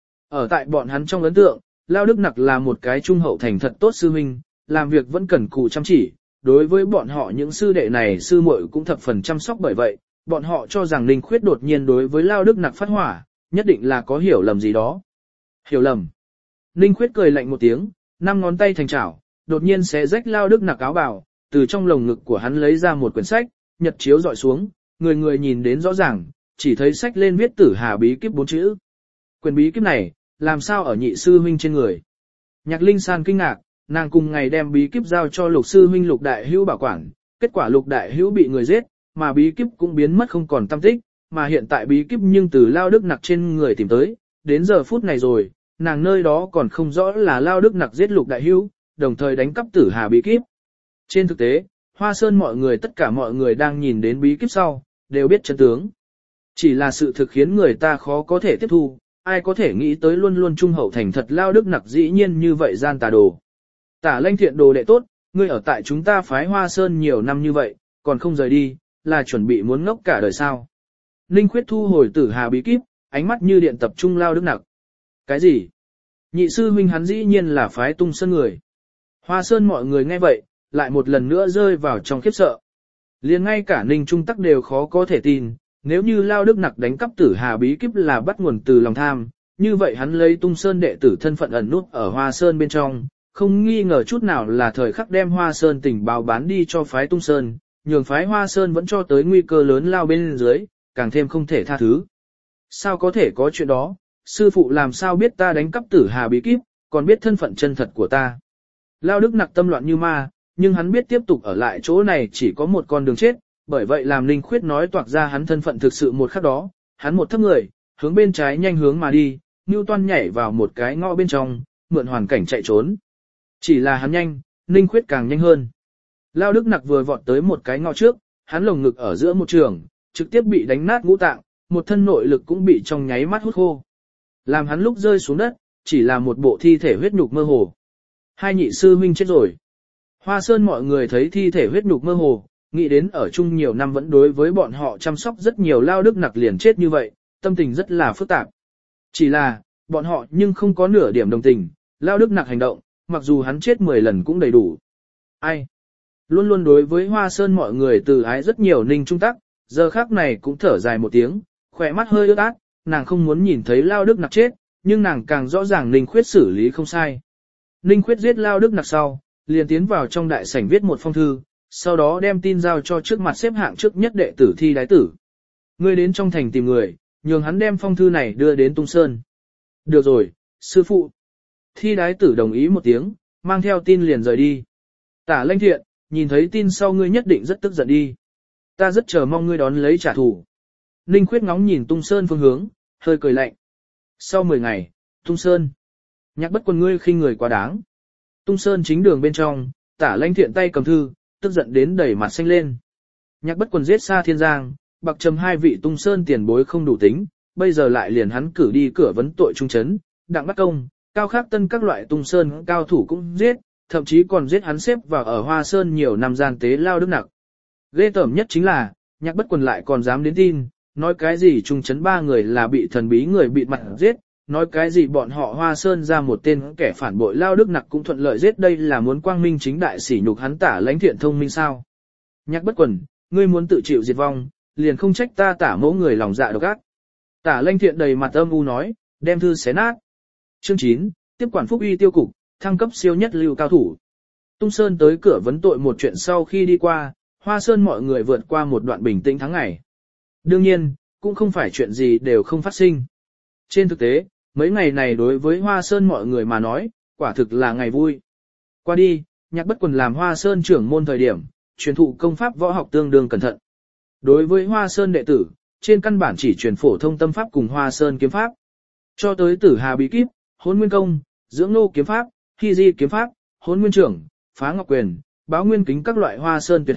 Ở tại bọn hắn trong ấn tượng, Lao Đức Nặc là một cái trung hậu thành thật tốt sư huynh, làm việc vẫn cần cù chăm chỉ, đối với bọn họ những sư đệ này sư muội cũng thập phần chăm sóc bởi vậy, bọn họ cho rằng Ninh Khuyết đột nhiên đối với Lao Đức Nặc phát hỏa, nhất định là có hiểu lầm gì đó. Hiểu lầm. Ninh Khuyết cười lạnh một tiếng, năm ngón tay thành chảo, đột nhiên xé rách Lao Đức Nặc áo bào, từ trong lồng ngực của hắn lấy ra một quyển sách, nhật chiếu dọi xuống, người người nhìn đến rõ ràng, chỉ thấy sách lên viết Tử Hà bí kíp 4 chữ. Quyển bí kíp này, làm sao ở nhị sư huynh trên người? Nhạc Linh San kinh ngạc, nàng cùng ngày đem bí kíp giao cho Lục sư huynh Lục đại hữu bảo quản, kết quả Lục đại hữu bị người giết, mà bí kíp cũng biến mất không còn tăm tích, mà hiện tại bí kíp nhưng từ Lao Đức Nặc trên người tìm tới, đến giờ phút này rồi, nàng nơi đó còn không rõ là Lao Đức Nặc giết Lục đại hữu, đồng thời đánh cắp Tử Hà bí kíp. Trên thực tế, Hoa Sơn tất cả mọi người đang nhìn đến bí kíp sau, đều biết chân tướng. Chỉ là sự thực khiến người ta khó có thể tiếp thu, ai có thể nghĩ tới luôn luôn trung hậu thành thật Lao Đức Nặc dĩ nhiên như vậy gian tà đồ. Tả Lanh Thiện đồ đệ tốt, ngươi ở tại chúng ta phái Hoa Sơn nhiều năm như vậy, còn không rời đi, là chuẩn bị muốn ngốc cả đời sao. Ninh Khuyết thu hồi Tử Hà bí kíp, ánh mắt như điện tập trung Lao Đức Nặc. Cái gì? Nhị sư huynh hắn dĩ nhiên là phái Tung Sơn người. Hoa Sơn mọi người nghe vậy, lại một lần nữa rơi vào trong khiếp sợ. Liền ngay cả Ninh Trung Tắc đều khó có thể tin, nếu như Lao Đức Nặc đánh cắp Tử Hà bí kíp là bắt nguồn từ lòng tham, như vậy hắn lấy Tung Sơn đệ tử thân phận ẩn nút ở Hoa Sơn bên trong, không nghi ngờ chút nào là thời khắc đem Hoa Sơn tình báo bán đi cho phái Tung Sơn, nhường phái Hoa Sơn vẫn cho tới nguy cơ lớn lao bên dưới, càng thêm không thể tha thứ. Sao có thể có chuyện đó, sư phụ làm sao biết ta đánh cắp Tử Hà bí kíp, còn biết thân phận chân thật của ta. Lao Đức Nặc tâm loạn như ma, nhưng hắn biết tiếp tục ở lại chỗ này chỉ có một con đường chết, bởi vậy làm Ninh Khuyết nói toạc ra hắn thân phận thực sự một khắc đó, hắn một thấp người, hướng bên trái nhanh hướng mà đi, Newton nhảy vào một cái ngõ bên trong, mượn hoàn cảnh chạy trốn. Chỉ là hắn nhanh, Ninh Khuyết càng nhanh hơn. Lao Đức Nặc vừa vọt tới một cái ngõ trước, hắn lồng ngực ở giữa một trường, trực tiếp bị đánh nát ngũ tạng, một thân nội lực cũng bị trong nháy mắt hút khô. Làm hắn lúc rơi xuống đất, chỉ là một bộ thi thể huyết nhục mơ hồ. Hai nhị sư huynh chết rồi. Hoa Sơn mọi người thấy thi thể huyết nhục mơ hồ, nghĩ đến ở chung nhiều năm vẫn đối với bọn họ chăm sóc rất nhiều Lao Đức Nặc liền chết như vậy, tâm tình rất là phức tạp. Chỉ là, bọn họ nhưng không có nửa điểm đồng tình, Lao Đức Nặc hành động, mặc dù hắn chết 10 lần cũng đầy đủ. Ai? Luôn luôn đối với Hoa Sơn mọi người từ ái rất nhiều Ninh Trung Tắc, giờ khác này cũng thở dài một tiếng, khỏe mắt hơi ướt át, nàng không muốn nhìn thấy Lao Đức Nặc chết, nhưng nàng càng rõ ràng Ninh Khuyết xử lý không sai. Ninh Khuyết giết Lao Đức Nặc sau, liền tiến vào trong đại sảnh viết một phong thư, sau đó đem tin giao cho trước mặt xếp hạng trước nhất đệ tử Thi Đái Tử. Ngươi đến trong thành tìm người, nhường hắn đem phong thư này đưa đến Tung Sơn. Được rồi, sư phụ. Thi Đái Tử đồng ý một tiếng, mang theo tin liền rời đi. Tả Lanh Thiện, nhìn thấy tin sau ngươi nhất định rất tức giận đi. Ta rất chờ mong ngươi đón lấy trả thù. Ninh Khuyết ngóng nhìn Tung Sơn phương hướng, hơi cười lạnh. Sau 10 ngày, Tung Sơn. Nhạc Bất Quần ngươi khinh người quá đáng. Tung Sơn chính đường bên trong, Tả Lanh Thiện tay cầm thư, tức giận đến đẩy mặt xanh lên. Nhạc Bất Quần giết Sa Thiên Giang, bạc trầm hai vị Tung Sơn tiền bối không đủ tính, bây giờ lại liền hắn cử đi cửa vấn tội trung chấn, Đặng Bắt Công, Cao Khắc Tân các loại Tung Sơn cao thủ cũng giết, thậm chí còn giết hắn xếp vào ở Hoa Sơn nhiều năm gian tế Lao Đức Nặc. Ghê tởm nhất chính là, Nhạc Bất Quần lại còn dám đến tin, nói cái gì trung chấn 3 người là bị thần bí người bịt mặt giết, nói cái gì bọn họ Hoa Sơn ra một tên kẻ phản bội Lao Đức Nặc cũng thuận lợi giết, đây là muốn quang minh chính đại sỉ nhục hắn Tả Lãnh Thiện thông minh sao. Nhạc Bất Quần, ngươi muốn tự chịu diệt vong, liền không trách ta Tả mẫu người lòng dạ độc ác. Tả Lãnh Thiện đầy mặt âm u nói, đem thư xé nát. Chương 9, tiếp quản Phúc Uy tiêu cục, thăng cấp siêu nhất lưu cao thủ. Tung Sơn tới cửa vấn tội một chuyện sau khi đi qua, Hoa Sơn mọi người vượt qua một đoạn bình tĩnh tháng ngày. Đương nhiên, cũng không phải chuyện gì đều không phát sinh. Trên thực tế, mấy ngày này đối với Hoa Sơn mọi người mà nói, quả thực là ngày vui. Qua đi, Nhạc Bất Quần làm Hoa Sơn trưởng môn thời điểm, truyền thụ công pháp võ học tương đương cẩn thận. Đối với Hoa Sơn đệ tử, trên căn bản chỉ truyền phổ thông tâm pháp cùng Hoa Sơn kiếm pháp. Cho tới Tử Hà bí kíp, Hỗn Nguyên công, Dưỡng Nô kiếm pháp, Hy Di kiếm pháp, Hỗn Nguyên trưởng, Phá Ngọc quyền, Báo Nguyên kính các loại Hoa Sơn tuyệt học,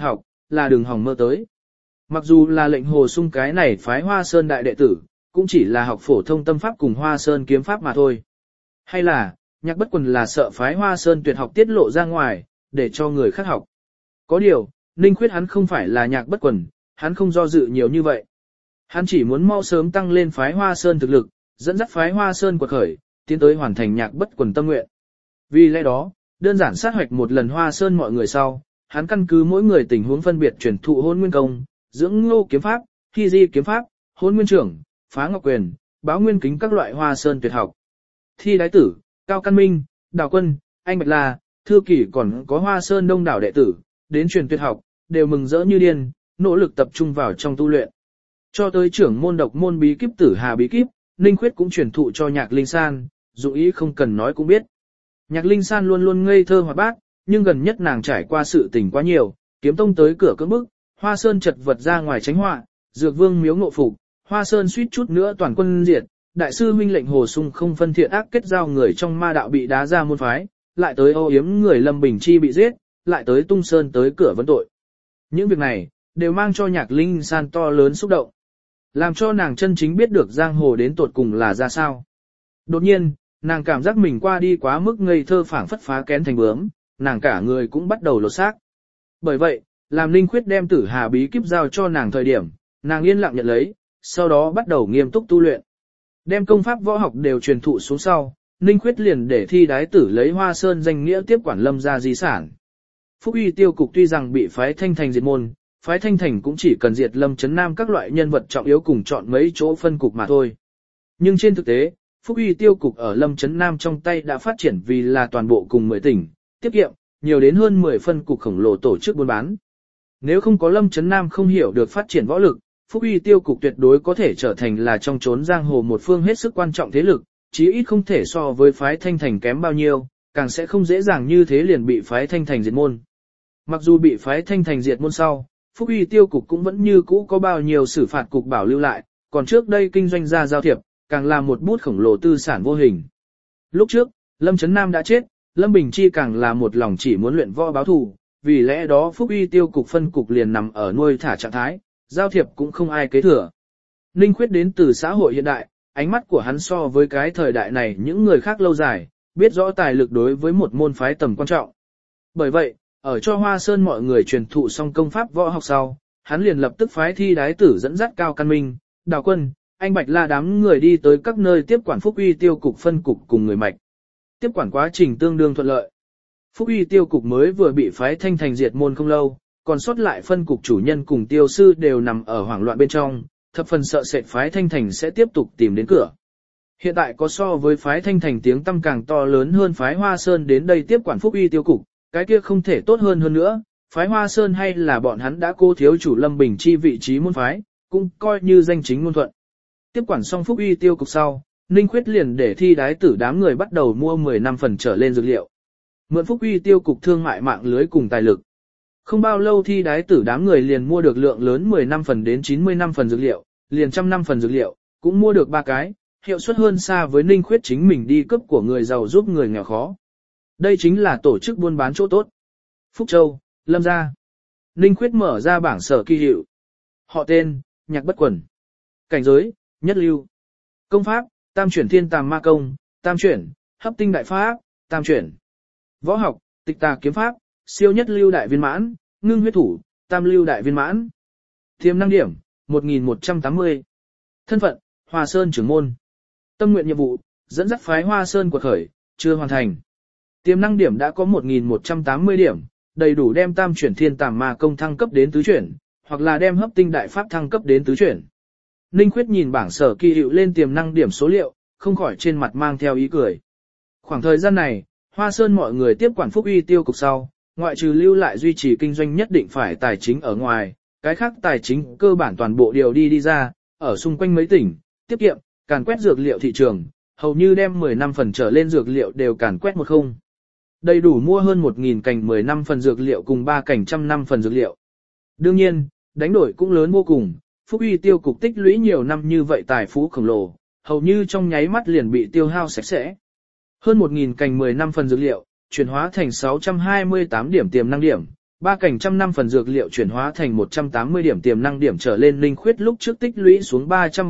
là đường hỏng mơ tới. Mặc dù là lệnh hồ sung cái này phái Hoa Sơn đại đệ tử, cũng chỉ là học phổ thông tâm pháp cùng Hoa Sơn kiếm pháp mà thôi. Hay là, Nhạc Bất Quần là sợ phái Hoa Sơn tuyệt học tiết lộ ra ngoài, để cho người khác học. Có điều, Ninh Khuyết hắn không phải là Nhạc Bất Quần, hắn không do dự nhiều như vậy. Hắn chỉ muốn mau sớm tăng lên phái Hoa Sơn thực lực, dẫn dắt phái Hoa Sơn quật khởi, tiến tới hoàn thành Nhạc Bất Quần tâm nguyện. Vì lẽ đó, đơn giản sát hoạch một lần Hoa Sơn mọi người sau, hắn căn cứ mỗi người tình huống phân biệt truyền thụ Hôn Nguyên công, Dưỡng Ngô kiếm pháp, Hy Di kiếm pháp, Hôn Nguyên trưởng, Phá Ngọc quyền, Báo Nguyên kính các loại Hoa Sơn tuyệt học. Thi Đái Tử, Cao Căn Minh, Đào Quân, Anh Bạch La, Thư Kỷ còn có Hoa Sơn đông đảo đệ tử, đến truyền tuyệt học, đều mừng rỡ như điên, nỗ lực tập trung vào trong tu luyện. Cho tới trưởng môn độc môn bí kíp Tử Hà bí kíp, Ninh Khuyết cũng truyền thụ cho Nhạc Linh San, dụng ý không cần nói cũng biết. Nhạc Linh San luôn luôn ngây thơ hoạt bát, nhưng gần nhất nàng trải qua sự tình quá nhiều, kiếm tông tới cửa cưỡng bức, Hoa Sơn chật vật ra ngoài tránh họa, Dược Vương miếu ngộ phục, Hoa Sơn suýt chút nữa toàn quân diệt, đại sư huynh lệnh Hồ Sung không phân thiện ác kết giao người trong ma đạo bị đá ra môn phái, lại tới ô yếm người Lâm Bình Chi bị giết, lại tới Tung Sơn tới cửa vấn tội. Những việc này đều mang cho Nhạc Linh San to lớn xúc động, làm cho nàng chân chính biết được giang hồ đến tột cùng là ra sao. Đột nhiên, nàng cảm giác mình qua đi quá mức ngây thơ phảng phất phá kén thành bướm, nàng cả người cũng bắt đầu lột xác. Bởi vậy, làm Ninh Khuyết đem Tử Hà bí kíp giao cho nàng thời điểm, nàng yên lặng nhận lấy, sau đó bắt đầu nghiêm túc tu luyện. Đem công pháp võ học đều truyền thụ xuống sau, Ninh Khuyết liền để Thi Đái Tử lấy Hoa Sơn danh nghĩa tiếp quản Lâm gia di sản. Phúc Uy Tiêu cục tuy rằng bị phái Thanh Thành diệt môn, phái Thanh Thành cũng chỉ cần diệt Lâm Chấn Nam các loại nhân vật trọng yếu cùng chọn mấy chỗ phân cục mà thôi. Nhưng trên thực tế, Phúc Uy Tiêu cục ở Lâm Chấn Nam trong tay đã phát triển vì là toàn bộ cùng 10 tỉnh, tiết kiệm, nhiều đến hơn 10 phân cục khổng lồ tổ chức buôn bán. Nếu không có Lâm Chấn Nam không hiểu được phát triển võ lực, Phúc Uy Tiêu cục tuyệt đối có thể trở thành là trong chốn giang hồ một phương hết sức quan trọng thế lực, chí ít không thể so với phái Thanh Thành kém bao nhiêu, càng sẽ không dễ dàng như thế liền bị phái Thanh Thành diệt môn. Mặc dù bị phái Thanh Thành diệt môn sau, Phúc Uy Tiêu cục cũng vẫn như cũ có bao nhiêu xử phạt cục bảo lưu lại, còn trước đây kinh doanh ra giao thiệp, càng là một bút khổng lồ tư sản vô hình. Lúc trước, Lâm Chấn Nam đã chết, Lâm Bình Chi càng là một lòng chỉ muốn luyện võ báo thù, vì lẽ đó Phúc Uy Tiêu cục phân cục liền nằm ở nuôi thả trạng thái, giao thiệp cũng không ai kế thừa. Ninh Khuyết đến từ xã hội hiện đại, ánh mắt của hắn so với cái thời đại này những người khác lâu dài, biết rõ tài lực đối với một môn phái tầm quan trọng. Bởi vậy, ở cho Hoa Sơn mọi người truyền thụ xong công pháp võ học sau, hắn liền lập tức phái Thi Đái Tử dẫn dắt Cao Căn Minh, Đào Quân, Anh Bạch La đám người đi tới các nơi tiếp quản Phúc Uy Tiêu cục phân cục cùng người mạch. Tiếp quản quá trình tương đương thuận lợi. Phúc Uy Tiêu cục mới vừa bị phái Thanh Thành diệt môn không lâu, còn sót lại phân cục chủ nhân cùng tiêu sư đều nằm ở hoảng loạn bên trong, thập phần sợ sệt phái Thanh Thành sẽ tiếp tục tìm đến cửa. Hiện tại có so với phái Thanh Thành tiếng tăm càng to lớn hơn phái Hoa Sơn đến đây tiếp quản Phúc Uy Tiêu cục, cái kia không thể tốt hơn nữa, phái Hoa Sơn hay là bọn hắn đã cố thiếu chủ Lâm Bình Chi vị trí môn phái, cũng coi như danh chính ngôn thuận. Tiếp quản xong Phúc Uy Tiêu cục sau, Ninh Khuyết liền để Thi Đái Tử đám người bắt đầu mua 10 năm phần trở lên dược liệu. Mượn Phúc Uy Tiêu cục thương mại mạng lưới cùng tài lực. Không bao lâu Thi Đái Tử đám người liền mua được lượng lớn 10 năm phần đến 90 năm phần dược liệu, liền 100 năm phần dược liệu, cũng mua được 3 cái, hiệu suất hơn xa với Ninh Khuyết chính mình đi cướp của người giàu giúp người nghèo khó. Đây chính là tổ chức buôn bán chỗ tốt. Phúc Châu, Lâm gia. Ninh Khuyết mở ra bảng sở kỳ hiệu. Họ tên, Nhạc Bất Quần. Cảnh giới, nhất lưu. Công pháp, tam chuyển thiên tàm ma công, tam chuyển, hấp tinh đại pháp, tam chuyển. Võ học, tịch tà kiếm pháp, siêu nhất lưu đại viên mãn, ngưng huyết thủ, tam lưu đại viên mãn. Tiềm năng điểm, 1180. Thân phận, Hoa Sơn trưởng môn. Tâm nguyện nhiệm vụ, dẫn dắt phái Hoa Sơn quật khởi, chưa hoàn thành. Tiềm năng điểm đã có 1180 điểm, đầy đủ đem tam chuyển thiên tàm ma công thăng cấp đến tứ chuyển, hoặc là đem hấp tinh đại pháp thăng cấp đến tứ chuyển. Ninh Khuyết nhìn bảng sở kỳ hiệu lên tiềm năng điểm số liệu, không khỏi trên mặt mang theo ý cười. Khoảng thời gian này, Hoa Sơn mọi người tiếp quản Phúc Uy Tiêu cục sau, ngoại trừ lưu lại duy trì kinh doanh nhất định phải tài chính ở ngoài, cái khác tài chính cơ bản toàn bộ điều đi ra, ở xung quanh mấy tỉnh, tiết kiệm, càn quét dược liệu thị trường, hầu như đem 10 năm phần trở lên dược liệu đều càn quét một không. Đầy đủ mua hơn 1.000 cành 10 năm phần dược liệu cùng 3 cành 100 năm phần dược liệu. Đương nhiên, đánh đổi cũng lớn vô cùng, Phúc Uy Tiêu cục tích lũy nhiều năm như vậy tài phú khổng lồ, hầu như trong nháy mắt liền bị tiêu hao sạch sẽ. Hơn 1.000 cành 10 năm phần dược liệu, chuyển hóa thành 628 điểm tiềm năng điểm, Ba cảnh trăm năm phần dược liệu chuyển hóa thành 180 điểm tiềm năng điểm trở lên. Linh Khuyết lúc trước tích lũy xuống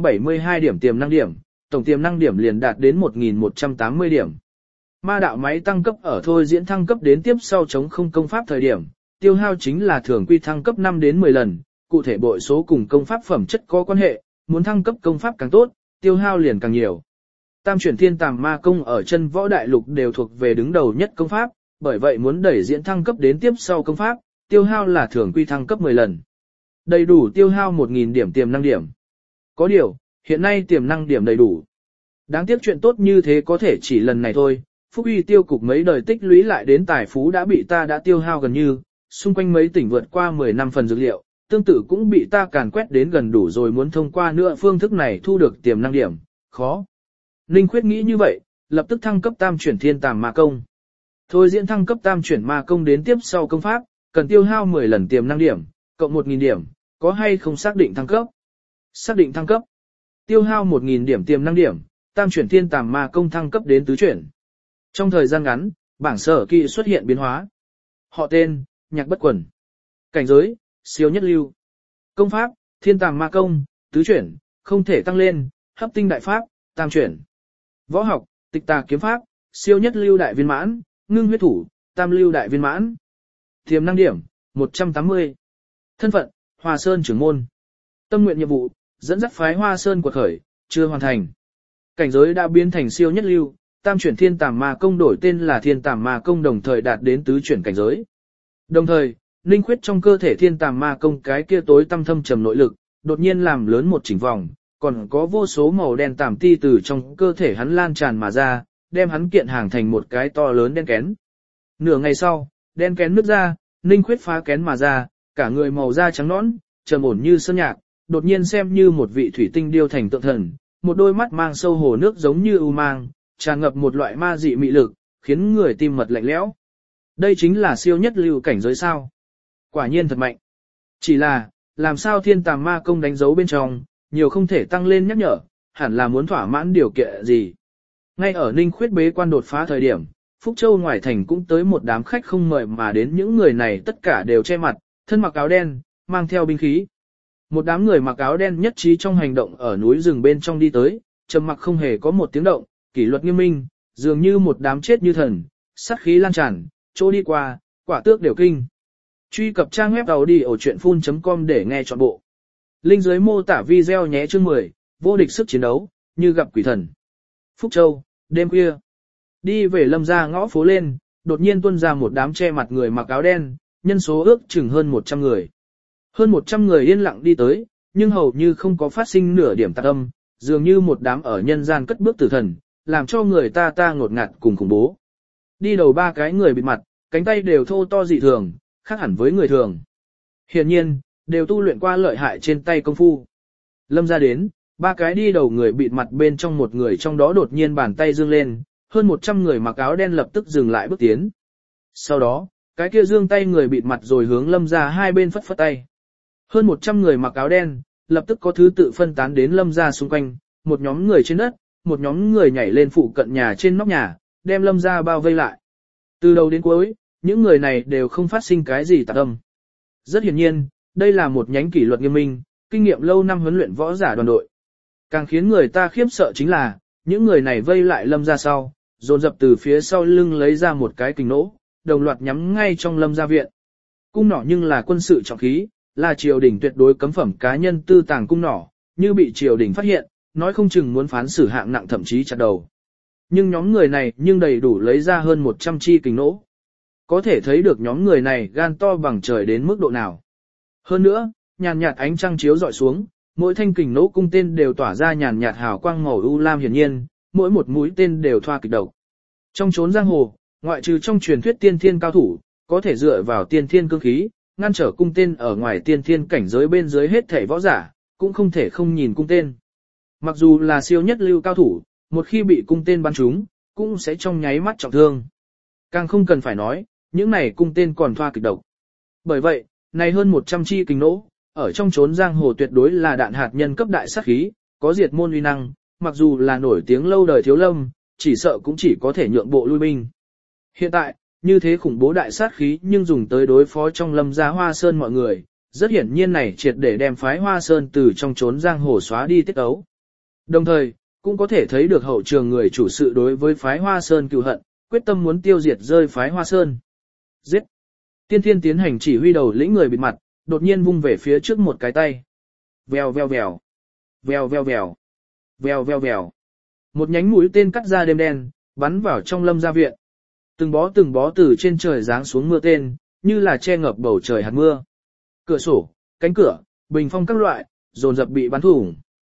372 điểm tiềm năng điểm, tổng tiềm năng điểm liền đạt đến 1180 điểm. Ma đạo máy tăng cấp ở thôi diễn thăng cấp đến tiếp sau chống không công pháp thời điểm, tiêu hao chính là thường quy thăng cấp 5 đến 10 lần, cụ thể bội số cùng công pháp phẩm chất có quan hệ, muốn thăng cấp công pháp càng tốt, tiêu hao liền càng nhiều. Tam chuyển thiên tàm ma công ở chân võ đại lục đều thuộc về đứng đầu nhất công pháp, bởi vậy muốn đẩy diễn thăng cấp đến tiếp sau công pháp, tiêu hao là thường quy thăng cấp 10 lần. Đầy đủ tiêu hao 1000 điểm tiềm năng điểm. Có điều, hiện nay tiềm năng điểm đầy đủ. Đáng tiếc chuyện tốt như thế có thể chỉ lần này thôi, Phúc Uy tiêu cục mấy đời tích lũy lại đến tài phú đã bị ta đã tiêu hao gần như, xung quanh mấy tỉnh vượt qua 10 năm phần dược liệu, tương tự cũng bị ta càn quét đến gần đủ rồi, muốn thông qua nữa phương thức này thu được tiềm năng điểm, khó. Ninh Khuyết nghĩ như vậy, lập tức thăng cấp tam chuyển thiên tàm ma công. Thôi diễn thăng cấp tam chuyển ma công đến tiếp sau công pháp, cần tiêu hao 10 lần tiềm năng điểm, cộng 1000 điểm, có hay không xác định thăng cấp? Xác định thăng cấp. Tiêu hao 1000 điểm tiềm năng điểm, tam chuyển thiên tàm ma công thăng cấp đến tứ chuyển. Trong thời gian ngắn, bảng sở kỵ xuất hiện biến hóa. Họ tên, Nhạc Bất Quần. Cảnh giới, siêu nhất lưu. Công pháp, thiên tàm ma công, tứ chuyển, không thể tăng lên, hấp tinh đại pháp, tam chuyển. Võ học, tịch tà kiếm pháp, siêu nhất lưu đại viên mãn, ngưng huyết thủ, tam lưu đại viên mãn. Tiềm năng điểm, 180. Thân phận, Hoa Sơn trưởng môn. Tâm nguyện nhiệm vụ, dẫn dắt phái Hoa Sơn quật khởi, chưa hoàn thành. Cảnh giới đã biến thành siêu nhất lưu, tam chuyển thiên tàm ma công đổi tên là thiên tàm ma công, đồng thời đạt đến tứ chuyển cảnh giới. Đồng thời, Ninh Khuyết trong cơ thể thiên tàm ma công cái kia tối tăm thâm trầm nội lực, đột nhiên làm lớn một chỉnh vòng, còn có vô số màu đen tàm ti từ trong cơ thể hắn lan tràn mà ra, đem hắn kiện hàng thành một cái to lớn đen kén. Nửa ngày sau, đen kén nứt ra, Ninh Khuyết phá kén mà ra, cả người màu da trắng nõn, trầm ổn như sơn nhạc, đột nhiên xem như một vị thủy tinh điêu thành tượng thần, một đôi mắt mang sâu hồ nước giống như u mang, tràn ngập một loại ma dị mị lực, khiến người tim mật lạnh lẽo. Đây chính là siêu nhất lưu cảnh giới sao? Quả nhiên thật mạnh. Chỉ là, làm sao thiên tàm ma công đánh dấu bên trong, nhiều không thể tăng lên nhắc nhở, hẳn là muốn thỏa mãn điều kiện gì. Ngay ở Ninh Khuyết bế quan đột phá thời điểm, Phúc Châu ngoài thành cũng tới một đám khách không mời mà đến, những người này tất cả đều che mặt, thân mặc áo đen, mang theo binh khí. Một đám người mặc áo đen nhất trí trong hành động ở núi rừng bên trong đi tới, trầm mặc không hề có một tiếng động, kỷ luật nghiêm minh, dường như một đám chết như thần, sát khí lan tràn, chỗ đi qua, quả tước đều kinh. Truy cập trang web audiochuyenphun.com để nghe trọn bộ. Link dưới mô tả video nhé. Chương 10, vô địch sức chiến đấu, như gặp quỷ thần. Phúc Châu, đêm khuya. Đi về Lâm gia ngõ phố lên, đột nhiên tuôn ra một đám che mặt người mặc áo đen, nhân số ước chừng hơn 100 người. Hơn 100 người yên lặng đi tới, nhưng hầu như không có phát sinh nửa điểm tạc âm, dường như một đám ở nhân gian cất bước tử thần, làm cho người ta ngột ngạt cùng khủng bố. Đi đầu ba cái người bịt mặt, cánh tay đều thô to dị thường, khác hẳn với người thường. Hiển nhiên, đều tu luyện qua lợi hại trên tay công phu. Lâm ra đến, ba cái đi đầu người bịt mặt bên trong một người trong đó đột nhiên bàn tay dương lên, hơn 100 người mặc áo đen lập tức dừng lại bước tiến. Sau đó, cái kia dương tay người bịt mặt rồi hướng Lâm ra hai bên phất phất tay. Hơn 100 người mặc áo đen, lập tức có thứ tự phân tán đến Lâm ra xung quanh, một nhóm người trên đất, một nhóm người nhảy lên phụ cận nhà trên nóc nhà, đem Lâm ra bao vây lại. Từ đầu đến cuối, những người này đều không phát sinh cái gì tạc âm. Rất hiển nhiên, đây là một nhánh kỷ luật nghiêm minh, kinh nghiệm lâu năm huấn luyện võ giả đoàn đội. Càng khiến người ta khiếp sợ chính là, những người này vây lại Lâm ra sau, dồn dập từ phía sau lưng lấy ra một cái kình nỗ, đồng loạt nhắm ngay trong Lâm gia viện. Cung nỏ nhưng là quân sự trọng khí, là triều đình tuyệt đối cấm phẩm cá nhân tư tàng cung nỏ, như bị triều đình phát hiện, nói không chừng muốn phán xử hạng nặng thậm chí chặt đầu. Nhưng nhóm người này nhưng đầy đủ lấy ra hơn 100 chi kình nỗ. Có thể thấy được nhóm người này gan to bằng trời đến mức độ nào. Hơn nữa, nhàn nhạt ánh trăng chiếu dọi xuống, mỗi thanh kình nỗ cung tên đều tỏa ra nhàn nhạt hào quang màu u lam hiển nhiên, mỗi một mũi tên đều thoa kịch độc. Trong chốn giang hồ, ngoại trừ trong truyền thuyết tiên thiên cao thủ, có thể dựa vào tiên thiên cương khí, ngăn trở cung tên ở ngoài tiên thiên cảnh giới bên dưới hết thảy võ giả, cũng không thể không nhìn cung tên. Mặc dù là siêu nhất lưu cao thủ, một khi bị cung tên bắn trúng, cũng sẽ trong nháy mắt trọng thương. Càng không cần phải nói, những này cung tên còn thoa kịch độc. Bởi vậy, này hơn 100 chi kình nỗ, ở trong chốn giang hồ tuyệt đối là đạn hạt nhân cấp đại sát khí, có diệt môn uy năng, mặc dù là nổi tiếng lâu đời Thiếu Lâm, chỉ sợ cũng chỉ có thể nhượng bộ lui binh. Hiện tại, như thế khủng bố đại sát khí nhưng dùng tới đối phó trong Lâm gia Hoa Sơn mọi người, rất hiển nhiên này triệt để đem phái Hoa Sơn từ trong chốn giang hồ xóa đi tiết ấu. Đồng thời, cũng có thể thấy được hậu trường người chủ sự đối với phái Hoa Sơn cừu hận, quyết tâm muốn tiêu diệt rơi phái Hoa Sơn. Giết! Tiên Thiên tiến hành chỉ huy đầu lĩnh người bịt mặt, đột nhiên vung về phía trước một cái tay. Vèo vèo vèo. Vèo vèo vèo. Vèo vèo vèo. Một nhánh mũi tên cắt ra đêm đen, bắn vào trong Lâm gia viện. Từng bó từ trên trời giáng xuống mưa tên, như là che ngập bầu trời hạt mưa. Cửa sổ, cánh cửa, bình phong các loại, dồn dập bị bắn thủng.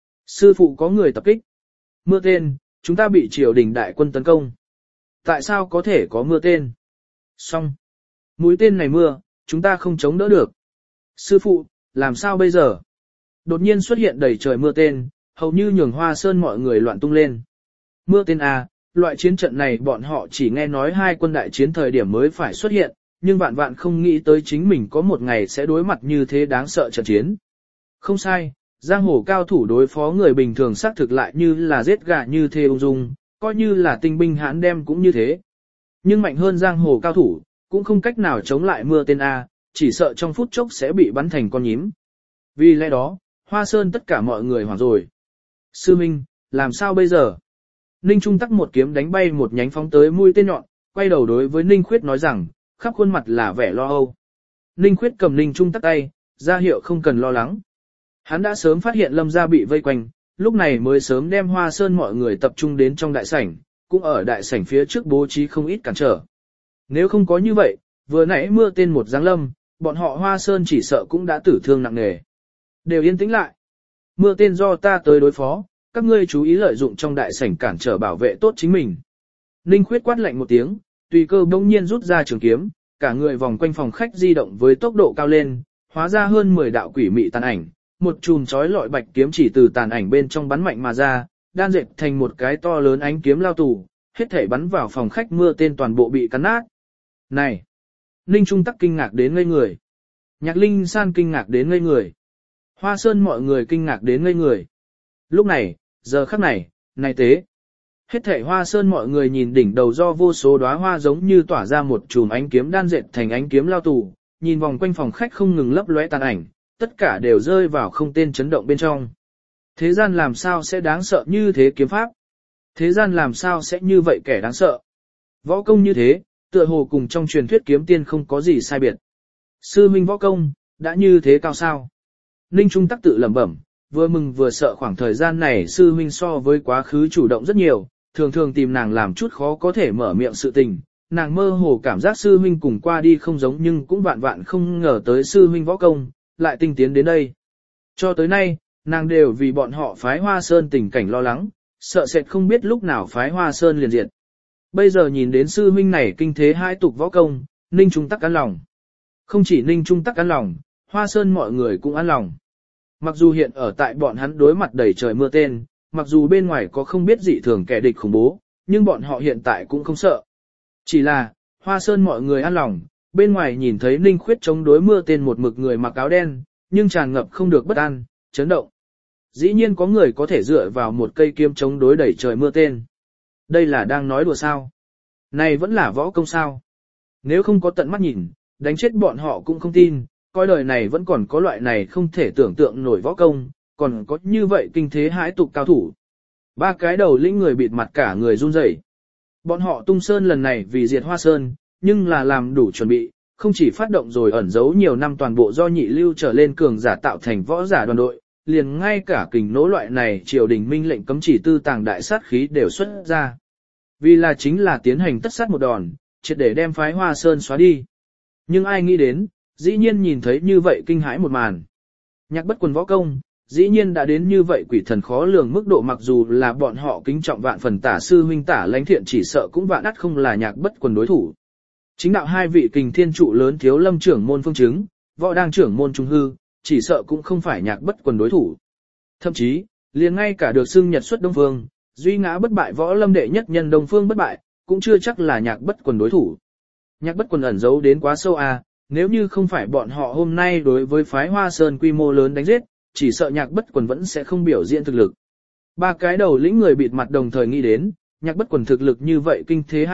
Sư phụ có người tập kích. Mưa tên, chúng ta bị triều đình đại quân tấn công. Tại sao có thể có mưa tên? Xong. Mũi tên này mưa, chúng ta không chống đỡ được. Sư phụ, làm sao bây giờ? Đột nhiên xuất hiện đầy trời mưa tên, hầu như nhường Hoa Sơn mọi người loạn tung lên. Mưa tên à, loại chiến trận này bọn họ chỉ nghe nói hai quân đại chiến thời điểm mới phải xuất hiện, nhưng vạn vạn không nghĩ tới chính mình có một ngày sẽ đối mặt như thế đáng sợ trận chiến. Không sai, giang hồ cao thủ đối phó người bình thường xác thực lại như là giết gà như thế ung dung, coi như là tinh binh hãn đem cũng như thế. Nhưng mạnh hơn giang hồ cao thủ, cũng không cách nào chống lại mưa tên A, chỉ sợ trong phút chốc sẽ bị bắn thành con nhím. Vì lẽ đó, Hoa Sơn tất cả mọi người hoảng rồi. Sư Minh, làm sao bây giờ? Ninh Trung tắc một kiếm đánh bay một nhánh phóng tới mũi tên nhọn, quay đầu đối với Ninh Khuyết nói rằng, khắp khuôn mặt là vẻ lo âu. Ninh Khuyết cầm Ninh Trung tắc tay, ra hiệu không cần lo lắng. Hắn đã sớm phát hiện Lâm gia bị vây quanh, lúc này mới sớm đem Hoa Sơn mọi người tập trung đến trong đại sảnh, cũng ở đại sảnh phía trước bố trí không ít cản trở. Nếu không có như vậy, vừa nãy mưa tên một giáng lâm, bọn họ Hoa Sơn chỉ sợ cũng đã tử thương nặng nề. Đều yên tĩnh lại. Mưa tên do ta tới đối phó, các ngươi chú ý lợi dụng trong đại sảnh cản trở bảo vệ tốt chính mình. Ninh Khuyết quát lạnh một tiếng, tùy cơ bỗng nhiên rút ra trường kiếm, cả người vòng quanh phòng khách di động với tốc độ cao lên, hóa ra hơn 10 đạo quỷ mị tàn ảnh, một chùm chói lọi bạch kiếm chỉ từ tàn ảnh bên trong bắn mạnh mà ra, đan dệt thành một cái to lớn ánh kiếm lao tù, hết thảy bắn vào phòng khách mưa tên toàn bộ bị cắn nát. Này! Ninh Trung tắc kinh ngạc đến ngây người. Nhạc Linh San kinh ngạc đến ngây người. Hoa Sơn mọi người kinh ngạc đến ngây người. Lúc này, giờ khắc này, này tế. Hết thảy Hoa Sơn mọi người nhìn đỉnh đầu do vô số đóa hoa giống như tỏa ra một chùm ánh kiếm đan dệt thành ánh kiếm lao tù, nhìn vòng quanh phòng khách không ngừng lấp lóe tàn ảnh, tất cả đều rơi vào không tên chấn động bên trong. Thế gian làm sao sẽ đáng sợ như thế kiếm pháp? Thế gian làm sao sẽ như vậy kẻ đáng sợ? Võ công như thế, tựa hồ cùng trong truyền thuyết kiếm tiên không có gì sai biệt. Sư huynh võ công, đã như thế cao sao? Ninh Trung tắc tự lẩm bẩm, vừa mừng vừa sợ khoảng thời gian này sư huynh so với quá khứ chủ động rất nhiều, thường thường tìm nàng làm chút khó có thể mở miệng sự tình. Nàng mơ hồ cảm giác sư huynh cùng qua đi không giống nhưng cũng vạn vạn không ngờ tới sư huynh võ công, lại tinh tiến đến đây. Cho tới nay, nàng đều vì bọn họ phái Hoa Sơn tình cảnh lo lắng, sợ sệt không biết lúc nào phái Hoa Sơn liền diệt. Bây giờ nhìn đến sư huynh này kinh thế hai tục võ công, Ninh Trung tắc an lòng. Không chỉ Ninh Trung tắc an lòng, Hoa Sơn mọi người cũng an lòng. Mặc dù hiện ở tại bọn hắn đối mặt đầy trời mưa tên, mặc dù bên ngoài có không biết dị thường kẻ địch khủng bố, nhưng bọn họ hiện tại cũng không sợ. Chỉ là, Hoa Sơn mọi người an lòng, bên ngoài nhìn thấy Ninh Khuyết chống đối mưa tên một mực người mặc áo đen, nhưng tràn ngập không được bất an, chấn động. Dĩ nhiên có người có thể dựa vào một cây kiếm chống đối đẩy trời mưa tên. Đây là đang nói đùa sao? Này vẫn là võ công sao? Nếu không có tận mắt nhìn, đánh chết bọn họ cũng không tin, coi đời này vẫn còn có loại này không thể tưởng tượng nổi võ công, còn có như vậy kinh thế hãi tục cao thủ. Ba cái đầu lĩnh người bịt mặt cả người run rẩy. Bọn họ tung sơn lần này vì diệt Hoa Sơn, nhưng là làm đủ chuẩn bị, không chỉ phát động rồi ẩn giấu nhiều năm toàn bộ do nhị lưu trở lên cường giả tạo thành võ giả đoàn đội, liền ngay cả kình nỗ loại này triều đình minh lệnh cấm chỉ tư tàng đại sát khí đều xuất ra. Vì là chính là tiến hành tất sát một đòn, triệt để đem phái Hoa Sơn xóa đi. Nhưng ai nghĩ đến, dĩ nhiên nhìn thấy như vậy kinh hãi một màn. Nhạc Bất Quần võ công, dĩ nhiên đã đến như vậy quỷ thần khó lường mức độ, mặc dù là bọn họ kính trọng vạn phần Tả sư huynh Tả Lãnh Thiện chỉ sợ cũng vạn ắt không là Nhạc Bất Quần đối thủ. Chính đạo hai vị kình thiên trụ lớn Thiếu Lâm trưởng môn Phương Chứng, Võ Đang trưởng môn Trung Hư, chỉ sợ cũng không phải Nhạc Bất Quần đối thủ. Thậm chí, liền ngay cả được xưng Nhật xuất Đông Phương, duy ngã bất bại Võ Lâm đệ nhất nhân Đông Phương bất bại, cũng chưa chắc là Nhạc Bất Quần đối thủ. Nhạc Bất Quần ẩn giấu đến quá sâu à, nếu như không phải bọn họ hôm nay đối với phái Hoa Sơn quy mô lớn đánh giết, chỉ sợ Nhạc Bất Quần vẫn sẽ không biểu diễn thực lực. Ba cái đầu lĩnh người bịt mặt đồng thời nghĩ đến, Nhạc Bất Quần thực lực như vậy kinh thế hai tục,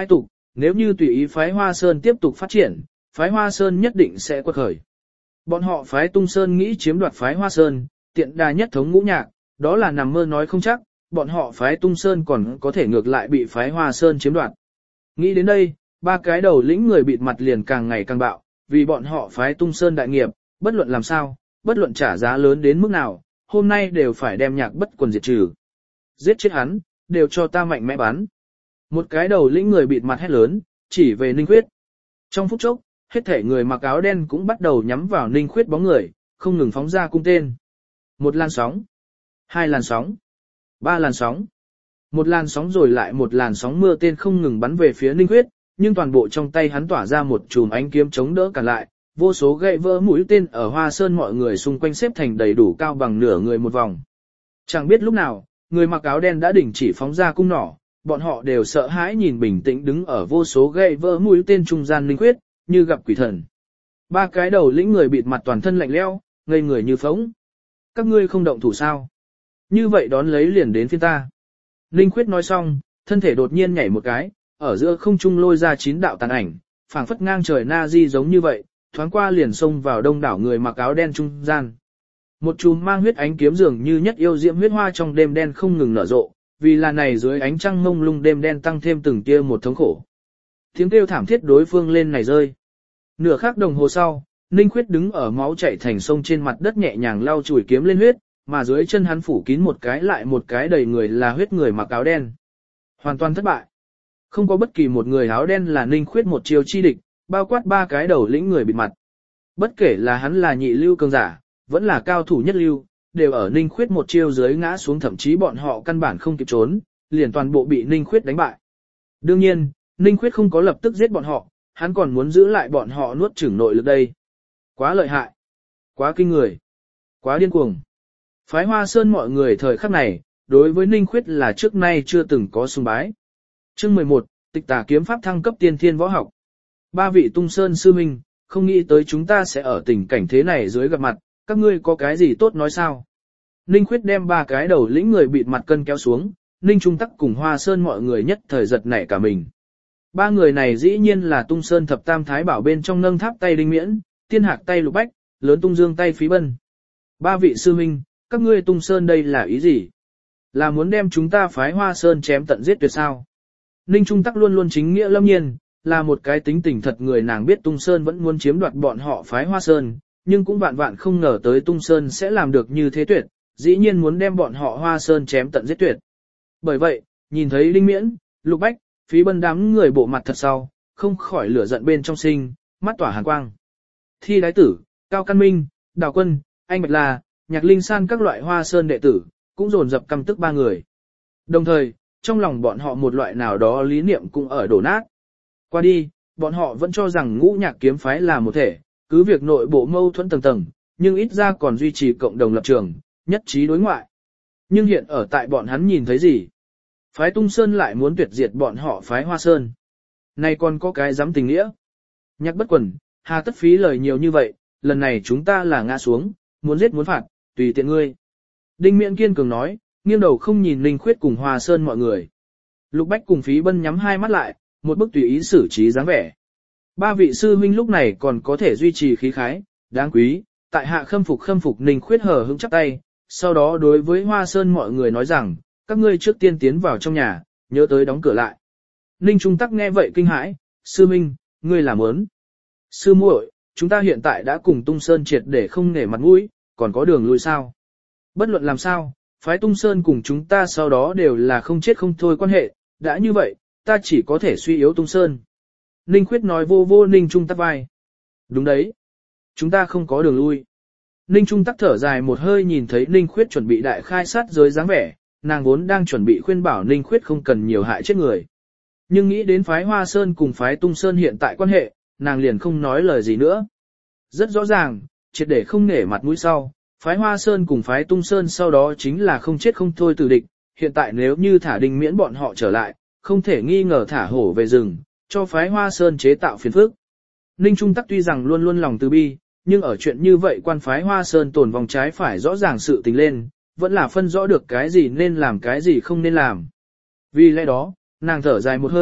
nếu như tùy ý phái Hoa Sơn tiếp tục phát triển, phái Hoa Sơn nhất định sẽ quật khởi. Bọn họ phái Tung Sơn nghĩ chiếm đoạt phái Hoa Sơn, tiện đà nhất thống ngũ nhạc, đó là nằm mơ nói không chắc, bọn họ phái Tung Sơn còn có thể ngược lại bị phái Hoa Sơn chiếm đoạt. Nghĩ đến đây, ba cái đầu lĩnh người bịt mặt liền càng ngày càng bạo, vì bọn họ phái Tung Sơn đại nghiệp, bất luận làm sao, bất luận trả giá lớn đến mức nào, hôm nay đều phải đem Nhạc Bất Quần diệt trừ. Giết chết hắn, đều cho ta mạnh mẽ bắn. Một cái đầu lĩnh người bịt mặt hét lớn, chỉ về Ninh Khuyết. Trong phút chốc, hết thể người mặc áo đen cũng bắt đầu nhắm vào Ninh Khuyết bóng người, không ngừng phóng ra cung tên. Một làn sóng, hai làn sóng, ba làn sóng. Một làn sóng rồi lại một làn sóng mưa tên không ngừng bắn về phía Ninh Khuyết, nhưng toàn bộ trong tay hắn tỏa ra một chùm ánh kiếm chống đỡ cản lại, vô số gậy vỡ mũi tên ở Hoa Sơn mọi người xung quanh xếp thành đầy đủ cao bằng nửa người một vòng. Chẳng biết lúc nào, người mặc áo đen đã đình chỉ phóng ra cung nỏ, bọn họ đều sợ hãi nhìn bình tĩnh đứng ở vô số gậy vỡ mũi tên trung gian Ninh Khuyết, như gặp quỷ thần. Ba cái đầu lĩnh người bịt mặt toàn thân lạnh lẽo, ngây người như phỗng. Các ngươi không động thủ sao? Như vậy đón lấy liền đến phiên ta. Ninh Khuyết nói xong, thân thể đột nhiên nhảy một cái, ở giữa không trung lôi ra 9 đạo tàn ảnh, phảng phất ngang trời na di giống như vậy, thoáng qua liền xông vào đông đảo người mặc áo đen trung gian. Một chùm mang huyết ánh kiếm dường như nhất yêu diễm huyết hoa trong đêm đen không ngừng nở rộ, vì là này dưới ánh trăng mông lung đêm đen tăng thêm từng tia một thống khổ. Tiếng kêu thảm thiết đối phương lên này rơi. Nửa khắc đồng hồ sau, Ninh Khuyết đứng ở máu chảy thành sông trên mặt đất nhẹ nhàng lau chùi kiếm lên huyết, mà dưới chân hắn phủ kín một cái lại một cái đầy người là huyết người mặc áo đen. Hoàn toàn thất bại. Không có bất kỳ một người áo đen là Ninh Khuyết một chiêu chi địch, bao quát ba cái đầu lĩnh người bịt mặt. Bất kể là hắn là nhị lưu cường giả, vẫn là cao thủ nhất lưu, đều ở Ninh Khuyết một chiêu dưới ngã xuống, thậm chí bọn họ căn bản không kịp trốn, liền toàn bộ bị Ninh Khuyết đánh bại. Đương nhiên, Ninh Khuyết không có lập tức giết bọn họ, hắn còn muốn giữ lại bọn họ nuốt chửng nội lực đây. Quá lợi hại, quá kinh người, quá điên cuồng. Phái Hoa Sơn mọi người thời khắc này, đối với Ninh Khuyết là trước nay chưa từng có sùng bái. Chương 11, Tịch Tà kiếm pháp thăng cấp tiên thiên võ học. Ba vị Tung Sơn sư huynh, không nghĩ tới chúng ta sẽ ở tình cảnh thế này dưới gặp mặt, các ngươi có cái gì tốt nói sao? Ninh Khuyết đem ba cái đầu lĩnh người bịt mặt cân kéo xuống, Ninh Trung Tắc cùng Hoa Sơn mọi người nhất thời giật nảy cả mình. Ba người này dĩ nhiên là Tung Sơn thập tam thái bảo bên trong nâng tháp tay Đinh Miễn, tiên hạc tay Lục Bách, lớn tung dương tay Phí Bân. Ba vị sư huynh, các ngươi Tung Sơn đây là ý gì? Là muốn đem chúng ta phái Hoa Sơn chém tận giết tuyệt sao? Ninh Trung Tắc luôn luôn chính nghĩa lâm nhiên, là một cái tính tình thật người, nàng biết Tung Sơn vẫn muốn chiếm đoạt bọn họ phái Hoa Sơn, nhưng cũng vạn vạn không ngờ tới Tung Sơn sẽ làm được như thế tuyệt, dĩ nhiên muốn đem bọn họ Hoa Sơn chém tận giết tuyệt. Bởi vậy, nhìn thấy Đinh Miễn, Lục Bách, Phí Bân đám người bộ mặt thật sau, không khỏi lửa giận bên trong sinh, mắt tỏa hàn quang. Thi Đái Tử, Cao Căn Minh, Đào Quân, Anh Bạch La, Nhạc Linh San các loại Hoa Sơn đệ tử, cũng dồn dập căm tức ba người. Đồng thời, trong lòng bọn họ một loại nào đó lý niệm cũng ở đổ nát. Qua đi, bọn họ vẫn cho rằng Ngũ Nhạc kiếm phái là một thể, cứ việc nội bộ mâu thuẫn tầng tầng, nhưng ít ra còn duy trì cộng đồng lập trường, nhất trí đối ngoại. Nhưng hiện ở tại bọn hắn nhìn thấy gì? Phái Tung Sơn lại muốn tuyệt diệt bọn họ phái Hoa Sơn. Này còn có cái dám tình nghĩa. Nhạc Bất Quần, hà tất phí lời nhiều như vậy, lần này chúng ta là ngã xuống, muốn giết muốn phạt, tùy tiện ngươi. Đinh Miễn kiên cường nói, nghiêng đầu không nhìn Ninh Khuyết cùng Hoa Sơn mọi người. Lục Bách cùng Phí Bân nhắm hai mắt lại, một bức tùy ý xử trí dáng vẻ. Ba vị sư huynh lúc này còn có thể duy trì khí khái, đáng quý, tại hạ khâm phục Ninh Khuyết hờ hững chắp tay, sau đó đối với Hoa Sơn mọi người nói rằng, các ngươi trước tiên tiến vào trong nhà, nhớ tới đóng cửa lại. Ninh Trung Tắc nghe vậy kinh hãi, sư huynh, ngươi làm ớn. Sư muội, chúng ta hiện tại đã cùng Tung Sơn triệt để không nể mặt mũi, còn có đường lui sao? Bất luận làm sao, phái Tung Sơn cùng chúng ta sau đó đều là không chết không thôi quan hệ, đã như vậy, ta chỉ có thể suy yếu Tung Sơn. Ninh Khuyết nói vô vô Ninh Trung Tắc vai. Đúng đấy, chúng ta không có đường lui. Ninh Trung Tắc thở dài một hơi, nhìn thấy Ninh Khuyết chuẩn bị đại khai sát giới dáng vẻ, nàng vốn đang chuẩn bị khuyên bảo Ninh Khuyết không cần nhiều hại chết người. Nhưng nghĩ đến phái Hoa Sơn cùng phái Tung Sơn hiện tại quan hệ, nàng liền không nói lời gì nữa. Rất rõ ràng, triệt để không nể mặt mũi sau, phái Hoa Sơn cùng phái Tung Sơn sau đó chính là không chết không thôi từ địch, hiện tại nếu như thả Đinh Miễn bọn họ trở lại, không thể nghi ngờ thả hổ về rừng, cho phái Hoa Sơn chế tạo phiền phức. Ninh Trung Tắc tuy rằng luôn luôn lòng từ bi, nhưng ở chuyện như vậy quan phái Hoa Sơn tổn vòng trái phải rõ ràng sự tình lên, vẫn là phân rõ được cái gì nên làm cái gì không nên làm. Vì lẽ đó, nàng thở dài một hơi,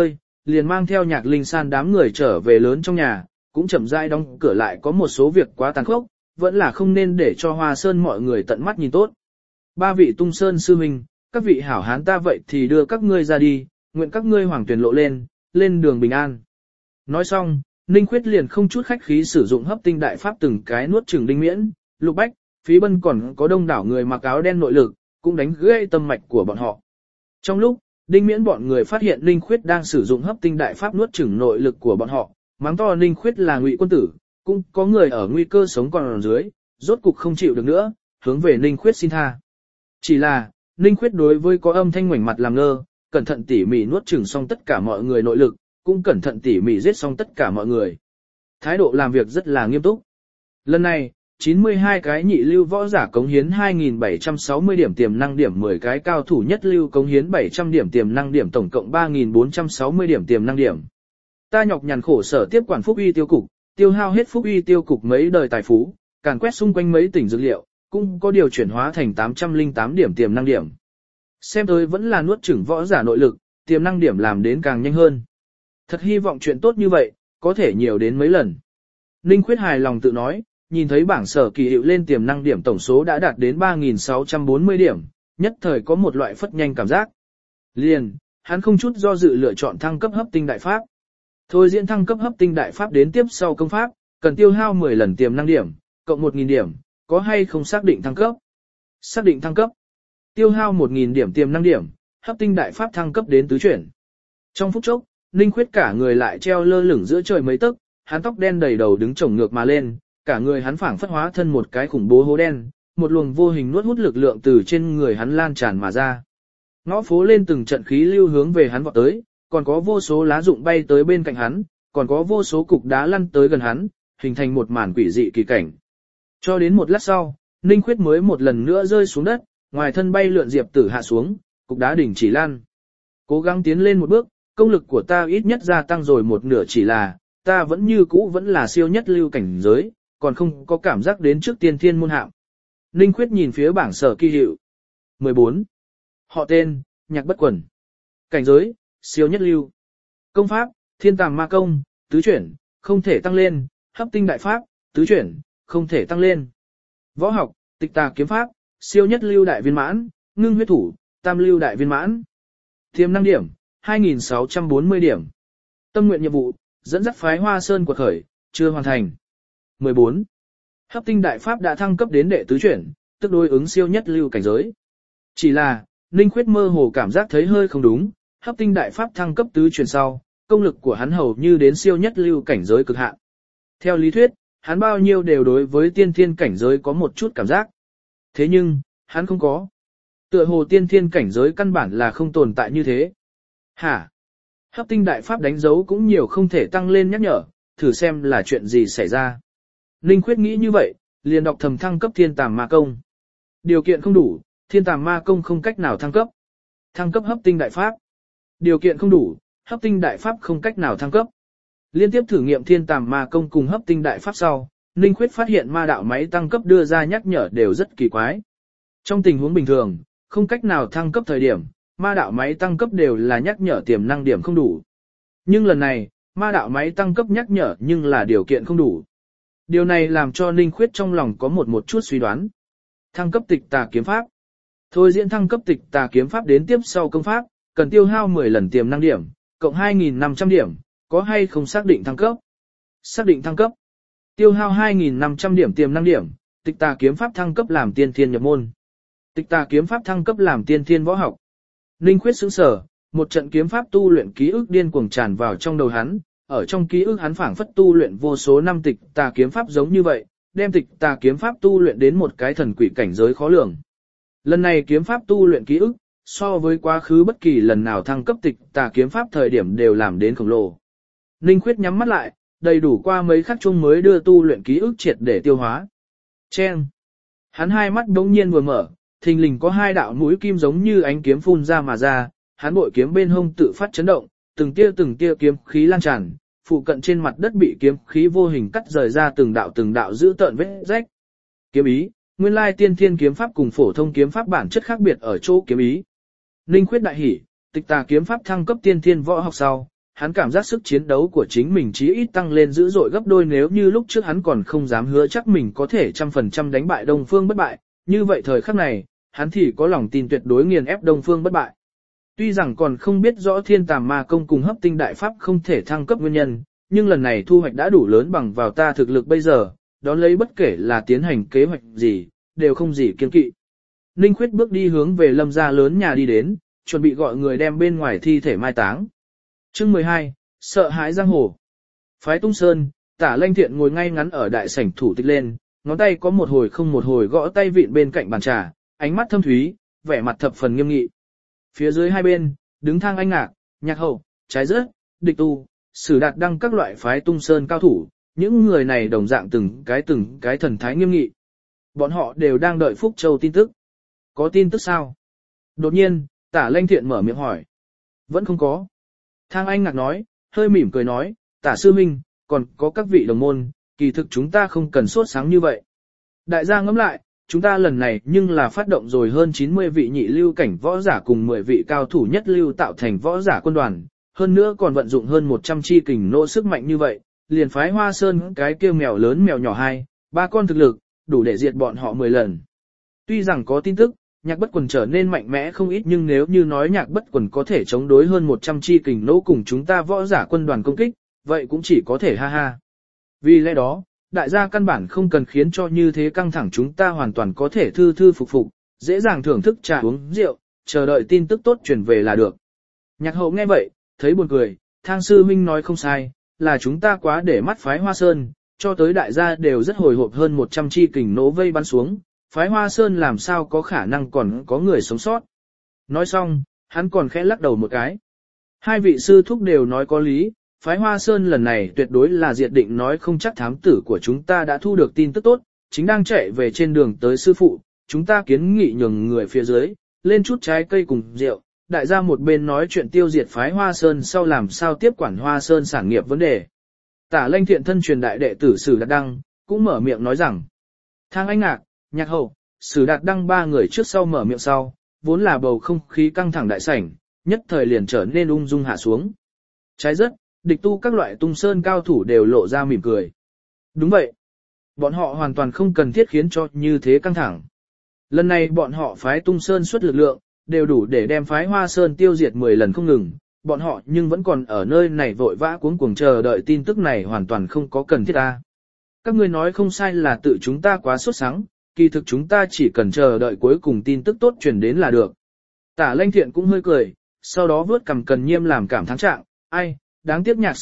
liền mang theo Nhạc Linh San đám người trở về lớn trong nhà, cũng chậm rãi đóng cửa lại, có một số việc quá tàn khốc, vẫn là không nên để cho Hoa Sơn mọi người tận mắt nhìn tốt. Ba vị Tung Sơn sư huynh, các vị hảo hán ta vậy thì đưa các ngươi ra đi, nguyện các ngươi hoàng tuyển lộ lên đường bình an. Nói xong, Ninh Khuyết liền không chút khách khí sử dụng hấp tinh đại pháp từng cái nuốt chửng Đinh Miễn, Lục Bách, Phí Bân, còn có đông đảo người mặc áo đen nội lực, cũng đánh gãy tâm mạch của bọn họ. Trong lúc, Đinh Miễn bọn người phát hiện Ninh Khuyết đang sử dụng hấp tinh đại pháp nuốt chửng nội lực của bọn họ, mắng to Ninh Khuyết là ngụy quân tử, cũng có người ở nguy cơ sống còn ở dưới, rốt cục không chịu được nữa, hướng về Ninh Khuyết xin tha. Chỉ là, Ninh Khuyết đối với có âm thanh ngoảnh mặt làm ngơ, cẩn thận tỉ mỉ nuốt chửng xong tất cả mọi người nội lực, cũng cẩn thận tỉ mỉ giết xong tất cả mọi người. Thái độ làm việc rất là nghiêm túc. Lần này, 92 cái nhị lưu võ giả cống hiến 2.760 điểm tiềm năng điểm, 10 cái cao thủ nhất lưu cống hiến 700 điểm tiềm năng điểm, tổng cộng 3.460 điểm tiềm năng điểm. Ta nhọc nhằn khổ sở tiếp quản Phúc Uy tiêu cục, tiêu hao hết Phúc Uy tiêu cục mấy đời tài phú, càn quét xung quanh mấy tỉnh dược liệu, cũng có điều chuyển hóa thành 808 điểm tiềm năng điểm. Xem tới vẫn là nuốt chửng võ giả nội lực, tiềm năng điểm làm đến càng nhanh hơn. Thật hy vọng chuyện tốt như vậy, có thể nhiều đến mấy lần. Ninh Khuyết hài lòng tự nói, nhìn thấy bảng sở kỳ hiệu lên tiềm năng điểm tổng số đã đạt đến 3.640 điểm, nhất thời có một loại phất nhanh cảm giác. Liền, hắn không chút do dự lựa chọn thăng cấp hấp tinh đại pháp. Thôi diễn thăng cấp hấp tinh đại pháp đến tiếp sau công pháp, cần tiêu hao 10 lần tiềm năng điểm, cộng 1.000 điểm, có hay không xác định thăng cấp? Xác định thăng cấp. Tiêu hao 1.000 điểm tiềm năng điểm, hấp tinh đại pháp thăng cấp đến tứ chuyển. Trong phút chốc, Ninh Khuyết cả người lại treo lơ lửng giữa trời mấy tấc, hắn tóc đen đầy đầu đứng chổng ngược mà lên, cả người hắn phảng phất hóa thân một cái khủng bố hố đen, một luồng vô hình nuốt hút lực lượng từ trên người hắn lan tràn mà ra. Ngõ phố lên từng trận khí lưu hướng về hắn vọt tới, còn có vô số lá rụng bay tới bên cạnh hắn, còn có vô số cục đá lăn tới gần hắn, hình thành một màn quỷ dị kỳ cảnh. Cho đến một lát sau, Ninh Khuyết mới một lần nữa rơi xuống đất, ngoài thân bay lượn diệp tử hạ xuống, cục đá đỉnh chỉ lan. Cố gắng tiến lên một bước, công lực của ta ít nhất gia tăng rồi một nửa, chỉ là, ta vẫn như cũ vẫn là siêu nhất lưu cảnh giới, còn không có cảm giác đến trước tiên thiên môn hạm. Ninh Khuyết nhìn phía bảng sở kỳ hiệu. 14. Họ tên, Nhạc Bất Quần. Cảnh giới, siêu nhất lưu. Công pháp, Thiên Tàm Ma Công, tứ chuyển, không thể tăng lên, hấp tinh đại pháp, tứ chuyển, không thể tăng lên. Võ học, Tịch Tà Kiếm Pháp, siêu nhất lưu đại viên mãn, ngưng huyết thủ, tam lưu đại viên mãn. Tiềm năng điểm, 2.640 điểm. Tâm nguyện nhiệm vụ, dẫn dắt phái Hoa Sơn quật khởi, chưa hoàn thành. 14. Hấp tinh đại pháp đã thăng cấp đến đệ tứ chuyển, tức đối ứng siêu nhất lưu cảnh giới. Chỉ là, Ninh Khuyết mơ hồ cảm giác thấy hơi không đúng, hấp tinh đại pháp thăng cấp tứ chuyển sau, công lực của hắn hầu như đến siêu nhất lưu cảnh giới cực hạn. Theo lý thuyết, hắn bao nhiêu đều đối với tiên thiên cảnh giới có một chút cảm giác. Thế nhưng, hắn không có. Tựa hồ tiên thiên cảnh giới căn bản là không tồn tại như thế. Hả? Hấp tinh đại pháp đánh dấu cũng nhiều không thể tăng lên nhắc nhở, thử xem là chuyện gì xảy ra. Ninh Khuyết nghĩ như vậy, liền đọc thầm thăng cấp Thiên Tàm Ma Công. Điều kiện không đủ, Thiên Tàm Ma Công không cách nào thăng cấp. Thăng cấp hấp tinh đại pháp. Điều kiện không đủ, hấp tinh đại pháp không cách nào thăng cấp. Liên tiếp thử nghiệm Thiên Tàm Ma Công cùng hấp tinh đại pháp sau, Ninh Khuyết phát hiện ma đạo máy tăng cấp đưa ra nhắc nhở đều rất kỳ quái. Trong tình huống bình thường, không cách nào thăng cấp thời điểm, ma đạo máy tăng cấp đều là nhắc nhở tiềm năng điểm không đủ. Nhưng lần này, ma đạo máy tăng cấp nhắc nhở nhưng là điều kiện không đủ. Điều này làm cho Ninh Khuyết trong lòng có một chút suy đoán. Thăng cấp Tịch Tà Kiếm Pháp. Thôi diễn thăng cấp Tịch Tà Kiếm Pháp đến tiếp sau công pháp, cần tiêu hao 10 lần tiềm năng điểm, cộng 2.500 điểm, có hay không xác định thăng cấp? Xác định thăng cấp. Tiêu hao 2.500 điểm tiềm năng điểm, Tịch Tà Kiếm Pháp thăng cấp làm tiên thiên nhập môn. Tịch Tà Kiếm Pháp thăng cấp làm tiên thiên võ học. Ninh Khuyết sững sờ, một trận kiếm pháp tu luyện ký ức điên cuồng tràn vào trong đầu hắn, ở trong ký ức hắn phảng phất tu luyện vô số năm Tịch Tà Kiếm Pháp giống như vậy, đem Tịch Tà Kiếm Pháp tu luyện đến một cái thần quỷ cảnh giới khó lường. Lần này kiếm pháp tu luyện ký ức, so với quá khứ bất kỳ lần nào thăng cấp Tịch Tà Kiếm Pháp thời điểm đều làm đến khổng lồ. Ninh Khuyết nhắm mắt lại, đầy đủ qua mấy khắc chung mới đưa tu luyện ký ức triệt để tiêu hóa. Chen. Hắn hai mắt đống nhiên vừa mở, thình lình có hai đạo mũi kim giống như ánh kiếm phun ra mà ra, hắn bội kiếm bên hông tự phát chấn động, từng tia kiếm khí lan tràn, phụ cận trên mặt đất bị kiếm khí vô hình cắt rời ra từng đạo giữ tợn vết rách. Kiếm ý, nguyên lai tiên thiên kiếm pháp cùng phổ thông kiếm pháp bản chất khác biệt ở chỗ kiếm ý. Ninh Khuyết đại hỉ, Tịch Tà Kiếm Pháp thăng cấp tiên thiên võ học sau, hắn cảm giác sức chiến đấu của chính mình chí ít tăng lên dữ dội gấp đôi, nếu như lúc trước hắn còn không dám hứa chắc mình có thể 100% đánh bại Đông Phương Bất Bại, như vậy thời khắc này, hắn thì có lòng tin tuyệt đối nghiền ép Đông Phương Bất Bại. Tuy rằng còn không biết rõ Thiên Tàm Ma Công cùng Hấp Tinh Đại Pháp không thể thăng cấp nguyên nhân, nhưng lần này thu hoạch đã đủ lớn bằng vào ta thực lực bây giờ, đón lấy bất kể là tiến hành kế hoạch gì, đều không gì kiêng kỵ. Ninh Khuyết bước đi hướng về Lâm gia lớn nhà đi đến, chuẩn bị gọi người đem bên ngoài thi thể mai táng. Chương 12, sợ hãi giang hồ. Phái Tung Sơn, Tả Lanh Thiện ngồi ngay ngắn ở đại sảnh thủ tịch lên, ngón tay có một hồi không một hồi gõ tay vịn bên cạnh bàn trà, ánh mắt thâm thúy, vẻ mặt thập phần nghiêm nghị. Phía dưới hai bên, đứng Thang Anh Ngạc, Nhạc Hậu, Trái Rớt, Địch Tu, Sử Đạt Đăng các loại phái Tung Sơn cao thủ, những người này đồng dạng từng cái thần thái nghiêm nghị. Bọn họ đều đang đợi Phúc Châu tin tức. Có tin tức sao? Đột nhiên, Tả Lanh Thiện mở miệng hỏi. Vẫn không có. Thang Anh Ngạc nói, hơi mỉm cười nói, Tả sư huynh, còn có các vị đồng môn, kỳ thực chúng ta không cần sốt sáng như vậy. Đại gia ngẫm lại, chúng ta lần này nhưng là phát động rồi hơn 90 vị nhị lưu cảnh võ giả cùng 10 vị cao thủ nhất lưu tạo thành võ giả quân đoàn, hơn nữa còn vận dụng hơn 100 chi kình nô sức mạnh như vậy, liền phái Hoa Sơn cái kêu mèo lớn mèo nhỏ 2, 3 con thực lực, đủ để diệt bọn họ 10 lần. Tuy rằng có tin tức, Nhạc Bất Quần trở nên mạnh mẽ không ít, nhưng nếu như nói Nhạc Bất Quần có thể chống đối hơn 100 chi kình nô cùng chúng ta võ giả quân đoàn công kích, vậy cũng chỉ có thể ha ha. Vì lẽ đó, đại gia căn bản không cần khiến cho như thế căng thẳng, chúng ta hoàn toàn có thể thư thư phục phục, dễ dàng thưởng thức trà uống rượu, chờ đợi tin tức tốt truyền về là được. Nhạc Hậu nghe vậy, thấy buồn cười, Thang sư huynh nói không sai, là chúng ta quá để mắt phái Hoa Sơn, cho tới đại gia đều rất hồi hộp, hơn 100 chi kình nổ vây bắn xuống, phái Hoa Sơn làm sao có khả năng còn có người sống sót. Nói xong, hắn còn khẽ lắc đầu một cái. Hai vị sư thúc đều nói có lý, phái Hoa Sơn lần này tuyệt đối là diệt định, nói không chắc thám tử của chúng ta đã thu được tin tức tốt, chính đang chạy về trên đường tới sư phụ, chúng ta kiến nghị nhường người phía dưới, lên chút trái cây cùng rượu, đại gia một bên nói chuyện tiêu diệt phái Hoa Sơn sau làm sao tiếp quản Hoa Sơn sản nghiệp vấn đề. Tả Lanh Thiện thân truyền đại đệ tử Sử Đạt Đăng, cũng mở miệng nói rằng, Thang Anh Ngạc, Nhạc Hậu, Sử Đạt Đăng ba người trước sau mở miệng sau, vốn là bầu không khí căng thẳng đại sảnh, nhất thời liền trở nên ung dung hạ xuống. Trái Rớt, Địch Tu các loại Tung Sơn cao thủ đều lộ ra mỉm cười. Đúng vậy. Bọn họ hoàn toàn không cần thiết khiến cho như thế căng thẳng. Lần này bọn họ phái Tung Sơn xuất lực lượng, đều đủ để đem phái Hoa Sơn tiêu diệt 10 lần không ngừng. Bọn họ nhưng vẫn còn ở nơi này vội vã cuống cuồng chờ đợi tin tức này, hoàn toàn không có cần thiết ta. Các ngươi nói không sai là tự chúng ta quá sốt sắng, kỳ thực chúng ta chỉ cần chờ đợi cuối cùng tin tức tốt truyền đến là được. Tả Lanh Thiện cũng hơi cười, sau đó vớt cằm Cần Nhiêm làm cảm thán trạng, ai, đáng tiếc Nhạc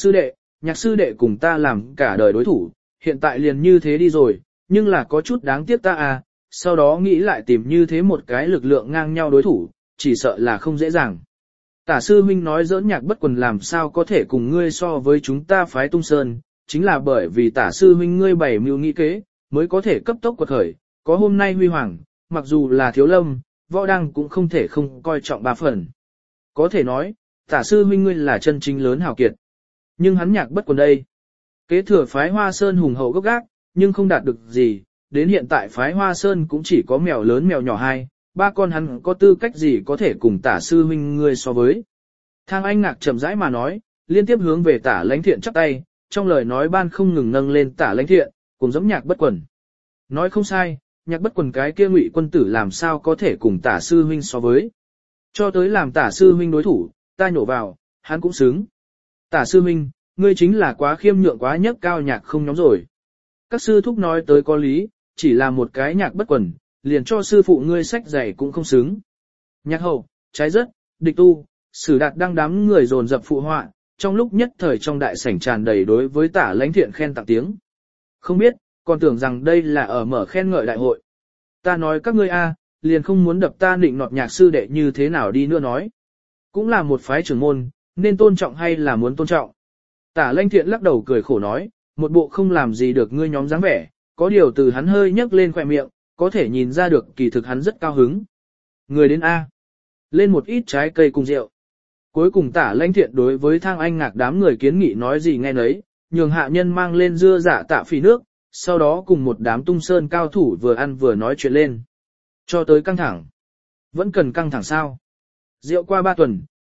sư đệ cùng ta làm cả đời đối thủ, hiện tại liền như thế đi rồi, nhưng là có chút đáng tiếc ta à, sau đó nghĩ lại tìm như thế một cái lực lượng ngang nhau đối thủ, chỉ sợ là không dễ dàng. Tả sư huynh nói giỡn, Nhạc Bất Quần làm sao có thể cùng ngươi so với chúng ta phái Tung Sơn, chính là bởi vì Tả sư huynh ngươi bày mưu nghĩ kế, mới có thể cấp tốc quật khởi, có hôm nay huy hoàng, mặc dù là Thiếu Lâm, Võ Đăng cũng không thể không coi trọng 3 phần. Có thể nói, Tả sư huynh ngươi là chân chính lớn hào kiệt. Nhưng hắn Nhạc Bất Quần đây, kế thừa phái Hoa Sơn hùng hậu gốc gác, nhưng không đạt được gì, đến hiện tại phái Hoa Sơn cũng chỉ có mèo lớn mèo nhỏ 2, 3 con, hắn có tư cách gì có thể cùng Tả sư huynh ngươi so với. Thang Anh Ngạc chậm rãi mà nói, liên tiếp hướng về Tả Lãnh Thiện chắp tay, trong lời nói ban không ngừng nâng lên Tả Lãnh Thiện, cùng giống Nhạc Bất Quần. Nói không sai, Nhạc Bất Quần cái kia Ngụy quân tử làm sao có thể cùng Tả sư huynh so với. Cho tới làm Tả sư huynh đối thủ, ta nhổ vào, hắn cũng xứng. Tả sư huynh, ngươi chính là quá khiêm nhượng, quá nhấc cao Nhạc không nhóm rồi. Các sư thúc nói tới có lý, chỉ là một cái Nhạc Bất Quần, liền cho sư phụ ngươi sách giày cũng không xứng. Nhạc Hậu, Trái Rớt, Địch Tu, Sử Đạt Đăng đám người dồn dập phụ họa, trong lúc nhất thời trong đại sảnh tràn đầy đối với Tả Lãnh Thiện khen tặng tiếng. Không biết, còn tưởng rằng đây là ở mở khen ngợi đại hội. Ta nói các ngươi a, liền không muốn đập ta nịnh nọt Nhạc sư đệ như thế nào đi nữa nói. Cũng là một phái trưởng môn, nên tôn trọng hay là muốn tôn trọng. Tả Lãnh Thiện lắc đầu cười khổ nói, một bộ không làm gì được ngươi nhóm dáng vẻ, có điều từ hắn hơi nhấc lên khóe miệng, có thể nhìn ra được kỳ thực hắn rất cao hứng. Người đến A. Lên một ít trái cây cùng rượu. Cuối cùng Tả Lãnh Thiện đối với Thang Anh Ngạc đám người kiến nghị nói gì nghe nấy, nhường hạ nhân mang lên dưa dạ tạ phỉ nước, sau đó cùng một đám Tung Sơn cao thủ vừa ăn vừa nói chuyện lên. Cho tới căng thẳng. Vẫn cần căng thẳng sao? Rượu qua 3 tuần,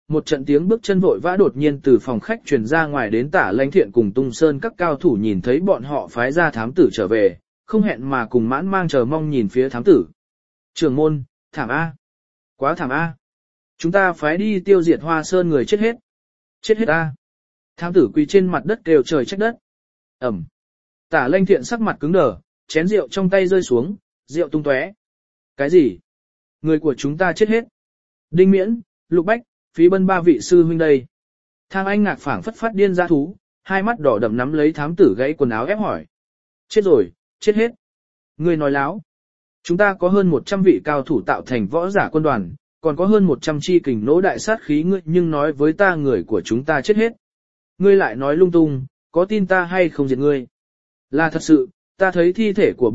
một trận tiếng bước chân vội vã đột nhiên từ phòng khách truyền ra ngoài đến Tả Lãnh Thiện cùng Tung Sơn các cao thủ nhìn thấy bọn họ phái ra thám tử trở về, không hẹn mà cùng mãn mang chờ mong nhìn phía thám tử. Trưởng môn, thảm A. Quá thảm A. Chúng ta phái đi tiêu diệt Hoa Sơn người chết hết. Chết hết A. Thám tử quỳ trên mặt đất kêu trời trách đất. Ẩm. Tả Lãnh Thiện sắc mặt cứng đờ, chén rượu trong tay rơi xuống, rượu tung tóe. Cái gì? Người của chúng ta chết hết. Đinh Miễn, Lục Bách, Phí Bân ba vị sư huynh đây. Thang Anh Ngạc phảng phất phát điên ra thú, hai mắt đỏ đậm nắm lấy thám tử gãy quần áo ép hỏi. Chết rồi, chết hết. Người nói láo. Chúng ta có hơn 100 vị cao thủ tạo thành võ giả quân đoàn, còn có hơn 100 chi kình nỗ đại sát khí ngươi nhưng nói với ta người của chúng ta chết hết. Ngươi lại nói lung tung, có tin ta hay không diệt ngươi? Là thật sự, ta thấy thi thể của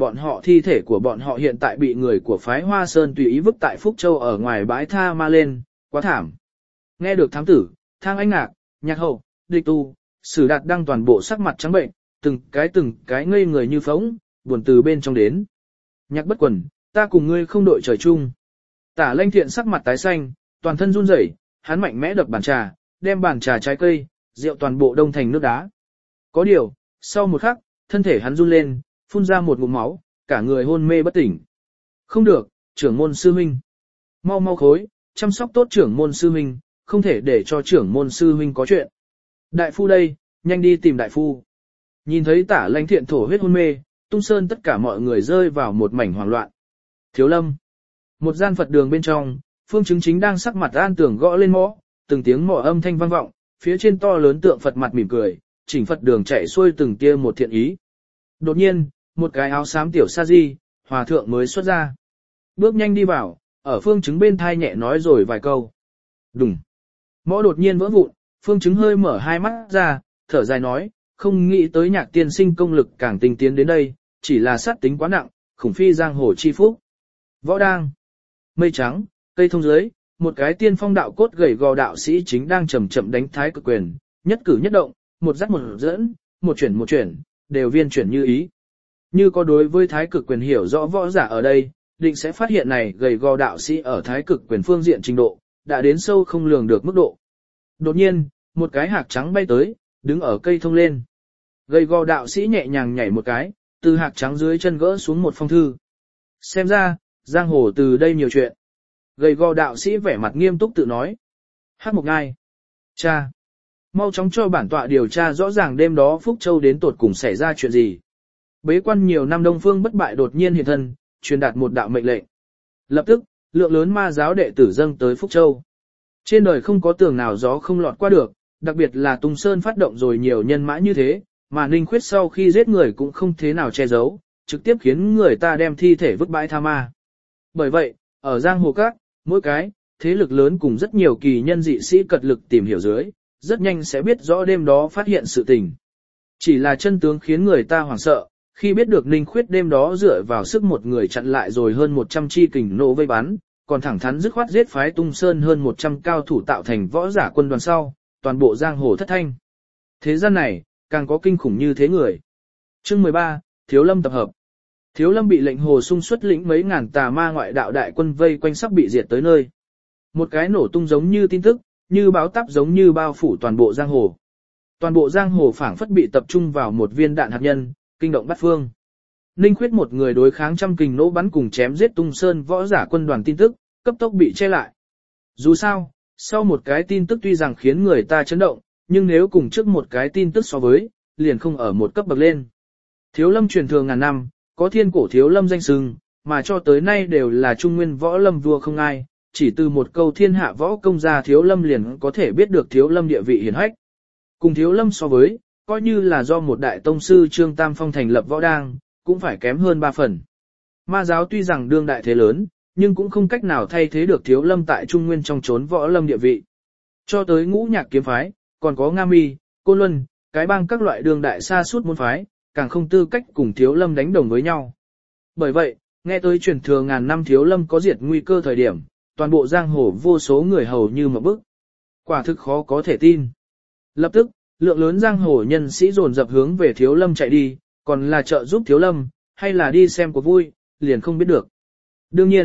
bọn họ hiện tại bị người của phái Hoa Sơn tùy ý vứt tại Phúc Châu ở ngoài bãi tha ma lên, quá thảm. Nghe được thám tử, Thang Anh Ngạc, Nhạc Hậu, Địch Tu, Sử Đạt đang toàn bộ sắc mặt trắng bệnh, từng cái ngây người như phóng, buồn từ bên trong đến. Nhạc Bất Quần, ta cùng ngươi không đội trời chung. Tả Lãnh Thiện sắc mặt tái xanh, toàn thân run rẩy, hắn mạnh mẽ đập bàn trà, đem bàn trà trái cây, rượu toàn bộ đông thành nước đá. Có điều, sau một khắc, thân thể hắn run lên, phun ra một ngụm máu, cả người hôn mê bất tỉnh. Không được, trưởng môn sư huynh. Mau mau khối, chăm sóc tốt trưởng môn sư huynh, không thể để cho trưởng môn sư huynh có chuyện. Đại phu đây, nhanh đi tìm đại phu. Nhìn thấy Tả Lãnh Thiện thổ huyết hôn mê, Tung Sơn tất cả mọi người rơi vào một mảnh hoảng loạn. Thiếu Lâm. Một gian Phật đường bên trong, Phương Chứng Chính đang sắc mặt an tưởng gõ lên mõ, từng tiếng mõ âm thanh vang vọng, phía trên to lớn tượng Phật mặt mỉm cười, chỉnh Phật đường chạy xuôi từng tia một thiện ý. Đột nhiên, một cái áo xám tiểu sa di, hòa thượng mới xuất ra. Bước nhanh đi vào, ở Phương Chứng bên thai nhẹ nói rồi vài câu. Đùng. Mõ đột nhiên vỡ vụn, Phương Chứng hơi mở hai mắt ra, thở dài nói, không nghĩ tới Nhạc tiên sinh công lực càng tinh tiến đến đây, chỉ là sát tính quá nặng, khủng phi giang hồ chi phúc. Võ đang. Mây trắng, cây thông dưới, một cái tiên phong đạo cốt gầy gò đạo sĩ chính đang chậm chậm đánh thái cực quyền, nhất cử nhất động, một dắt một dẫn, một chuyển, đều viên chuyển như ý. Như có đối với thái cực quyền hiểu rõ võ giả ở đây, định sẽ phát hiện này gầy gò đạo sĩ ở thái cực quyền phương diện trình độ, đã đến sâu không lường được mức độ. Đột nhiên, một cái hạc trắng bay tới, đứng ở cây thông lên. Gầy gò đạo sĩ nhẹ nhàng nhảy một cái, từ hạc trắng dưới chân gỡ xuống một phong thư. Xem ra, giang hồ từ đây nhiều chuyện. Gầy gò đạo sĩ vẻ mặt nghiêm túc tự nói. Hắc Mộc Ngai. Cha. Mau chóng cho bản tọa điều tra rõ ràng đêm đó Phúc Châu đến tột cùng xảy ra chuyện gì. Bế quan nhiều năm Đông Phương Bất Bại đột nhiên hiện thân, truyền đạt một đạo mệnh lệnh. Lập tức, lượng lớn ma giáo đệ tử dâng tới Phúc Châu. Trên đời không có tường nào gió không lọt qua được, đặc biệt là Tung Sơn phát động rồi nhiều nhân mã như thế, mà Ninh Khuyết sau khi giết người cũng không thế nào che giấu, trực tiếp khiến người ta đem thi thể vứt bãi tha ma. Bởi vậy, ở giang hồ các, mỗi cái thế lực lớn cùng rất nhiều kỳ nhân dị sĩ cật lực tìm hiểu dưới, rất nhanh sẽ biết rõ đêm đó phát hiện sự tình. Chỉ là chân tướng khiến người ta hoảng sợ, khi biết được Ninh Khuyết đêm đó dựa vào sức một người chặn lại rồi hơn 100 chi kình nộ vây bắn, còn thẳng thắn dứt khoát giết phái Tung Sơn hơn 100 cao thủ tạo thành võ giả quân đoàn sau, toàn bộ giang hồ thất thanh. Thế gian này, càng có kinh khủng như thế người. Chương 13, Thiếu Lâm tập hợp. Thiếu Lâm bị lệnh Hồ Sung xuất lĩnh mấy ngàn tà ma ngoại đạo đại quân vây quanh sắp bị diệt tới nơi. Một cái nổ tung giống như tin tức, như báo táp giống như bao phủ toàn bộ giang hồ. Toàn bộ giang hồ phảng phất bị tập trung vào một viên đạn hạt nhân, kinh động bát phương. Ninh Khuyết một người đối kháng trăm kình nỗ bắn cùng chém giết Tung Sơn võ giả quân đoàn tin tức, cấp tốc bị che lại. Dù sao, sau một cái tin tức tuy rằng khiến người ta chấn động, nhưng nếu cùng trước một cái tin tức so với, liền không ở một cấp bậc lên. Thiếu Lâm truyền thừa ngàn năm, có thiên cổ Thiếu Lâm danh xưng, mà cho tới nay đều là trung nguyên võ lâm vua không ai, chỉ từ một câu thiên hạ võ công ra Thiếu Lâm liền có thể biết được Thiếu Lâm địa vị hiển hách. Cùng Thiếu Lâm so với, coi như là do một đại tông sư Trương Tam Phong thành lập võ đang, cũng phải kém hơn 3 phần. Ma giáo tuy rằng đương đại thế lớn, nhưng cũng không cách nào thay thế được Thiếu Lâm tại Trung Nguyên trong chốn võ lâm địa vị. Cho tới Ngũ Nhạc kiếm phái, còn có Nga Mi, Côn Luân, cái bang các loại đương đại sa sút môn phái, càng không tư cách cùng Thiếu Lâm đánh đồng với nhau. Bởi vậy, nghe tới truyền thừa ngàn năm Thiếu Lâm có diệt nguy cơ thời điểm, toàn bộ giang hồ vô số người hầu như một bức. Quả thực khó có thể tin. Lập tức, lượng lớn giang hồ nhân sĩ dồn dập hướng về Thiếu Lâm chạy đi, còn là trợ giúp Thiếu Lâm, hay là đi xem cuộc vui, liền không biết được. Đương nhiên,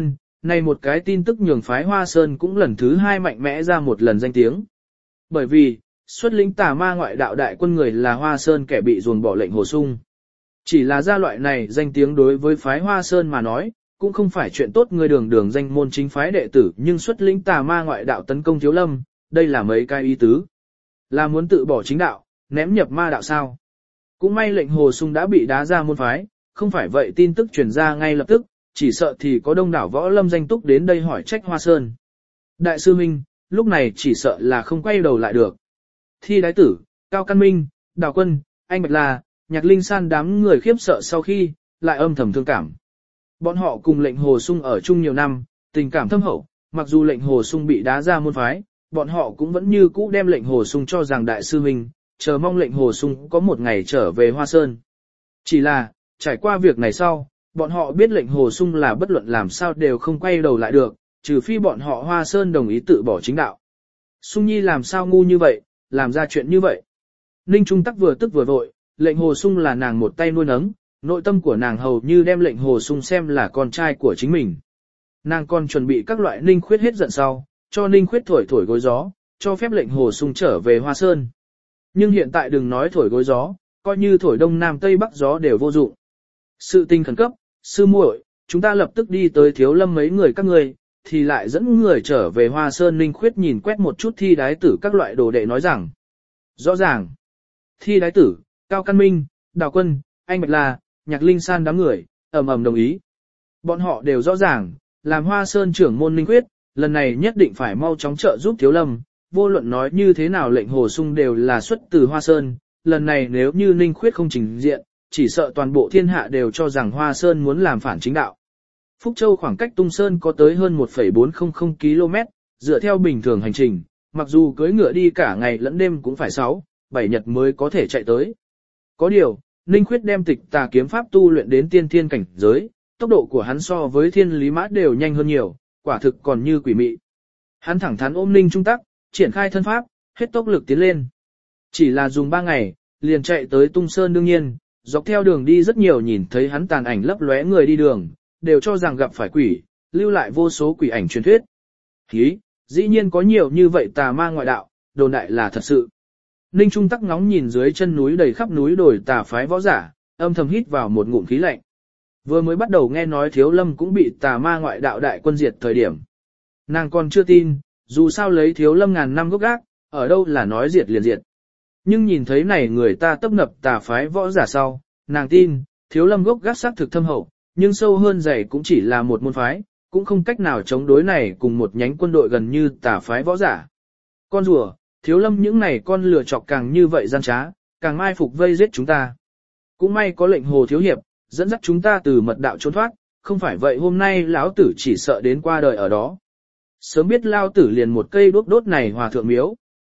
này một cái tin tức nhường phái Hoa Sơn cũng lần thứ hai mạnh mẽ ra một lần danh tiếng. Bởi vì, xuất lĩnh tà ma ngoại đạo đại quân người là Hoa Sơn kẻ bị dồn bỏ lệnh Hồ Sung. Chỉ là gia loại này danh tiếng đối với phái Hoa Sơn mà nói, cũng không phải chuyện tốt, người đường đường danh môn chính phái đệ tử nhưng xuất lĩnh tà ma ngoại đạo tấn công Thiếu Lâm, đây là mấy cái ý tứ. Là muốn tự bỏ chính đạo, ném nhập ma đạo sao? Cũng may lệnh Hồ Sung đã bị đá ra môn phái, không phải vậy tin tức truyền ra ngay lập tức, chỉ sợ thì có đông đảo võ lâm danh túc đến đây hỏi trách Hoa Sơn. Đại sư Minh, lúc này chỉ sợ là không quay đầu lại được. Thi Đái Tử, Cao Căn Minh, Đào Quân, Anh Bạch La, Nhạc Linh San đám người khiếp sợ sau khi, lại âm thầm thương cảm. Bọn họ cùng lệnh Hồ Sung ở chung nhiều năm, tình cảm thâm hậu, mặc dù lệnh Hồ Sung bị đá ra môn phái, bọn họ cũng vẫn như cũ đem lệnh Hồ Sung cho rằng đại sư huynh, chờ mong lệnh Hồ Sung có một ngày trở về Hoa Sơn. Chỉ là, trải qua việc này sau, bọn họ biết lệnh Hồ Sung là bất luận làm sao đều không quay đầu lại được, trừ phi bọn họ Hoa Sơn đồng ý tự bỏ chính đạo. Sung Nhi làm sao ngu như vậy, làm ra chuyện như vậy. Ninh Trung Tắc vừa tức vừa vội, lệnh Hồ Sung là nàng một tay nuôi nấng, nội tâm của nàng hầu như đem lệnh Hồ Sung xem là con trai của chính mình. Nàng còn chuẩn bị các loại Ninh Khuyết hết giận sau, cho Ninh Khuyết thổi thổi gối gió, cho phép lệnh Hồ Sung trở về Hoa Sơn. Nhưng hiện tại đừng nói thổi gối gió, coi như thổi đông nam tây bắc gió đều vô dụng. Sự tình khẩn cấp, sư muội, chúng ta lập tức đi tới Thiếu Lâm mấy người các ngươi, thì lại dẫn người trở về Hoa Sơn. Ninh Khuyết nhìn quét một chút Thi Đái Tử các loại đồ đệ nói rằng. Rõ ràng, Thi Đái Tử, Cao Căn Minh, Đào Quân, Anh Bạch La, Nhạc Linh San đám người, ầm ầm đồng ý. Bọn họ đều rõ ràng, làm Hoa Sơn trưởng môn Ninh Khuyết, lần này nhất định phải mau chóng trợ giúp Thiếu Lâm, vô luận nói như thế nào lệnh Hồ Sung đều là xuất từ Hoa Sơn, lần này nếu như Ninh Khuyết không trình diện, chỉ sợ toàn bộ thiên hạ đều cho rằng Hoa Sơn muốn làm phản chính đạo. Phúc Châu khoảng cách Tung Sơn có tới hơn 1,400 km, dựa theo bình thường hành trình, mặc dù cưỡi ngựa đi cả ngày lẫn đêm cũng phải 6-7 nhật mới có thể chạy tới. Có điều, Ninh Khuyết đem Tịch Tà kiếm pháp tu luyện đến tiên thiên cảnh giới, tốc độ của hắn so với Thiên Lý Mã đều nhanh hơn nhiều, quả thực còn như quỷ mị. Hắn thẳng thắn ôm Ninh Trung Tắc, triển khai thân pháp, hết tốc lực tiến lên. Chỉ là dùng 3 ngày, liền chạy tới Tung Sơn. Đương nhiên, dọc theo đường đi rất nhiều nhìn thấy hắn tàn ảnh lấp lóe người đi đường, đều cho rằng gặp phải quỷ, lưu lại vô số quỷ ảnh truyền thuyết. Hí, dĩ nhiên có nhiều như vậy tà ma ngoại đạo, đồn đại là thật sự. Ninh Trung Tắc ngóng nhìn dưới chân núi đầy khắp núi đồi tà phái võ giả, âm thầm hít vào một ngụm khí lạnh. Vừa mới bắt đầu nghe nói Thiếu Lâm cũng bị tà ma ngoại đạo đại quân diệt thời điểm. Nàng còn chưa tin, dù sao lấy Thiếu Lâm ngàn năm gốc gác, ở đâu là nói diệt liền diệt. Nhưng nhìn thấy này người ta tấp nập tà phái võ giả sau, nàng tin, Thiếu Lâm gốc gác xác thực thâm hậu, nhưng sâu hơn dày cũng chỉ là một môn phái, cũng không cách nào chống đối này cùng một nhánh quân đội gần như tà phái võ giả. Con rùa, Thiếu Lâm những này con lừa chọc càng như vậy gian trá, càng mai phục vây giết chúng ta. Cũng may có lệnh Hồ thiếu hiệp, dẫn dắt chúng ta từ mật đạo trốn thoát, không phải vậy hôm nay lão tử chỉ sợ đến qua đời ở đó. Sớm biết lao tử liền một cây đốt đốt này hòa thượng miếu.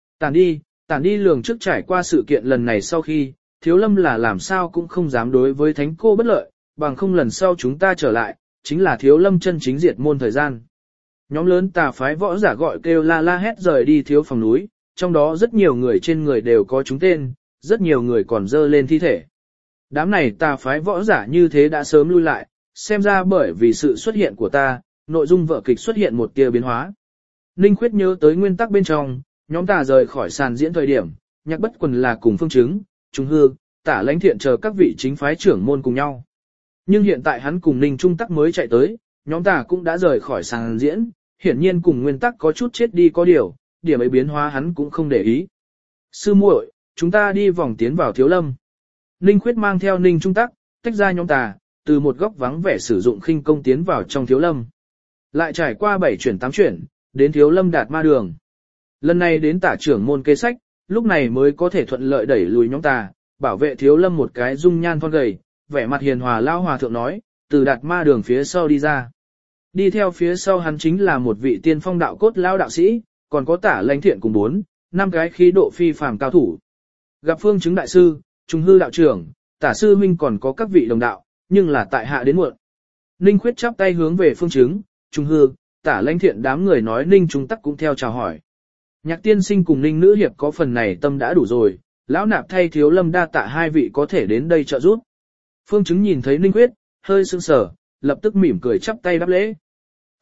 Tản đi lường trước trải qua sự kiện lần này sau khi, Thiếu Lâm là làm sao cũng không dám đối với thánh cô bất lợi, bằng không lần sau chúng ta trở lại, chính là Thiếu Lâm chân chính diệt môn thời gian. Nhóm lớn tà phái võ giả gọi kêu la la hét rời đi thiếu phòng núi, trong đó rất nhiều người trên người đều có chúng tên, rất nhiều người còn dơ lên thi thể. Đám này tà phái võ giả như thế đã sớm lui lại, xem ra bởi vì sự xuất hiện của ta, nội dung vở kịch xuất hiện một tia biến hóa. Ninh Khuyết nhớ tới nguyên tắc bên trong, nhóm tà rời khỏi sàn diễn thời điểm, Nhạc Bất Quần là cùng Phương Chứng, Trung Hương, Tả Lãnh Thiện chờ các vị chính phái trưởng môn cùng nhau. Nhưng hiện tại hắn cùng Ninh Trung Tắc mới chạy tới, nhóm tà cũng đã rời khỏi sàn diễn, hiển nhiên cùng nguyên tắc có chút chết đi có điều, điểm ấy biến hóa hắn cũng không để ý. Sư muội, chúng ta đi vòng tiến vào Thiếu Lâm. Ninh Khuyết mang theo Ninh Trung Tắc, tách ra nhóm tà, từ một góc vắng vẻ sử dụng khinh công tiến vào trong Thiếu Lâm. Lại trải qua 7 chuyển 8 chuyển, đến Thiếu Lâm Đạt Ma Đường. Lần này đến tả trưởng môn kế sách, lúc này mới có thể thuận lợi đẩy lùi nhóm tà, bảo vệ Thiếu Lâm một cái dung nhan thon gầy, vẻ mặt hiền hòa lao hòa thượng nói, từ Đạt Ma Đường phía sau đi ra. Đi theo phía sau hắn chính là một vị tiên phong đạo cốt lao đạo sĩ, còn có Tả Lãnh Thiện cùng 4-5 cái khí độ phi phàm cao thủ. Gặp Phương Chứng đại sư, Trung Hư đạo trưởng, Tả sư huynh còn có các vị đồng đạo, nhưng là tại hạ đến muộn. Ninh Khuyết chắp tay hướng về Phương Chứng, Trung Hư, Tả Lãnh Thiện đám người nói. Ninh Trung Tắc cũng theo chào hỏi. Nhạc tiên sinh cùng Ninh nữ hiệp có phần này tâm đã đủ rồi, lão nạp thay Thiếu Lâm đa tạ hai vị có thể đến đây trợ giúp. Phương Chứng nhìn thấy Ninh Khuyết, hơi sững sờ, lập tức mỉm cười chắp tay đáp lễ.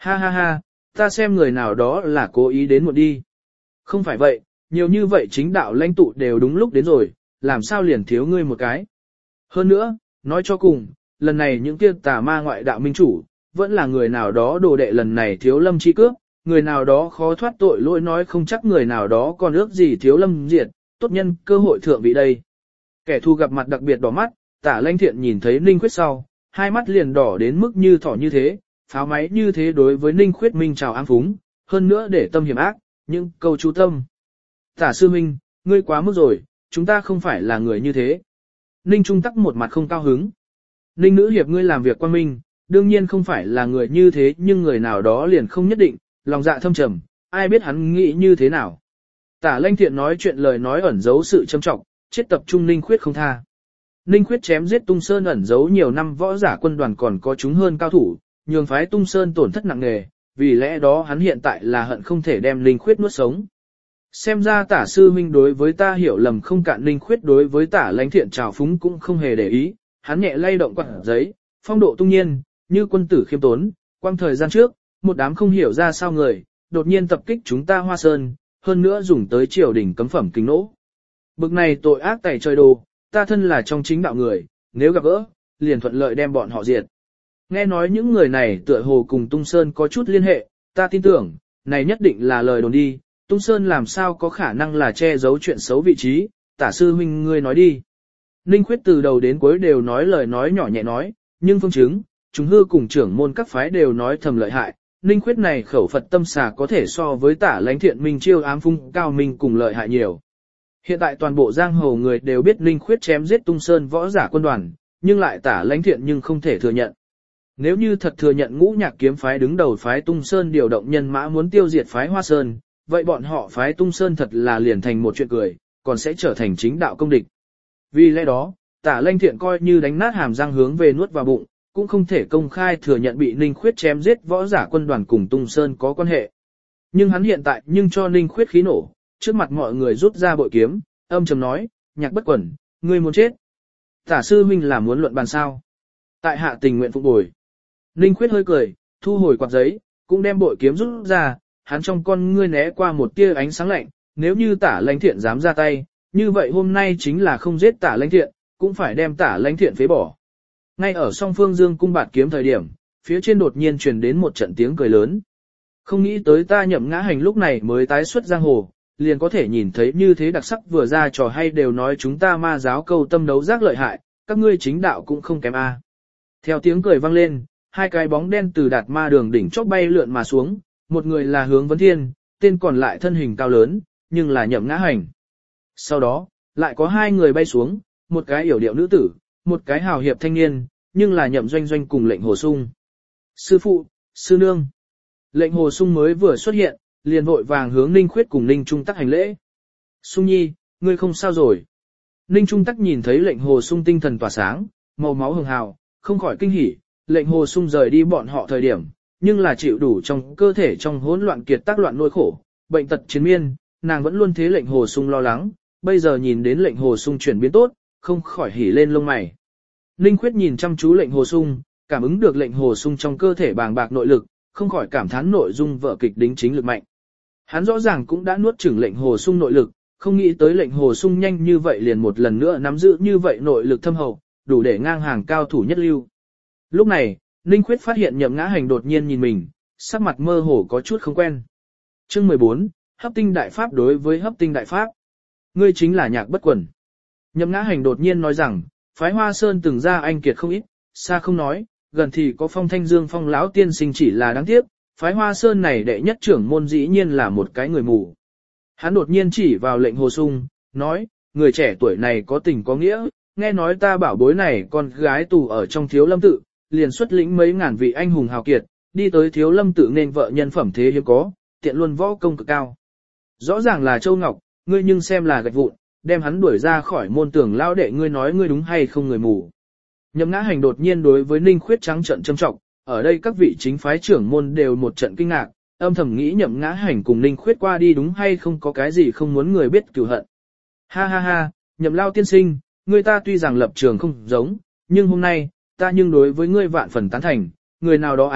Ha ha ha, ta xem người nào đó là cố ý đến muộn đi. Không phải vậy, nhiều như vậy chính đạo lãnh tụ đều đúng lúc đến rồi, làm sao liền thiếu ngươi một cái. Hơn nữa, nói cho cùng, lần này những kia tà ma ngoại đạo minh chủ, vẫn là người nào đó đồ đệ lần này thiếu lâm chi cướp, người nào đó khó thoát tội lỗi nói không chắc người nào đó còn ước gì thiếu lâm diệt, tốt nhân cơ hội thượng vị đây. Kẻ thù gặp mặt đặc biệt đỏ mắt, Tả Lãnh Thiện nhìn thấy Ninh Khuyết sau, hai mắt liền đỏ đến mức như thỏ như thế, pháo máy như thế đối với Ninh Khuyết minh chào ám phúng, hơn nữa để tâm hiểm ác, những câu chú tâm. Tả sư minh, ngươi quá mức rồi, chúng ta không phải là người như thế. Ninh Trung Tắc một mặt không cao hứng. Ninh nữ hiệp ngươi làm việc quan minh, đương nhiên không phải là người như thế nhưng người nào đó liền không nhất định, lòng dạ thâm trầm, ai biết hắn nghĩ như thế nào. Tả Lãnh Thiện nói chuyện lời nói ẩn giấu sự châm trọng, chết tập trung Ninh Khuyết không tha. Ninh Khuyết chém giết Tung Sơn ẩn giấu nhiều năm võ giả quân đoàn còn có chúng hơn cao thủ, nhường phái Tung Sơn tổn thất nặng nề, vì lẽ đó hắn hiện tại là hận không thể đem Ninh Khuyết nuốt sống. Xem ra Tả sư huynh đối với ta hiểu lầm không cạn. Ninh Khuyết đối với Tả Lãnh Thiện trào phúng cũng không hề để ý, hắn nhẹ lay động quạt giấy, phong độ tung nhiên, như quân tử khiêm tốn, quang thời gian trước, một đám không hiểu ra sao người, đột nhiên tập kích chúng ta Hoa Sơn, hơn nữa dùng tới triều đình cấm phẩm kính nỗ. Bực này tội ác tày trời đồ, ta thân là trong chính đạo người, nếu gặp gỡ, liền thuận lợi đem bọn họ diệt. Nghe nói những người này tựa hồ cùng Tung Sơn có chút liên hệ, ta tin tưởng, này nhất định là lời đồn đi, Tung Sơn làm sao có khả năng là che giấu chuyện xấu vị trí, Tả sư huynh ngươi nói đi. Ninh Khuyết từ đầu đến cuối đều nói lời nói nhỏ nhẹ nói, nhưng phương chứng, chúng hư cùng trưởng môn các phái đều nói thầm lợi hại. Ninh Khuyết này khẩu Phật tâm xà có thể so với Tả Lãnh Thiện minh chiêu ám phung cao minh cùng lợi hại nhiều. Hiện tại toàn bộ giang hồ người đều biết Ninh Khuyết chém giết Tung Sơn võ giả quân đoàn, nhưng lại Tả Lãnh Thiện nhưng không thể thừa nhận. Nếu như thật thừa nhận Ngũ Nhạc kiếm phái đứng đầu phái Tung Sơn điều động nhân mã muốn tiêu diệt phái Hoa Sơn, vậy bọn họ phái Tung Sơn thật là liền thành một chuyện cười, còn sẽ trở thành chính đạo công địch. Vì lẽ đó, Tả Lãnh Thiện coi như đánh nát hàm răng hướng về nuốt vào bụng, cũng không thể công khai thừa nhận bị Ninh Khuyết chém giết võ giả quân đoàn cùng Tung Sơn có quan hệ. Nhưng hắn hiện tại nhưng cho Ninh Khuyết khí nổ, trước mặt mọi người rút ra bội kiếm, âm trầm nói, Nhạc Bất Quẩn, ngươi muốn chết. Tả sư huynh là muốn luận bàn sao? Tại hạ tình nguyện phục bồi. Ninh Khuyết hơi cười, thu hồi quạt giấy, cũng đem bội kiếm rút ra, hắn trong con ngươi né qua một tia ánh sáng lạnh, nếu như Tả Lãnh Thiện dám ra tay, như vậy hôm nay chính là không giết Tả Lãnh Thiện, cũng phải đem Tả Lãnh Thiện phế bỏ. Ngay ở song phương dương cung bạt kiếm thời điểm, phía trên đột nhiên truyền đến một trận tiếng cười lớn. Không nghĩ tới ta Nhậm Ngã Hành lúc này mới tái xuất giang hồ, liền có thể nhìn thấy như thế đặc sắc vừa ra trò hay đều nói chúng ta ma giáo câu tâm đấu giác lợi hại, các ngươi chính đạo cũng không kém a. Theo tiếng cười vang lên, hai cái bóng đen từ Đạt Ma Đường đỉnh chóp bay lượn mà xuống, một người là Hướng Vấn Thiên, tên còn lại thân hình cao lớn, nhưng là Nhậm Ngã Hành. Sau đó, lại có hai người bay xuống, một cái yểu điệu nữ tử, một cái hào hiệp thanh niên, nhưng là Nhậm Doanh Doanh cùng Lệnh Hồ Sung. Sư phụ, sư nương. Lệnh Hồ Sung mới vừa xuất hiện, liền vội vàng hướng Ninh Khuyết cùng Ninh Trung Tắc hành lễ. Sung nhi, ngươi không sao rồi. Ninh Trung Tắc nhìn thấy Lệnh Hồ Sung tinh thần tỏa sáng, màu máu hường hào, không khỏi kinh hỉ. Lệnh Hồ Sung rời đi bọn họ thời điểm, nhưng là chịu đủ trong cơ thể trong hỗn loạn kiệt tác loạn nỗi khổ, bệnh tật chiến miên, nàng vẫn luôn thế Lệnh Hồ Sung lo lắng, bây giờ nhìn đến Lệnh Hồ Sung chuyển biến tốt, không khỏi hỉ lên lông mày. Ninh Khuyết nhìn chăm chú Lệnh Hồ Sung, cảm ứng được Lệnh Hồ Sung trong cơ thể bàng bạc nội lực, không khỏi cảm thán nội dung vở kịch đính chính lực mạnh. Hắn rõ ràng cũng đã nuốt chửng Lệnh Hồ Sung nội lực, không nghĩ tới Lệnh Hồ Sung nhanh như vậy liền một lần nữa nắm giữ như vậy nội lực thâm hậu, đủ để ngang hàng cao thủ nhất lưu. Lúc này, Ninh Khuyết phát hiện Nhậm Ngã Hành đột nhiên nhìn mình, sắc mặt mơ hồ có chút không quen. Chương 14, Hấp Tinh Đại Pháp đối với Hấp Tinh Đại Pháp. Ngươi chính là Nhạc Bất Quẩn. Nhậm Ngã Hành đột nhiên nói rằng, phái Hoa Sơn từng ra anh kiệt không ít, xa không nói, gần thì có Phong Thanh Dương Phong lão tiên sinh chỉ là đáng tiếc, phái Hoa Sơn này đệ nhất trưởng môn dĩ nhiên là một cái người mù. Hắn đột nhiên chỉ vào Lệnh Hồ Sung, nói, người trẻ tuổi này có tình có nghĩa, nghe nói ta bảo bối này con gái tù ở trong Thiếu Lâm tự, liền xuất lĩnh mấy ngàn vị anh hùng hào kiệt, đi tới Thiếu Lâm tự nên vợ nhân phẩm thế hiếm có, tiện luôn võ công cực cao. Rõ ràng là Châu Ngọc, ngươi nhưng xem là gạch vụn, đem hắn đuổi ra khỏi môn tưởng lao đệ, ngươi nói ngươi đúng hay không người mù. Nhậm Ngã Hành đột nhiên đối với Ninh Khuyết trắng trận châm trọng, ở đây các vị chính phái trưởng môn đều một trận kinh ngạc, âm thầm nghĩ Nhậm Ngã Hành cùng Ninh Khuyết qua đi đúng hay không có cái gì không muốn người biết cửu hận. Ha ha ha, Nhậm lao tiên sinh, ngươi ta tuy rằng lập trường không giống, nhưng hôm nay, ta nhưng đối với ngươi vạn phần tán thành, người nào đó à,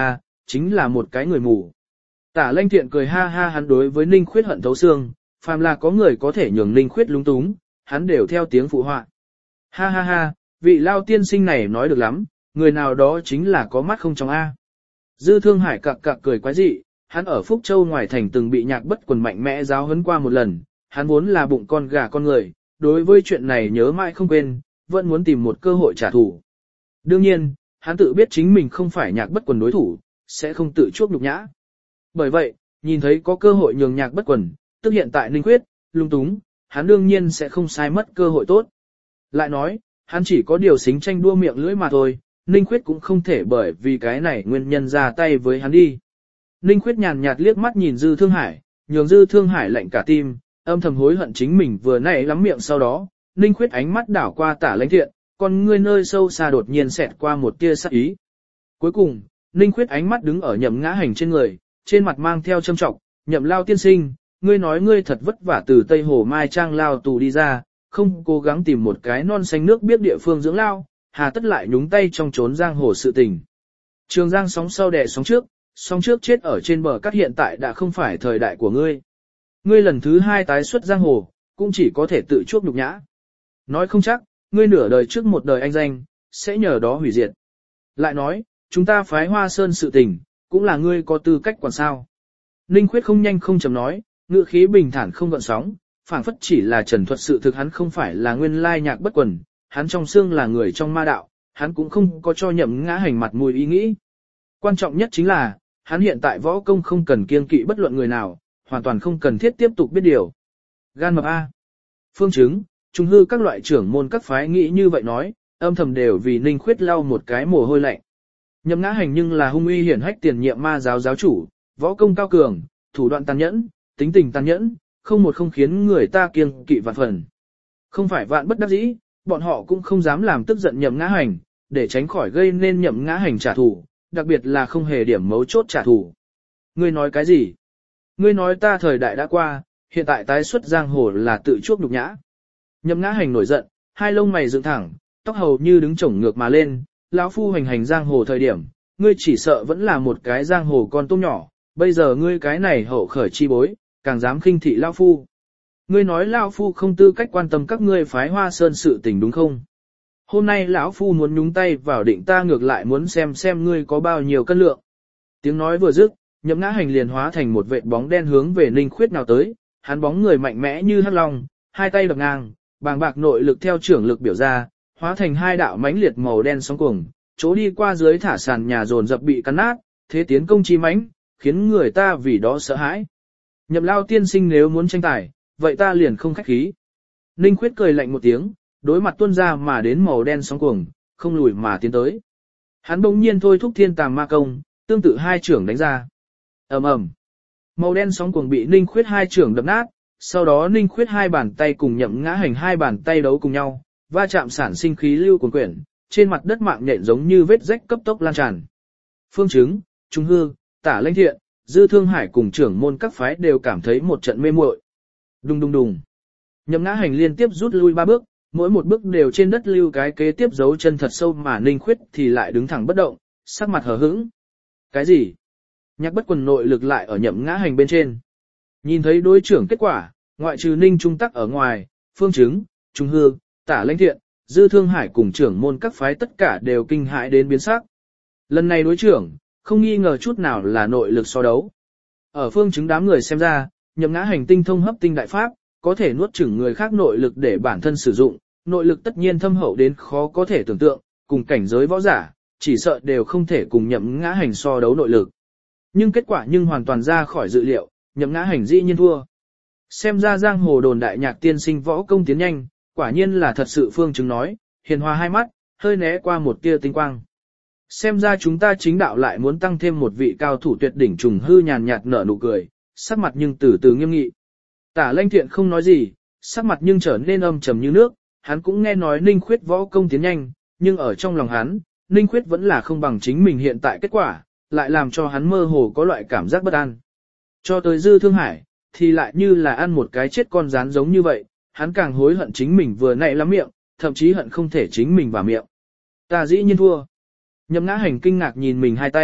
chính là một cái người mù. Tả Lanh Thiện cười ha ha, hắn đối với Ninh Khuyết hận thấu xương, phàm là có người có thể nhường Ninh Khuyết lúng túng, hắn đều theo tiếng phụ họa. Ha ha ha, vị lao tiên sinh này nói được lắm, người nào đó chính là có mắt không trong A. Dư Thương Hải cặc cặc cười quái dị, hắn ở Phúc Châu ngoài thành từng bị Nhạc Bất Quần mạnh mẽ giáo huấn qua một lần, hắn vốn là bụng con gà con người, đối với chuyện này nhớ mãi không quên, vẫn muốn tìm một cơ hội trả thù. Đương nhiên, hắn tự biết chính mình không phải Nhạc Bất Quần đối thủ, sẽ không tự chuốc nhục nhã. Bởi vậy, nhìn thấy có cơ hội nhường Nhạc Bất Quần, tức hiện tại Ninh Khuyết, lung túng, hắn đương nhiên sẽ không sai mất cơ hội tốt. Lại nói, hắn chỉ có điều xính tranh đua miệng lưỡi mà thôi, Ninh Khuyết cũng không thể bởi vì cái này nguyên nhân ra tay với hắn đi. Ninh Khuyết nhàn nhạt liếc mắt nhìn Dư Thương Hải, nhường Dư Thương Hải lạnh cả tim, âm thầm hối hận chính mình vừa nãy lắm miệng. Sau đó, Ninh Khuyết ánh mắt đảo qua Tả Lãnh Thiện, còn ngươi nơi sâu xa đột nhiên xẹt qua một tia sắc ý. Cuối cùng, Ninh Khuyết ánh mắt đứng ở Nhậm Ngã Hành trên người, trên mặt mang theo châm trọng, Nhậm lao tiên sinh, ngươi nói ngươi thật vất vả từ Tây Hồ Mai Trang lao tù đi ra, không cố gắng tìm một cái non xanh nước biết địa phương dưỡng lao, hà tất lại nhúng tay trong trốn giang hồ sự tình. Trường giang sóng sau đè sóng trước chết ở trên bờ cát, hiện tại đã không phải thời đại của ngươi. Ngươi lần thứ hai tái xuất giang hồ, cũng chỉ có thể tự chuốc nhục nhã. Nói không chắc, ngươi nửa đời trước một đời anh danh, sẽ nhờ đó hủy diệt. Lại nói, chúng ta phái Hoa Sơn sự tình, cũng là ngươi có tư cách quản sao. Ninh Khuyết không nhanh không chậm nói, ngữ khí bình thản không gợn sóng, phảng phất chỉ là trần thuật sự thực, hắn không phải là nguyên lai Nhạc Bất Quần, hắn trong xương là người trong ma đạo, hắn cũng không có cho Nhậm Ngã Hành mặt mũi ý nghĩ. Quan trọng nhất chính là, hắn hiện tại võ công không cần kiêng kỵ bất luận người nào, hoàn toàn không cần thiết tiếp tục biết điều. Gan mập A. Phương Chứng, Trung Hư các loại trưởng môn các phái nghĩ như vậy nói, âm thầm đều vì Ninh Khuyết lau một cái mồ hôi lạnh. Nhậm Ngã Hành nhưng là hung uy hiển hách tiền nhiệm ma giáo giáo chủ, võ công cao cường, thủ đoạn tàn nhẫn, tính tình tàn nhẫn, không một không khiến người ta kiêng kỵ vạn phần. Không phải vạn bất đắc dĩ, bọn họ cũng không dám làm tức giận Nhậm Ngã Hành, để tránh khỏi gây nên Nhậm Ngã Hành trả thù, đặc biệt là không hề điểm mấu chốt trả thù. Ngươi nói cái gì? Ngươi nói ta thời đại đã qua, hiện tại tái xuất giang hồ là tự chuốc nhục nhã. Nhậm Ngã Hành nổi giận, hai lông mày dựng thẳng, tóc hầu như đứng chổng ngược mà lên, lão phu hành hành giang hồ thời điểm, ngươi chỉ sợ vẫn là một cái giang hồ con tôm nhỏ, bây giờ ngươi cái này hậu khởi chi bối, càng dám khinh thị lão phu. Ngươi nói lão phu không tư cách quan tâm các ngươi phái Hoa Sơn sự tình đúng không? Hôm nay lão phu muốn nhúng tay vào định, ta ngược lại muốn xem ngươi có bao nhiêu cân lượng. Tiếng nói vừa dứt, Nhậm Ngã Hành liền hóa thành một vệt bóng đen hướng về Ninh Khuyết nào tới, hắn bóng người mạnh mẽ như hắc long, hai tay đập ngang, bàng bạc nội lực theo trưởng lực biểu ra, hóa thành hai đạo mãnh liệt màu đen sóng cuồng, chỗ đi qua dưới thả sàn nhà dồn dập bị cắn nát, thế tiến công chi mãnh, khiến người ta vì đó sợ hãi. Nhậm lao tiên sinh nếu muốn tranh tài, vậy ta liền không khách khí. Ninh Khuyết cười lạnh một tiếng, đối mặt tuôn ra mà đến màu đen sóng cuồng, không lùi mà tiến tới. Hắn bỗng nhiên thôi thúc Thiên Tàm Ma Công, tương tự hai trưởng đánh ra. Ầm ầm. Màu đen sóng cuồng bị Ninh Khuyết hai trưởng đập nát, sau đó Ninh Khuyết hai bàn tay cùng Nhậm Ngã Hành hai bàn tay đấu cùng nhau, va chạm sản sinh khí lưu cuồn quyển, trên mặt đất mạng nhện giống như vết rách cấp tốc lan tràn. Phương Chứng, Trung Hư, Tả Lãnh Thiện, Dư Thương Hải cùng trưởng môn các phái đều cảm thấy một trận mê muội. Đùng đùng đùng. Nhậm Ngã Hành liên tiếp rút lui 3 bước, mỗi một bước đều trên đất lưu cái kế tiếp dấu chân thật sâu, mà Ninh Khuyết thì lại đứng thẳng bất động, sắc mặt hờ hững. Cái gì? Nhạc Bất Quần nội lực lại ở Nhậm Ngã Hành bên trên. Nhìn thấy đối trưởng kết quả, ngoại trừ Ninh Trung Tắc ở ngoài, Phương Chứng, Trung Hư, Tả Lãnh Thiện, Dư Thương Hải cùng trưởng môn các phái tất cả đều kinh hãi đến biến sắc. Lần này đối trưởng, không nghi ngờ chút nào là nội lực so đấu. Ở Phương Chứng đám người xem ra, Nhậm Ngã Hành tinh thông hấp tinh đại pháp, có thể nuốt chửng người khác nội lực để bản thân sử dụng, nội lực tất nhiên thâm hậu đến khó có thể tưởng tượng, cùng cảnh giới võ giả, chỉ sợ đều không thể cùng Nhậm Ngã Hành so đấu nội lực. Nhưng kết quả hoàn toàn ra khỏi dự liệu, Nhậm Ngã Hành dĩ nhiên thua. Xem ra giang hồ đồn đại Nhạc tiên sinh võ công tiến nhanh, quả nhiên là thật sự. Phương Chứng nói, hiền hòa hai mắt, hơi né qua một tia tinh quang. Xem ra chúng ta chính đạo lại muốn tăng thêm một vị cao thủ tuyệt đỉnh. Trùng Hư nhàn nhạt nở nụ cười, sắc mặt nhưng từ từ nghiêm nghị. Tả Lãnh Thiện không nói gì, sắc mặt nhưng trở nên âm trầm như nước, hắn cũng nghe nói Ninh Khuyết võ công tiến nhanh, nhưng ở trong lòng hắn, Ninh Khuyết vẫn là không bằng chính mình hiện tại kết quả, lại làm cho hắn mơ hồ có loại cảm giác bất an. Cho tới Dư Thương Hải, thì lại như là ăn một cái chết con rán giống như vậy, hắn càng hối hận chính mình vừa nãy lắm miệng, thậm chí hận không thể chính mình vào miệng. Ta dĩ nhiên thua. Nhậm Ngã Hành kinh ngạc nhìn mình hai tay,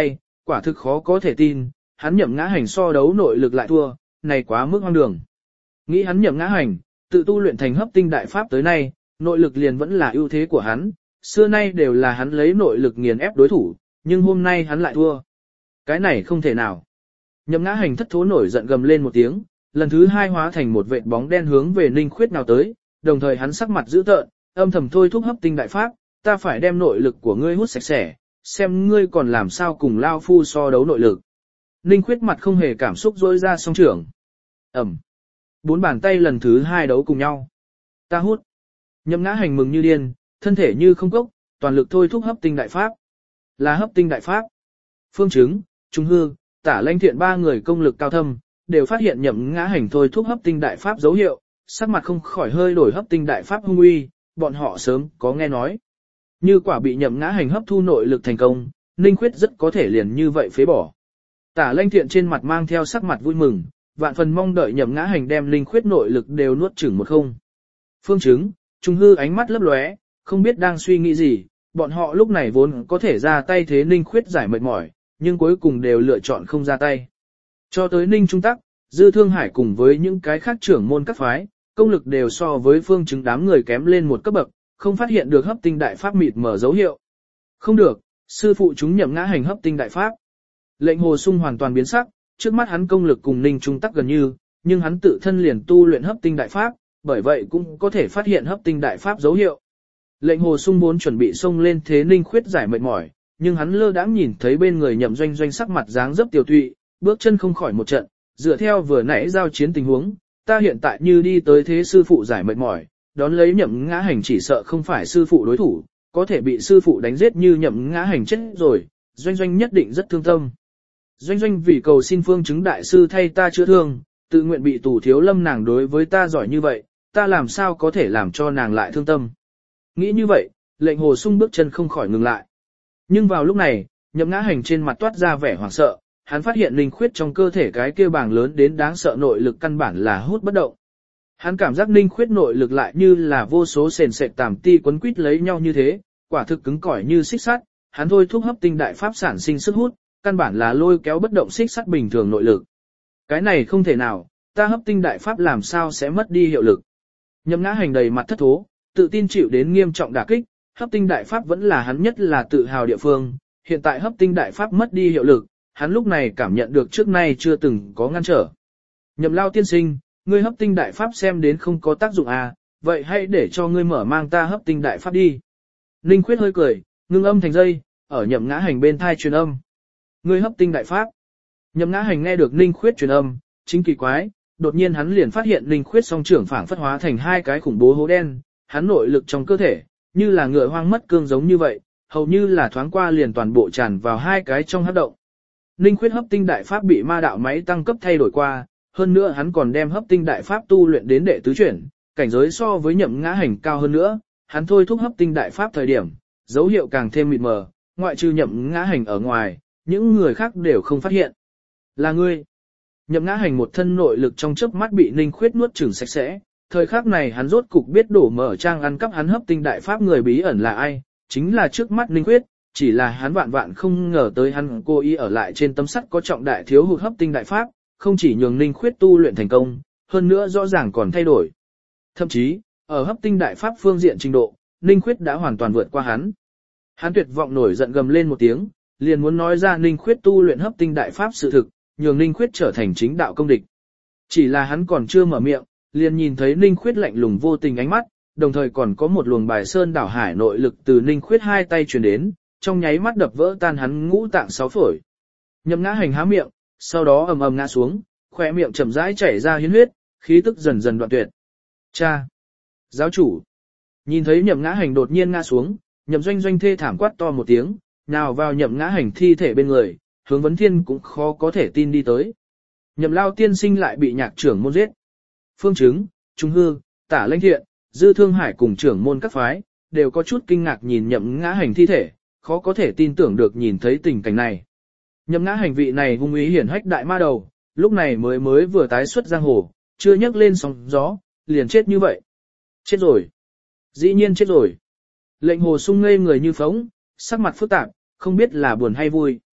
quả thực khó có thể tin, hắn Nhậm Ngã Hành so đấu nội lực lại thua, này quá mức hoang đường. Nghĩ hắn Nhậm Ngã Hành, tự tu luyện thành hấp tinh đại pháp tới nay, nội lực liền vẫn là ưu thế của hắn, xưa nay đều là hắn lấy nội lực nghiền ép đối thủ, nhưng hôm nay hắn lại thua. Cái này không thể nào. Nhậm Ngã Hành thất thố nổi giận gầm lên một tiếng, lần thứ hai hóa thành một vệt bóng đen hướng về Ninh Khuyết nào tới, đồng thời hắn sắc mặt dữ tợn, âm thầm thôi thúc hấp tinh đại pháp, ta phải đem nội lực của ngươi hút sạch sẽ, xem ngươi còn làm sao cùng Lao Phu so đấu nội lực. Ninh Khuyết mặt không hề cảm xúc rỗi ra song trưởng. Ẩm. 4 bàn tay lần thứ 2 đấu cùng nhau. Ta hút. Nhậm Ngã Hành mừng như điên, thân thể như không cốc, toàn lực thôi thúc hấp tinh đại pháp. Là hấp tinh đại pháp. Phương Chứng, Trung Hư, Tả Lanh Thiện 3 người công lực cao thâm, đều phát hiện Nhậm Ngã Hành thôi thúc hấp tinh đại pháp dấu hiệu, sắc mặt không khỏi hơi đổi hấp tinh đại pháp hung uy, bọn họ sớm có nghe nói. Như quả bị Nhậm Ngã Hành hấp thu nội lực thành công, Ninh Khuyết rất có thể liền như vậy phế bỏ. Tả Lanh Thiện trên mặt mang theo sắc mặt vui mừng, vạn phần mong đợi Nhậm Ngã Hành đem Ninh Khuyết nội lực đều nuốt chửng một không. Phương Chứng, Trung Hư ánh mắt lấp lóe, không biết đang suy nghĩ gì, bọn họ lúc này vốn có thể ra tay thế Ninh Khuyết giải mệt mỏi, nhưng cuối cùng đều lựa chọn không ra tay. Cho tới Ninh Trung Tắc, Dư Thương Hải cùng với những cái khác trưởng môn các phái, công lực đều so với Phương Chứng đám người kém lên một cấp bậc, không phát hiện được hấp tinh đại pháp mịt mở dấu hiệu. Không được, sư phụ chúng Nhậm Ngã Hành hấp tinh đại pháp. Lệnh Hồ Sung hoàn toàn biến sắc, trước mắt hắn công lực cùng Ninh Trung Tắc gần như, nhưng hắn tự thân liền tu luyện hấp tinh đại pháp, bởi vậy cũng có thể phát hiện hấp tinh đại pháp dấu hiệu. Lệnh Hồ Sung muốn chuẩn bị xông lên thế Ninh Khuyết giải mệt mỏi, nhưng hắn lơ đãng nhìn thấy bên người Nhậm Doanh Doanh sắc mặt dáng dấp tiểu tụy, bước chân không khỏi một trận, dựa theo vừa nãy giao chiến tình huống, ta hiện tại như đi tới thế sư phụ giải mệt mỏi, đón lấy Nhậm Ngã Hành chỉ sợ không phải sư phụ đối thủ, có thể bị sư phụ đánh giết như Nhậm Ngã Hành chết rồi, Doanh Doanh nhất định rất thương tâm. Doanh Doanh vì cầu xin Phương Chứng đại sư thay ta chữa thương, tự nguyện bị tù thiếu lâm nàng đối với ta giỏi như vậy, ta làm sao có thể làm cho nàng lại thương tâm. Nghĩ như vậy, Lệnh Hồ Sung bước chân không khỏi ngừng lại. Nhưng vào lúc này, Nhậm Ngã Hành trên mặt toát ra vẻ hoảng sợ, hắn phát hiện Ninh Khuyết trong cơ thể cái kia bảng lớn đến đáng sợ nội lực căn bản là hút bất động. Hắn cảm giác Ninh Khuyết nội lực lại như là vô số sền sệt tàm ti quấn quýt lấy nhau như thế, quả thực cứng cỏi như xích sắt, hắn thôi thúc hấp tinh đại pháp sản sinh sức hút, căn bản là lôi kéo bất động xích sắt bình thường nội lực. Cái này không thể nào, ta hấp tinh đại pháp làm sao sẽ mất đi hiệu lực. Nhậm Ngã Hành đầy mặt thất thố, tự tin chịu đến nghiêm trọng đả kích, hấp tinh đại pháp vẫn là hắn nhất là tự hào địa phương, hiện tại hấp tinh đại pháp mất đi hiệu lực, hắn lúc này cảm nhận được trước nay chưa từng có ngăn trở. Nhậm Lao tiên sinh, ngươi hấp tinh đại pháp xem đến không có tác dụng à, vậy hãy để cho ngươi mở mang ta hấp tinh đại pháp đi. Ninh Khuyết hơi cười, ngưng âm thành dây, ở Nhậm Ngã Hành bên thai truyền âm. Ngươi hấp tinh đại pháp. Nhậm Ngã Hành nghe được Ninh Khuyết truyền âm, chính kỳ quái, đột nhiên hắn liền phát hiện Ninh Khuyết song trưởng phảng phất hóa thành 2 cái khủng bố hố đen, hắn nội lực trong cơ thể, như là ngựa hoang mất cương giống như vậy, hầu như là thoáng qua liền toàn bộ tràn vào 2 cái trong hấp động. Ninh Khuyết hấp tinh đại pháp bị ma đạo máy tăng cấp thay đổi qua, hơn nữa hắn còn đem hấp tinh đại pháp tu luyện đến đệ tứ chuyển, cảnh giới so với Nhậm Ngã Hành cao hơn nữa, hắn thôi thúc hấp tinh đại pháp thời điểm, dấu hiệu càng thêm mịt mờ, ngoại trừ Nhậm Ngã Hành ở ngoài, những người khác đều không phát hiện. Là ngươi. Nhậm Ngã Hành một thân nội lực trong chớp mắt bị Ninh Khuyết nuốt chửng sạch sẽ, thời khắc này hắn rốt cục biết đổ mở trang ăn cắp hắn hấp tinh đại pháp người bí ẩn là ai, chính là trước mắt Ninh Khuyết, chỉ là hắn vạn vạn không ngờ tới hắn cố ý ở lại trên tấm sắt có trọng đại thiếu hụt hấp tinh đại pháp, không chỉ nhường Ninh Khuyết tu luyện thành công, hơn nữa rõ ràng còn thay đổi. Thậm chí, ở hấp tinh đại pháp phương diện trình độ, Ninh Khuyết đã hoàn toàn vượt qua hắn. Hắn tuyệt vọng nổi giận gầm lên một tiếng, liền muốn nói ra Ninh Khuyết tu luyện hấp tinh đại pháp sự thực, nhường Ninh Khuyết trở thành chính đạo công địch. Chỉ là hắn còn chưa mở miệng, liền nhìn thấy Ninh Khuyết lạnh lùng vô tình ánh mắt, đồng thời còn có một luồng bài sơn đảo hải nội lực từ Ninh Khuyết 2 tay truyền đến, trong nháy mắt đập vỡ tan hắn ngũ tạng 6 phổi. Nhậm Ngã Hành há miệng, sau đó ầm ầm ngã xuống, khóe miệng chậm rãi chảy ra hiến huyết, khí tức dần dần đoạn tuyệt. Cha! Giáo chủ! Nhìn thấy Nhậm Ngã Hành đột nhiên ngã xuống, Nhậm Doanh Doanh thê thảm quát to một tiếng, nào vào Nhậm Ngã Hành thi thể bên người, Hướng Vấn Thiên cũng khó có thể tin đi tới. Nhậm Lao tiên sinh lại bị nhạc trưởng môn giết. Phương Chứng, Trung Hư, Tả Lanh Thiện, Dư Thương Hải cùng trưởng môn các phái, đều có chút kinh ngạc nhìn Nhậm Ngã Hành thi thể, khó có thể tin tưởng được nhìn thấy tình cảnh này. Nhậm Ngã Hành vị này hung ý hiển hách đại ma đầu, lúc này mới vừa tái xuất giang hồ, chưa nhấc lên sóng gió, liền chết như vậy. Chết rồi. Dĩ nhiên chết rồi. Lệnh Hồ Sung ngây người như phóng, sắc mặt phức tạp, không biết là buồn hay vui.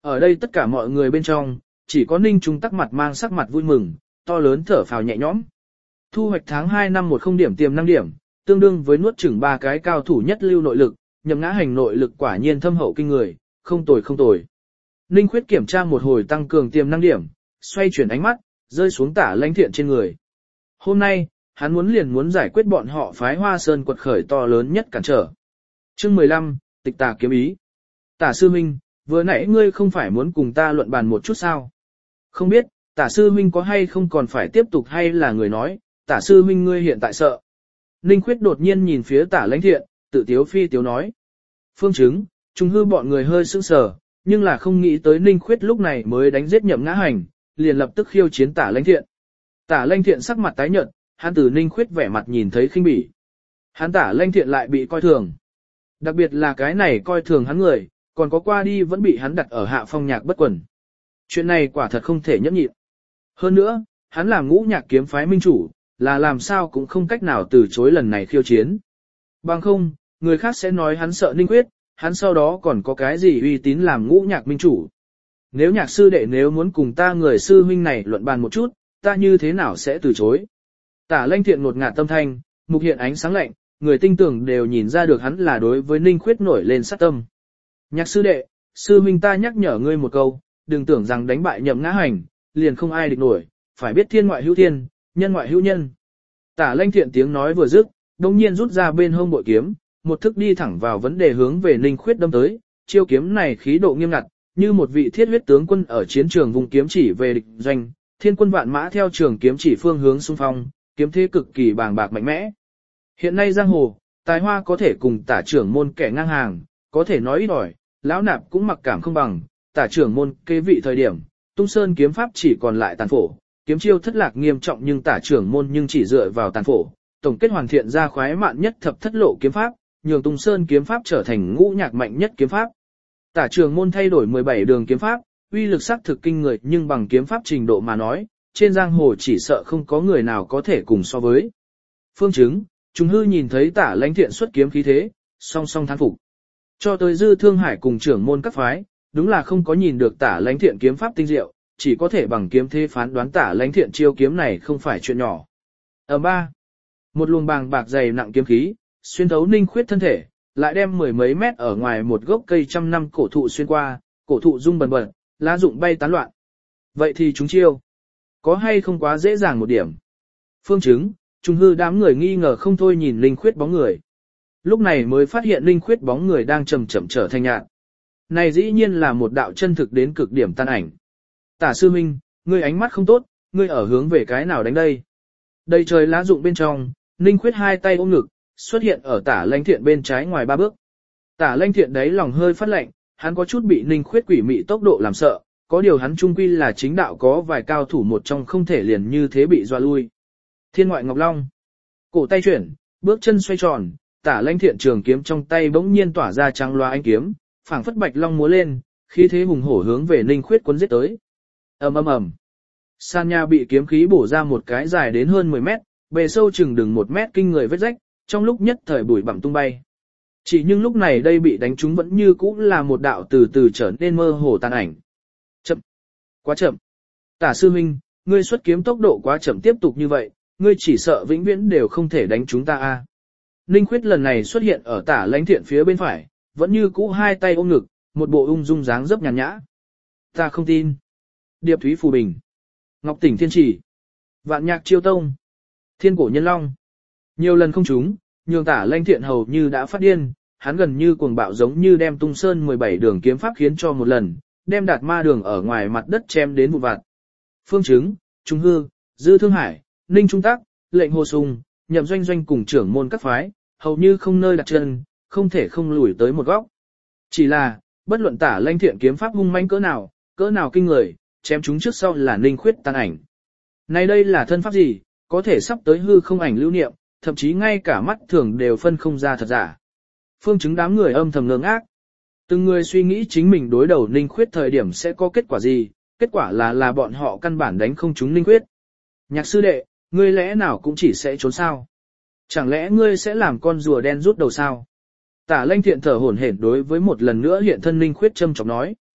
Ở đây tất cả mọi người bên trong, chỉ có Ninh Trung tắc mặt mang sắc mặt vui mừng, to lớn thở phào nhẹ nhõm. Thu hoạch tháng 2 năm 10 điểm tiềm năng điểm, tương đương với nuốt chửng 3 cái cao thủ nhất lưu nội lực, Nhậm Ngã Hành nội lực quả nhiên thâm hậu kinh người, không tồi không tồi. Ninh Khuyết kiểm tra một hồi tăng cường tiềm năng điểm, xoay chuyển ánh mắt, rơi xuống Tả Lãnh Thiện trên người. Hôm nay, hắn muốn giải quyết bọn họ phái Hoa Sơn quật khởi to lớn nhất cản trở. Chương 15, Tịch Tà kiếm ý. Tả sư huynh, vừa nãy ngươi không phải muốn cùng ta luận bàn một chút sao? Không biết, Tả sư huynh có hay không còn phải tiếp tục hay là người nói, Tả sư huynh ngươi hiện tại sợ. Ninh Khuyết đột nhiên nhìn phía Tả Lãnh Thiện, tự tiếu phi tiếu nói. Phương chứng, Trung Hư bọn người hơi sững sờ, nhưng là không nghĩ tới Ninh Khuyết lúc này mới đánh giết Nhậm Ngã Hành, liền lập tức khiêu chiến Tả Lãnh Thiện. Tả Lãnh Thiện sắc mặt tái nhợt, hắn từ Ninh Khuyết vẻ mặt nhìn thấy khinh bỉ. Hắn Tả Lãnh Thiện lại bị coi thường. Đặc biệt là cái này coi thường hắn người, còn có qua đi vẫn bị hắn đặt ở hạ phong nhạc bất quần. Chuyện này quả thật không thể nhẫn nhịn. Hơn nữa, hắn làm Ngũ Nhạc kiếm phái minh chủ, là làm sao cũng không cách nào từ chối lần này khiêu chiến. Bằng không, người khác sẽ nói hắn sợ Ninh Khuyết, hắn sau đó còn có cái gì uy tín làm Ngũ Nhạc minh chủ. Nếu Nhạc sư đệ nếu muốn cùng ta người sư huynh này luận bàn một chút, ta như thế nào sẽ từ chối. Tả Lãnh Thiện ngột ngạt tâm thanh, mục hiện ánh sáng lạnh, người tinh tưởng đều nhìn ra được hắn là đối với Ninh Khuyết nổi lên sát tâm. Nhạc sư đệ, sư huynh ta nhắc nhở ngươi một câu, đừng tưởng rằng đánh bại Nhậm Ngã Hành, liền không ai địch nổi, phải biết thiên ngoại hữu thiên, nhân ngoại hữu nhân. Tả Lãnh Thiện tiếng nói vừa dứt, đồng nhiên rút ra bên hông bội kiếm, một thức đi thẳng vào vấn đề hướng về Ninh Khuyết đâm tới, chiêu kiếm này khí độ nghiêm ngặt, như một vị thiết huyết tướng quân ở chiến trường vùng kiếm chỉ về địch doanh, thiên quân vạn mã theo trường kiếm chỉ phương hướng xung phong, kiếm thế cực kỳ bàng bạc mạnh mẽ. Hiện nay giang hồ, tài hoa có thể cùng Tả trưởng môn kẻ ngang hàng, có thể nói ít ỏi, lão nạp cũng mặc cảm không bằng, Tả trưởng môn kế vị thời điểm, Tung Sơn kiếm pháp chỉ còn lại tàn phổ, kiếm chiêu thất lạc nghiêm trọng nhưng Tả trưởng môn nhưng chỉ dựa vào tàn phổ, tổng kết hoàn thiện ra khoái mạn nhất thập thất lộ kiếm pháp, nhường Tung Sơn kiếm pháp trở thành Ngũ Nhạc mạnh nhất kiếm pháp. Tả trưởng môn thay đổi 17 đường kiếm pháp, uy lực sắc thực kinh người, nhưng bằng kiếm pháp trình độ mà nói, trên giang hồ chỉ sợ không có người nào có thể cùng so với. Phương chứng, Trung Hư nhìn thấy Tả Lãnh Thiện xuất kiếm khí thế, song song thán phục. Cho tới Dư Thương Hải cùng trưởng môn các phái, đúng là không có nhìn được Tả Lãnh Thiện kiếm pháp tinh diệu, chỉ có thể bằng kiếm thế phán đoán Tả Lãnh Thiện chiêu kiếm này không phải chuyện nhỏ. Ở ba, một luồng bàng bạc dày nặng kiếm khí, xuyên thấu Ninh Khuyết thân thể, lại đem 10 mấy mét ở ngoài một gốc cây trăm năm cổ thụ xuyên qua, cổ thụ rung bần bật, lá rụng bay tán loạn. Vậy thì chúng chiêu, có hay không quá dễ dàng một điểm. Phương chứng, Trung Hư đám người nghi ngờ không thôi nhìn Ninh Khuyết bóng người. Lúc này mới phát hiện Ninh Khuyết bóng người đang chậm chậm trở thành nhạt. Này dĩ nhiên là một đạo chân thực đến cực điểm tan ảnh. Tả sư huynh, ngươi ánh mắt không tốt, ngươi ở hướng về cái nào đánh đây? Đầy trời lá rụng bên trong, Ninh Khuyết hai tay ôm ngực, xuất hiện ở Tả Lãnh Thiện bên trái ngoài 3 bước. Tả Lãnh Thiện đấy lòng hơi phát lạnh, hắn có chút bị Ninh Khuyết quỷ mị tốc độ làm sợ, có điều hắn trung quy là chính đạo có vài cao thủ một trong không thể liền như thế bị dọa lui. Thiên ngoại Ngọc Long, cổ tay chuyển, bước chân xoay tròn, Tả Lãnh Thiện trường kiếm trong tay bỗng nhiên tỏa ra trắng loa ánh kiếm, phảng phất bạch long múa lên, khí thế hùng hổ hướng về Ninh Khuyết cuốn giết tới. Ầm ầm ầm. Sàn nhà bị kiếm khí bổ ra một cái dài đến hơn 10 mét, bề sâu chừng đừng 1 mét kinh người vết rách, trong lúc nhất thời bụi bặm tung bay. Chỉ nhưng lúc này đây bị đánh trúng vẫn như cũ là một đạo từ từ trở nên mơ hồ tàn ảnh. Chậm, quá chậm. Tả sư huynh, ngươi xuất kiếm tốc độ quá chậm, tiếp tục như vậy, ngươi chỉ sợ vĩnh viễn đều không thể đánh chúng ta a. Ninh Khuyết lần này xuất hiện ở Tả Lãnh Thiện phía bên phải, vẫn như cũ hai tay ôm ngực, một bộ ung dung dáng dấp nhàn nhã. Ta không tin. Điệp Thúy Phù Bình, Ngọc Tỉnh Thiên Chỉ, Vạn Nhạc Chiêu Tông, Thiên Cổ Nhân Long. Nhiều lần không trúng, nhường Tả Lãnh Thiện hầu như đã phát điên, hắn gần như cuồng bạo giống như đem Tung Sơn 17 đường kiếm pháp khiến cho một lần, đem Đạt Ma đường ở ngoài mặt đất chém đến vụn vặt. Phương chứng, Trung Hư, Dư Thương Hải, Ninh Trung Tắc, Lệnh Hồ Sùng, Nhậm Doanh Doanh cùng trưởng môn các phái, hầu như không nơi đặt chân, không thể không lùi tới một góc. Chỉ là, bất luận Tả Lãnh Thiện kiếm pháp hung manh cỡ nào kinh người, chém chúng trước sau là Ninh Khuyết tan ảnh. Này đây là thân pháp gì, có thể sắp tới hư không ảnh lưu niệm, thậm chí ngay cả mắt thường đều phân không ra thật giả. Phương chứng đám người âm thầm ngơ ngác. Từng người suy nghĩ chính mình đối đầu Ninh Khuyết thời điểm sẽ có kết quả gì, kết quả là bọn họ căn bản đánh không trúng Ninh Khuyết. Nhạc sư đệ, ngươi lẽ nào cũng chỉ sẽ trốn sao? Chẳng lẽ ngươi sẽ làm con rùa đen rút đầu sao? Tả Lãnh Thiện thở hổn hển đối với một lần nữa hiện thân Ninh Khuyết châm chọc nói.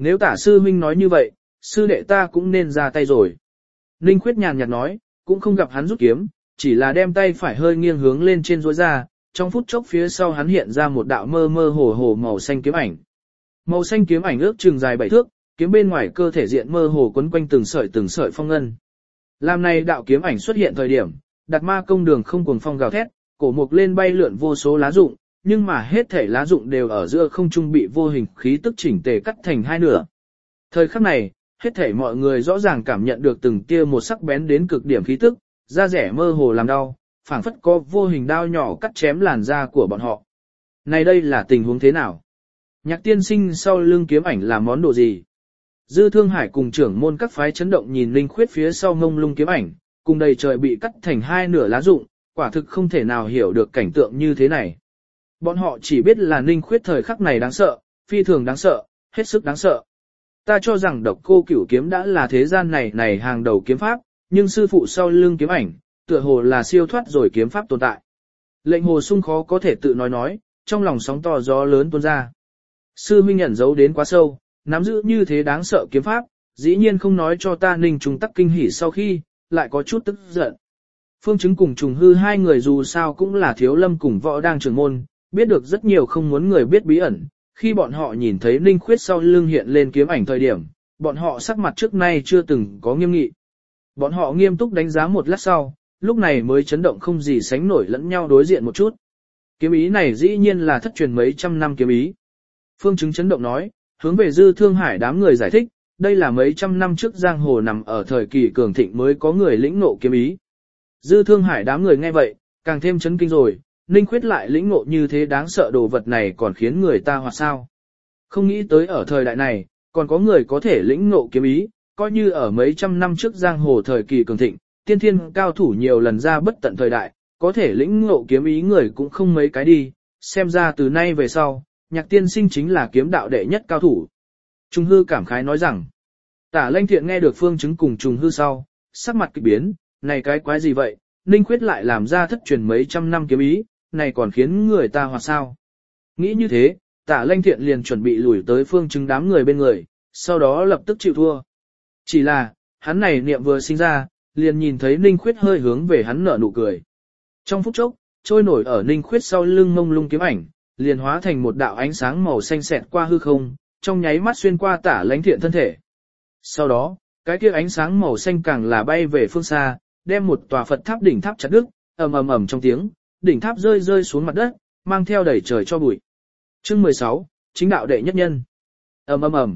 Nếu tả sư huynh nói như vậy, sư đệ ta cũng nên ra tay rồi. Ninh Khuyết nhàn nhạt nói, cũng không gặp hắn rút kiếm, chỉ là đem tay phải hơi nghiêng hướng lên trên duỗi ra, trong phút chốc phía sau hắn hiện ra một đạo mơ mơ hồ hồ màu xanh kiếm ảnh. Màu xanh kiếm ảnh ước chừng dài 7 thước, kiếm bên ngoài cơ thể diện mơ hồ quấn quanh từng sợi phong ngân. Làm này đạo kiếm ảnh xuất hiện thời điểm, Đạt Ma công đường không cuồng phong gào thét, cổ mục lên bay lượn vô số lá rụng, nhưng mà hết thể lá rụng đều ở giữa không trung bị vô hình khí tức chỉnh tề cắt thành hai nửa. Thời khắc này, hết thể mọi người rõ ràng cảm nhận được từng tia một sắc bén đến cực điểm khí tức, da rẻ mơ hồ làm đau, phảng phất có vô hình đao nhỏ cắt chém làn da của bọn họ. Này đây là tình huống thế nào? Nhạc tiên sinh sau lưng kiếm ảnh là món đồ gì? Dư Thương Hải cùng trưởng môn các phái chấn động nhìn Linh Khuyết phía sau ngông lung kiếm ảnh, cùng đầy trời bị cắt thành hai nửa lá rụng, quả thực không thể nào hiểu được cảnh tượng như thế này. Bọn họ chỉ biết là Linh Khuyết thời khắc này đáng sợ, phi thường đáng sợ, hết sức đáng sợ. Ta cho rằng Độc Cô Cửu kiếm đã là thế gian này hàng đầu kiếm pháp, nhưng sư phụ sau lưng kiếm ảnh, tựa hồ là siêu thoát rồi kiếm pháp tồn tại. Lệnh Hồ Sung khó có thể tự nói, trong lòng sóng to gió lớn tuôn ra. Sư huynh ẩn giấu đến quá sâu, nắm giữ như thế đáng sợ kiếm pháp, dĩ nhiên không nói cho ta. Ninh Trung Tắc kinh hỉ sau khi, lại có chút tức giận. Phương Chứng cùng Trùng Hư hai người dù sao cũng là Thiếu Lâm cùng Võ Đang trưởng môn, biết được rất nhiều không muốn người biết bí ẩn. Khi bọn họ nhìn thấy Ninh Khuyết sau lưng hiện lên kiếm ảnh thời điểm, bọn họ sắc mặt trước nay chưa từng có nghiêm nghị. Bọn họ nghiêm túc đánh giá một lát sau, lúc này mới chấn động không gì sánh nổi lẫn nhau đối diện một chút. Kiếm ý này dĩ nhiên là thất truyền mấy trăm năm kiếm ý. Phương Chứng chấn động nói, hướng về Dư Thương Hải đám người giải thích, đây là mấy trăm năm trước giang hồ nằm ở thời kỳ cường thịnh mới có người lĩnh ngộ kiếm ý. Dư Thương Hải đám người nghe vậy, càng thêm chấn kinh rồi, Ninh Khuyết lại lĩnh ngộ như thế đáng sợ đồ vật này còn khiến người ta hoặc sao. Không nghĩ tới ở thời đại này, còn có người có thể lĩnh ngộ kiếm ý, coi như ở mấy trăm năm trước giang hồ thời kỳ cường thịnh, tiên thiên cao thủ nhiều lần ra bất tận thời đại, có thể lĩnh ngộ kiếm ý người cũng không mấy cái đi, xem ra từ nay về sau, Nhạc tiên sinh chính là kiếm đạo đệ nhất cao thủ. Trùng Hư cảm khái nói rằng, Tả Lanh Thiện nghe được Phương Chứng cùng Trùng Hư sau, sắc mặt kịch biến, này cái quái gì vậy, Ninh Khuyết lại làm ra thất truyền mấy trăm năm kiếm ý, này còn khiến người ta hoặc sao. Nghĩ như thế, Tả Lanh Thiện liền chuẩn bị lùi tới Phương Chứng đám người bên người, sau đó lập tức chịu thua. Chỉ là, hắn này niệm vừa sinh ra, liền nhìn thấy Ninh Khuyết hơi hướng về hắn nở nụ cười. Trong phút chốc, trôi nổi ở Ninh Khuyết sau lưng mông lung kiếm ảnh, liền hóa thành một đạo ánh sáng màu xanh xẹt qua hư không, trong nháy mắt xuyên qua Tả Lãnh Thiện thân thể. Sau đó, cái kia ánh sáng màu xanh càng là bay về phương xa, đem một tòa Phật tháp đỉnh tháp chặt đứt, ầm ầm ầm trong tiếng, đỉnh tháp rơi xuống mặt đất, mang theo đầy trời cho bụi. Chương 16, chính đạo đệ nhất nhân. Ầm ầm ầm.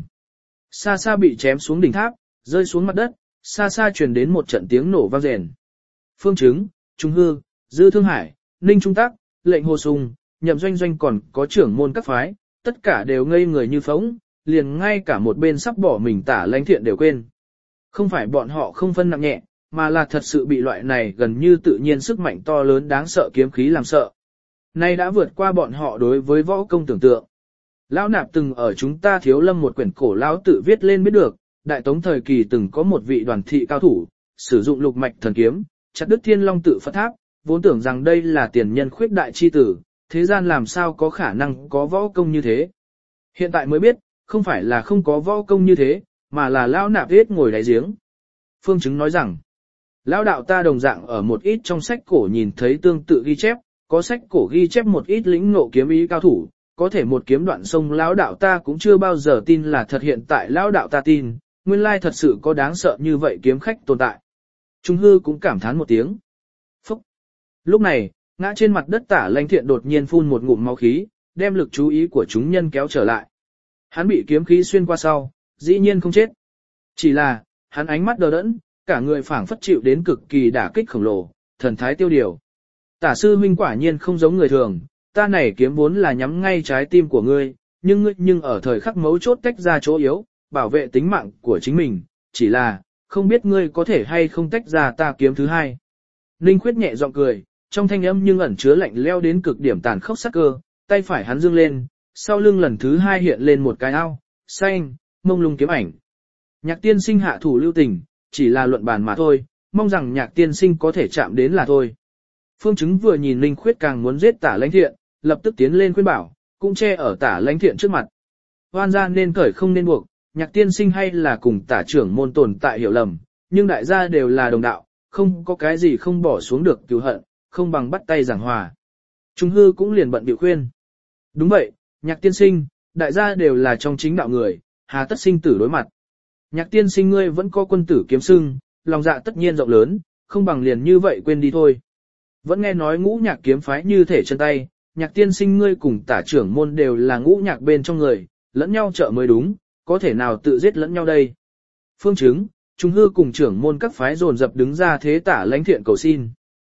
Xa xa bị chém xuống đỉnh tháp, rơi xuống mặt đất, xa xa truyền đến một trận tiếng nổ vang rền. Phương Chứng, Trùng Hư, Dư Thương Hải, Ninh Trung Tắc, Lệnh Hồ Sung, Nhậm Doanh Doanh còn có trưởng môn các phái, tất cả đều ngây người như phóng, liền ngay cả một bên sắp bỏ mình Tả Lãnh Thiện đều quên. Không phải bọn họ không phân nặng nhẹ, mà là thật sự bị loại này gần như tự nhiên sức mạnh to lớn đáng sợ kiếm khí làm sợ. Nay đã vượt qua bọn họ đối với võ công tưởng tượng. Lão Nạp từng ở chúng ta Thiếu Lâm một quyển cổ lão tự viết lên biết được, Đại Tống thời kỳ từng có một vị đoàn thị cao thủ, sử dụng lục mạch thần kiếm, chặt đứt Thiên Long tự Phật tháp, vốn tưởng rằng đây là tiền nhân khuyết đại chi tử, thế gian làm sao có khả năng có võ công như thế. Hiện tại mới biết, không phải là không có võ công như thế, mà là Lão Nạp viết ngồi đáy giếng. Phương Chứng nói rằng, Lão đạo ta đồng dạng ở một ít trong sách cổ nhìn thấy tương tự ghi chép, có sách cổ ghi chép một ít lĩnh ngộ kiếm ý cao thủ, có thể một kiếm đoạn sông Lão đạo ta cũng chưa bao giờ tin là thật, hiện tại Lão đạo ta tin, nguyên lai thật sự có đáng sợ như vậy kiếm khách tồn tại. Trung Hư cũng cảm thán một tiếng. Phúc! Lúc này, ngã trên mặt đất Tả Lãnh Thiện đột nhiên phun một ngụm máu khí, đem lực chú ý của chúng nhân kéo trở lại. Hắn bị kiếm khí xuyên qua sau, dĩ nhiên không chết. Chỉ là, hắn ánh mắt đờ đẫn, cả người phảng phất chịu đến cực kỳ đả kích khổng lồ, thần thái tiêu điều. Tả sư huynh quả nhiên không giống người thường, ta này kiếm vốn là nhắm ngay trái tim của ngươi, nhưng ở thời khắc mấu chốt tách ra chỗ yếu, bảo vệ tính mạng của chính mình, chỉ là, không biết ngươi có thể hay không tách ra ta kiếm thứ hai. Ninh Khuyết nhẹ giọng cười, trong thanh âm nhưng ẩn chứa lạnh leo đến cực điểm tàn khốc sắc cơ, tay phải hắn dương lên, sau lưng lần thứ hai hiện lên một cái ao, xanh, mông lung kiếm ảnh. Nhạc tiên sinh hạ thủ lưu tình, chỉ là luận bàn mà thôi, mong rằng Nhạc tiên sinh có thể chạm đến là thôi. Phương Chứng vừa nhìn Ninh Khuyết càng muốn giết Tả Lãnh Thiện, lập tức tiến lên khuyên bảo, cũng che ở Tả Lãnh Thiện trước mặt. Hoan gia nên cởi không nên buộc, Nhạc tiên sinh hay là cùng tả trưởng môn tồn tại hiểu lầm, nhưng đại gia đều là đồng đạo, không có cái gì không bỏ xuống được cứu hận, không bằng bắt tay giảng hòa. Trung hư cũng liền bận biểu khuyên. Đúng vậy, nhạc tiên sinh, đại gia đều là trong chính đạo người, hà tất sinh tử đối mặt. Nhạc tiên sinh ngươi vẫn có quân tử kiếm sưng, lòng dạ tất nhiên rộng lớn, không bằng liền như vậy quên đi thôi. Vẫn nghe nói ngũ nhạc kiếm phái như thể chân tay, nhạc tiên sinh ngươi cùng tả trưởng môn đều là ngũ nhạc bên trong người, lẫn nhau trợ mới đúng, có thể nào tự giết lẫn nhau đây. Phương chứng, Trung hư cùng trưởng môn các phái dồn dập đứng ra thế tả lãnh thiện cầu xin.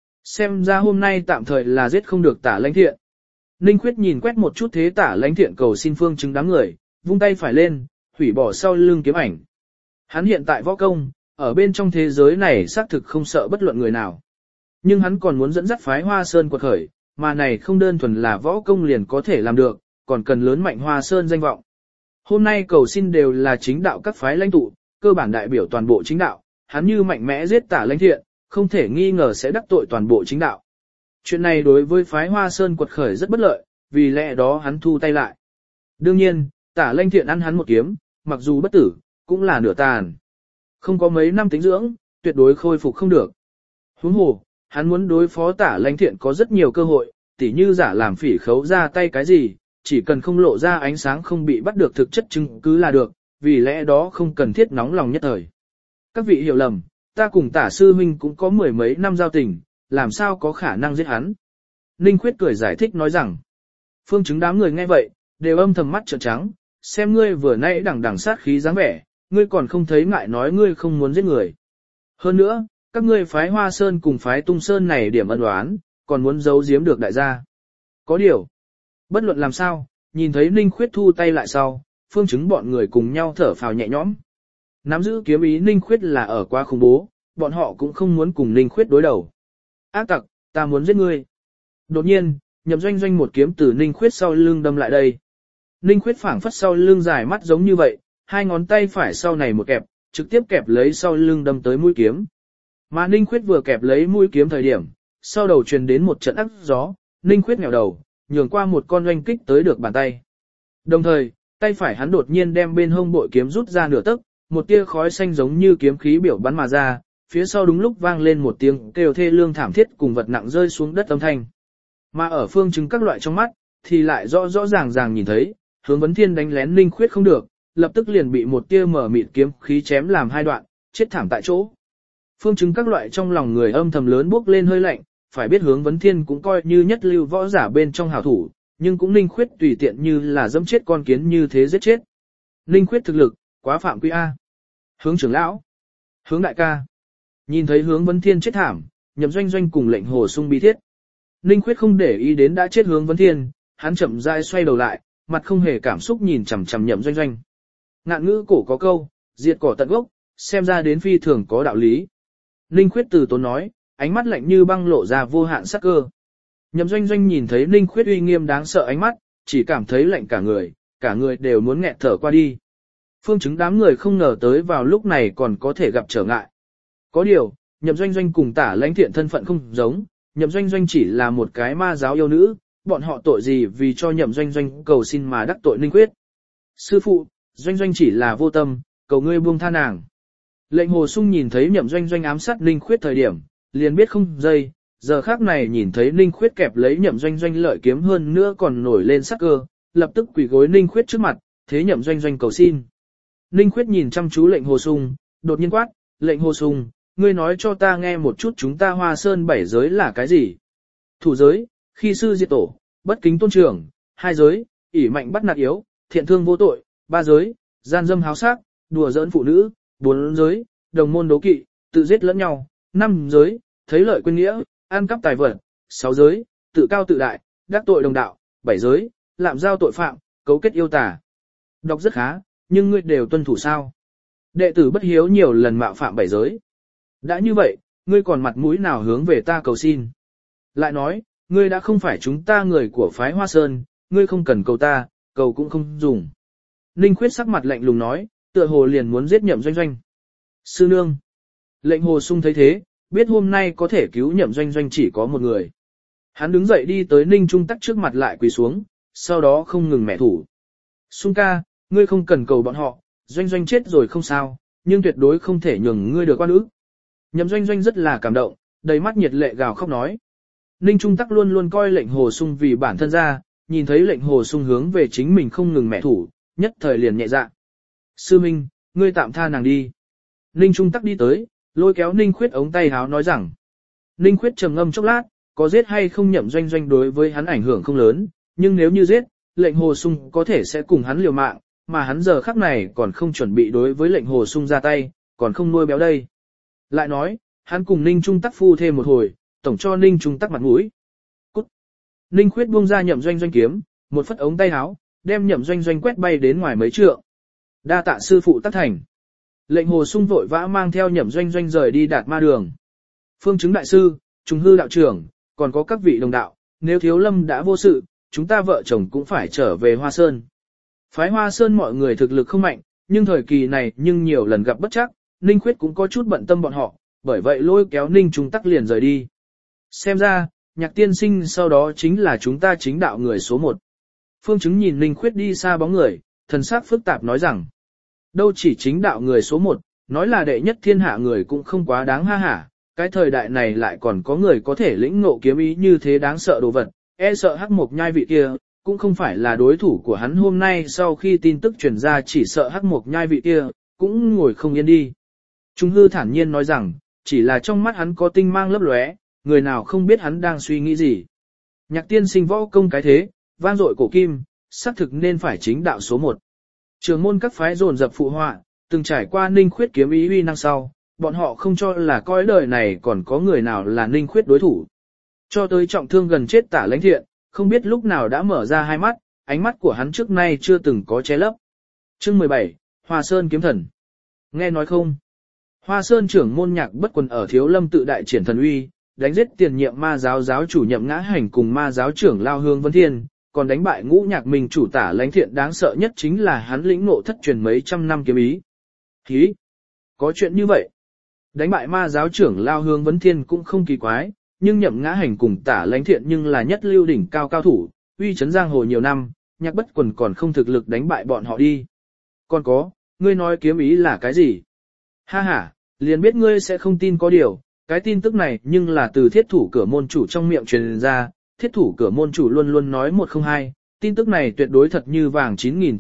Xem ra hôm nay tạm thời là giết không được tả lãnh thiện. Ninh Khuyết nhìn quét một chút thế tả lãnh thiện cầu xin phương chứng đám người, vung tay phải lên, hủy bỏ sau lưng kiếm ảnh. Hắn hiện tại võ công, ở bên trong thế giới này xác thực không sợ bất luận người nào. Nhưng hắn còn muốn dẫn dắt phái Hoa Sơn quật khởi, mà này không đơn thuần là võ công liền có thể làm được, còn cần lớn mạnh Hoa Sơn danh vọng. Hôm nay cầu xin đều là chính đạo các phái lãnh tụ, cơ bản đại biểu toàn bộ chính đạo, hắn như mạnh mẽ giết tả lãnh thiện, không thể nghi ngờ sẽ đắc tội toàn bộ chính đạo. Chuyện này đối với phái Hoa Sơn quật khởi rất bất lợi, vì lẽ đó hắn thu tay lại. Đương nhiên, tả lãnh thiện ăn hắn một kiếm, mặc dù bất tử, cũng là nửa tàn. Không có mấy năm tính dưỡng, tuyệt đối khôi phục không được. Huống hồ, hắn muốn đối phó tả lãnh thiện có rất nhiều cơ hội, tỉ như giả làm phỉ khấu ra tay cái gì, chỉ cần không lộ ra ánh sáng không bị bắt được thực chất chứng cứ là được, vì lẽ đó không cần thiết nóng lòng nhất thời. Các vị hiểu lầm, ta cùng tả sư huynh cũng có mười mấy năm giao tình, làm sao có khả năng giết hắn. Ninh Khuyết cười giải thích nói rằng, phương chứng đám người nghe vậy, đều âm thầm mắt trợn trắng, xem ngươi vừa nãy đằng đằng sát khí dáng vẻ, ngươi còn không thấy ngại nói ngươi không muốn giết người. Hơn nữa, các ngươi phái Hoa Sơn cùng phái Tung Sơn này điểm ân oán, còn muốn giấu giếm được đại gia. Có điều, bất luận làm sao, nhìn thấy Ninh Khuyết thu tay lại sau, phương chứng bọn người cùng nhau thở phào nhẹ nhõm. Nắm giữ kiếm ý Ninh Khuyết là ở quá khủng bố, bọn họ cũng không muốn cùng Ninh Khuyết đối đầu. Ác tặc, ta muốn giết ngươi. Đột nhiên, Nhậm Doanh Doanh một kiếm từ Ninh Khuyết sau lưng đâm lại đây. Ninh Khuyết phảng phất sau lưng dài mắt giống như vậy, hai ngón tay phải sau này một kẹp, trực tiếp kẹp lấy sau lưng đâm tới mũi kiếm. Mà Ninh Khuyết vừa kẹp lấy mũi kiếm thời điểm, sau đầu truyền đến một trận ác gió, Ninh Khuyết nhào đầu, nhường qua một con oanh kích tới được bàn tay. Đồng thời, tay phải hắn đột nhiên đem bên hông bội kiếm rút ra nửa tấc, một tia khói xanh giống như kiếm khí biểu bắn mà ra, phía sau đúng lúc vang lên một tiếng kêu thê lương thảm thiết cùng vật nặng rơi xuống đất âm thanh. Mà ở phương chứng các loại trong mắt, thì lại rõ rõ ràng ràng nhìn thấy, Hướng Vấn Thiên đánh lén Ninh Khuyết không được, lập tức liền bị một tia mở mịt kiếm khí chém làm hai đoạn, chết thảm tại chỗ. Phương chứng các loại trong lòng người âm thầm lớn bốc lên hơi lạnh, phải biết Hướng Vấn Thiên cũng coi như nhất lưu võ giả bên trong hảo thủ, nhưng cũng Ninh Khuyết tùy tiện như là dẫm chết con kiến như thế giết chết. Ninh Khuyết thực lực, quá phạm quy A. Hướng trưởng lão, Hướng đại ca. Nhìn thấy Hướng Vấn Thiên chết thảm, Nhậm Doanh Doanh cùng Lệnh Hồ Sung bi thiết. Ninh Khuyết không để ý đến đã chết Hướng Vấn Thiên, hắn chậm rãi xoay đầu lại, mặt không hề cảm xúc nhìn chằm chằm Nhậm Doanh Doanh. Ngạn ngữ cổ có câu, diệt cỏ tận gốc, xem ra đến phi thường có đạo lý. Ninh Khuyết từ tốn nói, ánh mắt lạnh như băng lộ ra vô hạn sắc cơ. Nhậm Doanh Doanh nhìn thấy Ninh Khuyết uy nghiêm đáng sợ ánh mắt, chỉ cảm thấy lạnh cả người đều muốn nghẹt thở qua đi. Phương chứng đám người không ngờ tới vào lúc này còn có thể gặp trở ngại. Có điều, Nhậm Doanh Doanh cùng tả lãnh thiện thân phận không giống, Nhậm Doanh Doanh chỉ là một cái ma giáo yêu nữ, bọn họ tội gì vì cho Nhậm Doanh Doanh cầu xin mà đắc tội Ninh Khuyết. Sư phụ, Doanh Doanh chỉ là vô tâm, cầu ngươi buông tha nàng. Lệnh Hồ Sung nhìn thấy Nhậm Doanh Doanh ám sát Ninh Khuyết thời điểm, liền biết không dây, giờ khác này nhìn thấy Ninh Khuyết kẹp lấy Nhậm Doanh Doanh lợi kiếm hơn nữa còn nổi lên sắc cơ, lập tức quỳ gối Ninh Khuyết trước mặt, thế Nhậm Doanh Doanh cầu xin. Ninh Khuyết nhìn chăm chú Lệnh Hồ Sung, đột nhiên quát, Lệnh Hồ Sung, ngươi nói cho ta nghe một chút chúng ta Hoa Sơn 7 giới là cái gì? Thủ giới, khi sư diệt tổ, bất kính tôn trưởng, 2 giới, ỷ mạnh bắt nạt yếu, thiện thương vô tội, 3 giới, gian dâm háo sắc, đùa giỡn phụ nữ, 4 giới, đồng môn đố kỵ, tự giết lẫn nhau, 5 giới, thấy lợi quên nghĩa, ăn cắp tài vật, 6 giới, tự cao tự đại, đắc tội đồng đạo, 7 giới, lạm giao tội phạm, cấu kết yêu tà. Đọc rất khá, nhưng ngươi đều tuân thủ sao? Đệ tử bất hiếu nhiều lần mạo phạm 7 giới. Đã như vậy, ngươi còn mặt mũi nào hướng về ta cầu xin? Lại nói, ngươi đã không phải chúng ta người của phái Hoa Sơn, ngươi không cần cầu ta, cầu cũng không dùng. Ninh Khuyết sắc mặt lạnh lùng nói, tựa hồ liền muốn giết Nhậm Doanh Doanh. Sư nương. Lệnh Hồ Sung thấy thế, biết hôm nay có thể cứu Nhậm Doanh Doanh chỉ có một người. Hắn đứng dậy đi tới Ninh Trung Tắc trước mặt lại quỳ xuống, sau đó không ngừng mẹ thủ. Sung ca, ngươi không cần cầu bọn họ, Doanh Doanh chết rồi không sao, nhưng tuyệt đối không thể nhường ngươi được oan ức. Nhậm Doanh Doanh rất là cảm động, đầy mắt nhiệt lệ gào khóc nói. Ninh Trung Tắc luôn luôn coi lệnh Hồ Sung vì bản thân ra, nhìn thấy lệnh Hồ Sung hướng về chính mình không ngừng mẹ thủ, nhất thời liền nhẹ dạ. Sư Minh, ngươi tạm tha nàng đi. Ninh Trung Tắc đi tới, lôi kéo Ninh Khuyết ống tay háo nói rằng. Ninh Khuyết trầm ngâm chốc lát, có giết hay không Nhậm Doanh Doanh đối với hắn ảnh hưởng không lớn, nhưng nếu như giết, lệnh Hồ Sung có thể sẽ cùng hắn liều mạng, mà hắn giờ khắc này còn không chuẩn bị đối với lệnh Hồ Sung ra tay, còn không nuôi béo đây. Lại nói, hắn cùng Ninh Trung Tắc phu thêm một hồi, tổng cho Ninh Trung Tắc mặt mũi. Cút. Ninh Khuyết buông ra Nhậm Doanh Doanh kiếm, một phất ống tay áo, đem Nhậm Doanh Doanh quét bay đến ngoài mấy trượng. Đa tạ sư phụ tác thành. Lệnh Hồ Sung vội vã mang theo Nhậm Doanh Doanh rời đi Đạt Ma Đường. Phương Chứng đại sư, Trùng Hư đạo trưởng, còn có các vị đồng đạo, nếu Thiếu Lâm đã vô sự, chúng ta vợ chồng cũng phải trở về Hoa Sơn. Phái Hoa Sơn mọi người thực lực không mạnh, nhưng thời kỳ này nhưng nhiều lần gặp bất trắc, Ninh Khuyết cũng có chút bận tâm bọn họ, bởi vậy lôi kéo Ninh Trung Tắc liền rời đi. Xem ra, Nhạc tiên sinh sau đó chính là chúng ta chính đạo người số 1. Phương Chứng nhìn Ninh Khuyết đi xa bóng người, thần sắc phức tạp nói rằng, đâu chỉ chính đạo người số 1, nói là đệ nhất thiên hạ người cũng không quá đáng ha hả, cái thời đại này lại còn có người có thể lĩnh ngộ kiếm ý như thế đáng sợ đồ vật, e sợ Hắc Mộc Nhai vị kia, cũng không phải là đối thủ của hắn hôm nay sau khi tin tức truyền ra chỉ sợ Hắc Mộc Nhai vị kia, cũng ngồi không yên đi. Trung Hư thản nhiên nói rằng, chỉ là trong mắt hắn có tinh mang lấp lóe, người nào không biết hắn đang suy nghĩ gì. Nhạc tiên sinh võ công cái thế, vang dội cổ kim, xác thực nên phải chính đạo số 1. Trường môn các phái dồn dập phụ họa, từng trải qua Ninh Khuyết kiếm ý uy năng sau, bọn họ không cho là coi đời này còn có người nào là Ninh Khuyết đối thủ. Cho tới trọng thương gần chết Tả Lãnh Thiện, không biết lúc nào đã mở ra hai mắt, ánh mắt của hắn trước nay chưa từng có che lấp. Chương 17, Hoa Sơn kiếm thần. Nghe nói không? Hoa Sơn trưởng môn Nhạc Bất Quần ở Thiếu Lâm tự đại triển thần uy, đánh giết tiền nhiệm ma giáo giáo chủ Nhậm Ngã Hành cùng ma giáo trưởng Lao Hương Vân Thiên, còn đánh bại Ngũ Nhạc Minh chủ Tả Lãnh Thiện, đáng sợ nhất chính là hắn lĩnh ngộ thất truyền mấy trăm năm kiếm ý. Hí! Có chuyện như vậy? Đánh bại ma giáo trưởng Lao Hương Vân Thiên cũng không kỳ quái, nhưng Nhậm Ngã Hành cùng Tả Lãnh Thiện nhưng là nhất lưu đỉnh cao cao thủ, uy chấn giang hồ nhiều năm, Nhạc Bất Quần còn không thực lực đánh bại bọn họ đi. Còn có, ngươi nói kiếm ý là cái gì? Ha ha, liền biết ngươi sẽ không tin có điều, cái tin tức này nhưng là từ thiết thủ cửa môn chủ trong miệng truyền ra, thiết thủ cửa môn chủ luôn luôn nói 102, tin tức này tuyệt đối thật như vàng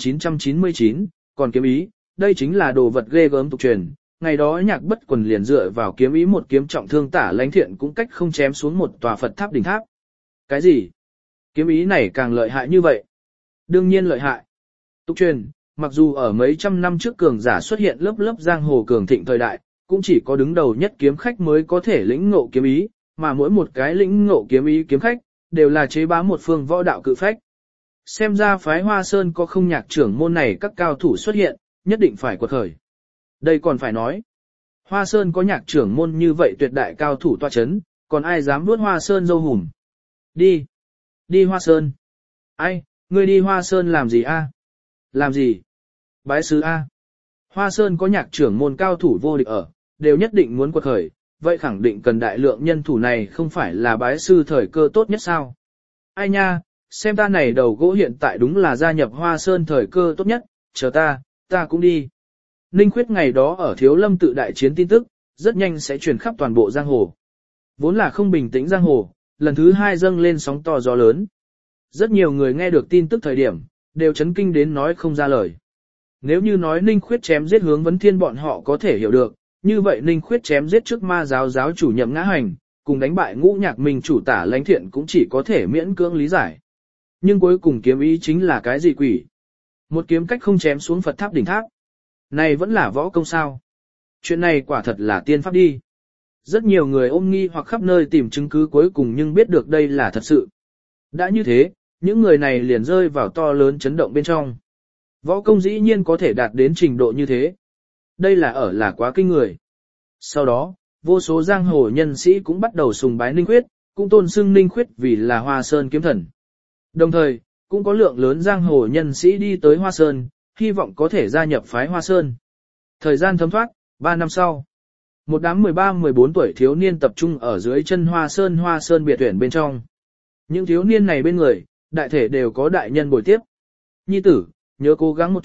9999, còn kiếm ý, đây chính là đồ vật ghê gớm tục truyền. Ngày đó Nhạc Bất Quần liền dựa vào kiếm ý một kiếm trọng thương Tả Lãnh Thiện cũng cách không chém xuống một tòa Phật tháp đỉnh tháp. Cái gì? Kiếm ý này càng lợi hại như vậy? Đương nhiên lợi hại. Tục truyền, mặc dù ở mấy trăm năm trước cường giả xuất hiện lớp lớp giang hồ cường thịnh thời đại, cũng chỉ có đứng đầu nhất kiếm khách mới có thể lĩnh ngộ kiếm ý, mà mỗi một cái lĩnh ngộ kiếm ý kiếm khách, đều là chế bá một phương võ đạo cự phách. Xem ra phái Hoa Sơn có không Nhạc trưởng môn này các cao thủ xuất hiện, nhất định phải quật khởi. Đây còn phải nói. Hoa Sơn có Nhạc trưởng môn như vậy tuyệt đại cao thủ tọa chấn, còn ai dám vuốt Hoa Sơn dâu hùm. Đi. Đi Hoa Sơn. Ai, ngươi đi Hoa Sơn làm gì a? Làm gì? Bái sứ a. Hoa Sơn có Nhạc trưởng môn cao thủ vô địch ở, đều nhất định muốn quật khởi, vậy khẳng định cần đại lượng nhân thủ này không phải là bái sư thời cơ tốt nhất sao? Ai nha, xem ta này đầu gỗ hiện tại đúng là gia nhập Hoa Sơn thời cơ tốt nhất, chờ ta cũng đi. Ninh Khuyết ngày đó ở Thiếu Lâm tự đại chiến tin tức, rất nhanh sẽ truyền khắp toàn bộ giang hồ. Vốn là không bình tĩnh giang hồ, lần thứ hai dâng lên sóng to gió lớn. Rất nhiều người nghe được tin tức thời điểm, đều chấn kinh đến nói không ra lời. Nếu như nói Ninh Khuyết chém giết Hướng Vấn Thiên bọn họ có thể hiểu được, như vậy Ninh Khuyết chém giết trước ma giáo giáo chủ Nhậm Ngã Hành, cùng đánh bại Ngũ Nhạc Minh chủ Tả Lãnh Thiện cũng chỉ có thể miễn cưỡng lý giải. Nhưng cuối cùng kiếm ý chính là cái gì quỷ? Một kiếm cách không chém xuống Phật tháp đỉnh tháp. Này vẫn là võ công sao? Chuyện này quả thật là tiên pháp đi. Rất nhiều người ôm nghi hoặc khắp nơi tìm chứng cứ cuối cùng nhưng biết được đây là thật sự. Đã như thế, những người này liền rơi vào to lớn chấn động bên trong. Võ công dĩ nhiên có thể đạt đến trình độ như thế. Đây là quá kinh người. Sau đó, vô số giang hồ nhân sĩ cũng bắt đầu sùng bái Ninh Khuyết, cũng tôn xưng Ninh Khuyết vì là Hoa Sơn kiếm thần. Đồng thời, cũng có lượng lớn giang hồ nhân sĩ đi tới Hoa Sơn, hy vọng có thể gia nhập phái Hoa Sơn. Thời gian thấm thoát, 3 năm sau, một đám 13-14 tuổi thiếu niên tập trung ở dưới chân Hoa Sơn biệt tuyển bên trong. Những thiếu niên này bên người, đại thể đều có đại nhân bồi tiếp. Nhi tử, nhớ cố gắng một chút,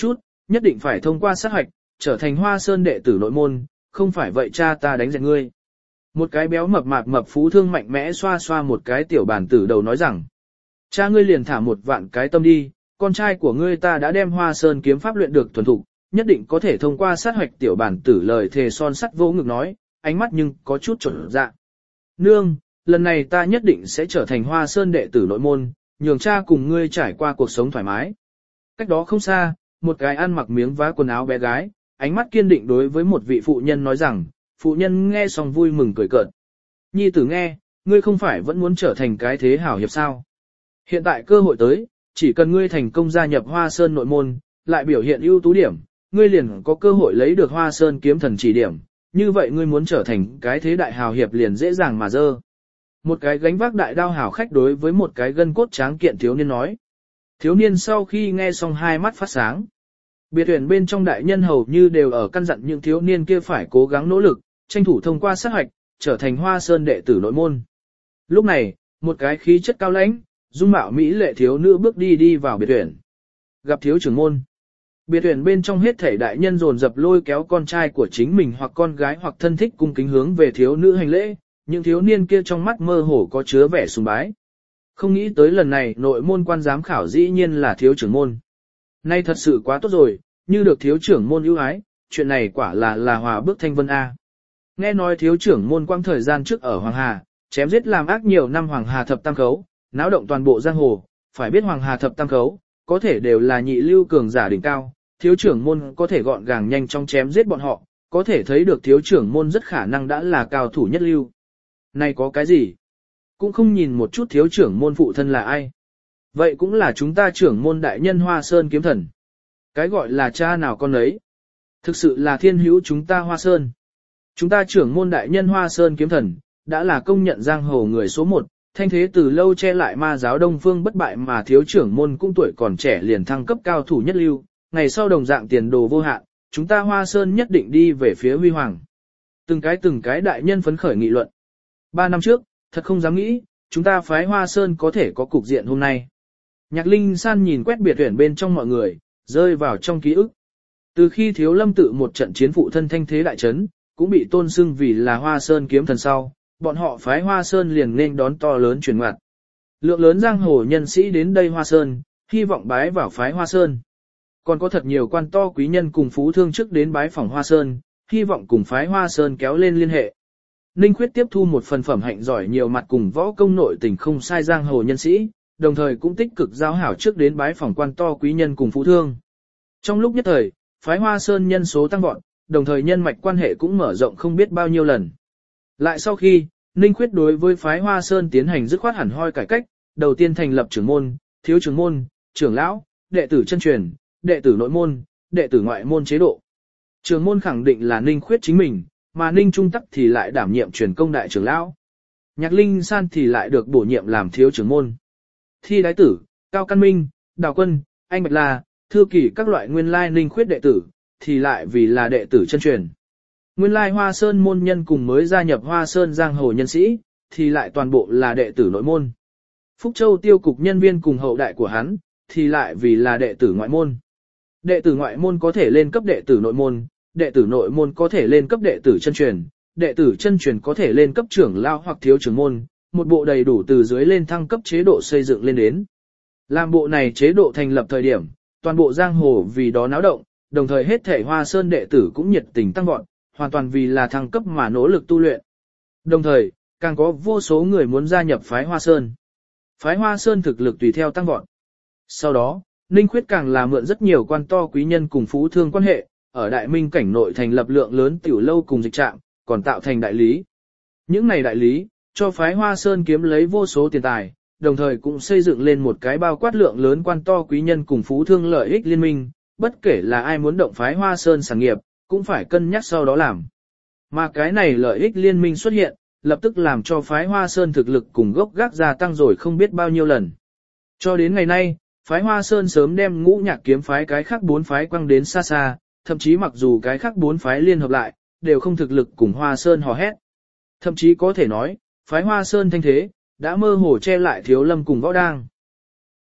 nhất định phải thông qua sát hoạch, trở thành Hoa Sơn đệ tử nội môn, không phải vậy cha ta đánh giết ngươi. Một cái béo mập mạp mập phú thương mạnh mẽ xoa xoa một cái tiểu bản tử đầu nói rằng, cha ngươi liền thả 1.000 cái tâm đi, con trai của ngươi ta đã đem Hoa Sơn kiếm pháp luyện được thuần thục, nhất định có thể thông qua sát hoạch. Tiểu bản tử lời thề son sắt vô ngực nói, ánh mắt nhưng có chút chột dạ. Nương, lần này ta nhất định sẽ trở thành Hoa Sơn đệ tử nội môn, nhường cha cùng ngươi trải qua cuộc sống thoải mái. Cách đó không xa, một cái ăn mặc miếng vá quần áo bé gái, ánh mắt kiên định đối với một vị phụ nhân nói rằng, phụ nhân nghe xong vui mừng cười cợt. Nhi tử nghe, ngươi không phải vẫn muốn trở thành cái thế hảo hiệp sao? Hiện tại cơ hội tới, chỉ cần ngươi thành công gia nhập Hoa Sơn nội môn, lại biểu hiện ưu tú điểm, ngươi liền có cơ hội lấy được Hoa Sơn kiếm thần chỉ điểm, như vậy ngươi muốn trở thành cái thế đại hào hiệp liền dễ dàng mà dơ. Một cái gánh vác đại đao hảo khách đối với một cái gân cốt tráng kiện thiếu niên nói. Thiếu niên sau khi nghe xong hai mắt phát sáng. Biệt tuyển bên trong đại nhân hầu như đều ở căn dặn những thiếu niên kia phải cố gắng nỗ lực, tranh thủ thông qua sát hoạch, trở thành Hoa Sơn đệ tử nội môn. Lúc này, một cái khí chất cao lãnh, dung mạo mỹ lệ thiếu nữ bước đi vào biệt tuyển. Gặp thiếu trưởng môn. Biệt tuyển bên trong hết thảy đại nhân dồn dập lôi kéo con trai của chính mình hoặc con gái hoặc thân thích cung kính hướng về thiếu nữ hành lễ, những thiếu niên kia trong mắt mơ hồ có chứa vẻ sùng bái. Không nghĩ tới lần này nội môn quan giám khảo dĩ nhiên là thiếu trưởng môn. Nay thật sự quá tốt rồi, như được thiếu trưởng môn ưu ái, chuyện này quả là hòa bước thanh vân A. Nghe nói thiếu trưởng môn quang thời gian trước ở Hoàng Hà, chém giết làm ác nhiều năm Hoàng Hà thập tam khấu, náo động toàn bộ giang hồ, phải biết Hoàng Hà thập tam khấu, có thể đều là nhị lưu cường giả đỉnh cao, thiếu trưởng môn có thể gọn gàng nhanh chóng chém giết bọn họ, có thể thấy được thiếu trưởng môn rất khả năng đã là cao thủ nhất lưu. Này có cái gì? Cũng không nhìn một chút thiếu trưởng môn phụ thân là ai. Vậy cũng là chúng ta trưởng môn đại nhân Hoa Sơn kiếm thần. Cái gọi là cha nào con ấy. Thực sự là thiên hữu chúng ta Hoa Sơn. Chúng ta trưởng môn đại nhân Hoa Sơn kiếm thần, đã là công nhận giang hồ người số 1, thanh thế từ lâu che lại ma giáo Đông Phương bất bại mà thiếu trưởng môn cũng tuổi còn trẻ liền thăng cấp cao thủ nhất lưu, ngày sau đồng dạng tiền đồ vô hạn, chúng ta Hoa Sơn nhất định đi về phía huy hoàng. Từng cái đại nhân phấn khởi nghị luận. 3 năm trước, thật không dám nghĩ, chúng ta phái Hoa Sơn có thể có cục diện hôm nay. Nhạc Linh San nhìn quét biệt tuyển bên trong mọi người, rơi vào trong ký ức. Từ khi Thiếu Lâm tự một trận chiến phụ thân thanh thế đại chấn, cũng bị tôn xưng vì là Hoa Sơn kiếm thần sau, bọn họ phái Hoa Sơn liền nên đón to lớn chuyển ngoặt. Lượng lớn giang hồ nhân sĩ đến đây Hoa Sơn, hy vọng bái vào phái Hoa Sơn. Còn có thật nhiều quan to quý nhân cùng phú thương chức đến bái phỏng Hoa Sơn, hy vọng cùng phái Hoa Sơn kéo lên liên hệ. Ninh Khuyết tiếp thu một phần phẩm hạnh giỏi nhiều mặt cùng võ công nội tình không sai giang hồ nhân sĩ, đồng thời cũng tích cực giao hảo trước đến bái phỏng quan to quý nhân cùng phú thương. Trong lúc nhất thời, phái Hoa Sơn nhân số tăng vọt, đồng thời nhân mạch quan hệ cũng mở rộng không biết bao nhiêu lần. Lại sau khi, Ninh Khuyết đối với phái Hoa Sơn tiến hành dứt khoát hẳn hoi cải cách, đầu tiên thành lập trưởng môn, thiếu trưởng môn, trưởng lão, đệ tử chân truyền, đệ tử nội môn, đệ tử ngoại môn chế độ. Trưởng môn khẳng định là Ninh Khuyết chính mình, mà Ninh Trung Tắc thì lại đảm nhiệm truyền công đại trưởng lão. Nhạc Linh San thì lại được bổ nhiệm làm thiếu trưởng môn. Thi Đái Tử, Cao Căn Minh, Đào Quân, Anh Bạch La, Thư Kỳ các loại nguyên lai Ninh Khuyết đệ tử, thì lại vì là đệ tử chân truyền. Nguyên lai Hoa Sơn môn nhân cùng mới gia nhập Hoa Sơn giang hồ nhân sĩ, thì lại toàn bộ là đệ tử nội môn. Phúc Châu tiêu cục nhân viên cùng hậu đại của hắn, thì lại vì là đệ tử ngoại môn. Đệ tử ngoại môn có thể lên cấp đệ tử nội môn, đệ tử nội môn có thể lên cấp đệ tử chân truyền, đệ tử chân truyền có thể lên cấp trưởng lao hoặc thiếu trưởng môn, một bộ đầy đủ từ dưới lên thăng cấp chế độ xây dựng lên đến. Làm bộ này chế độ thành lập thời điểm, toàn bộ giang hồ vì đó náo động, đồng thời hết thể Hoa Sơn đệ tử cũng nhiệt tình tăng vọt, hoàn toàn vì là thăng cấp mà nỗ lực tu luyện. Đồng thời, càng có vô số người muốn gia nhập phái Hoa Sơn. Phái Hoa Sơn thực lực tùy theo tăng vọt. Sau đó, Ninh Khuyết càng là mượn rất nhiều quan to quý nhân cùng phú thương quan hệ, ở Đại Minh cảnh nội thành lập lượng lớn tiểu lâu cùng dịch trạm, còn tạo thành đại lý. Những này đại lý, cho phái Hoa Sơn kiếm lấy vô số tiền tài, đồng thời cũng xây dựng lên một cái bao quát lượng lớn quan to quý nhân cùng phú thương lợi ích liên minh, bất kể là ai muốn động phái Hoa Sơn sản nghiệp, cũng phải cân nhắc sau đó làm. Mà cái này lợi ích liên minh xuất hiện, lập tức làm cho phái Hoa Sơn thực lực cùng gốc gác gia tăng rồi không biết bao nhiêu lần. Cho đến ngày nay, phái Hoa Sơn sớm đem Ngũ Nhạc kiếm phái cái khác 4 phái quăng đến xa xa, thậm chí mặc dù cái khác 4 phái liên hợp lại, đều không thực lực cùng Hoa Sơn hò hét. Thậm chí có thể nói, phái Hoa Sơn thanh thế, đã mơ hồ che lại Thiếu Lâm cùng Võ Đang.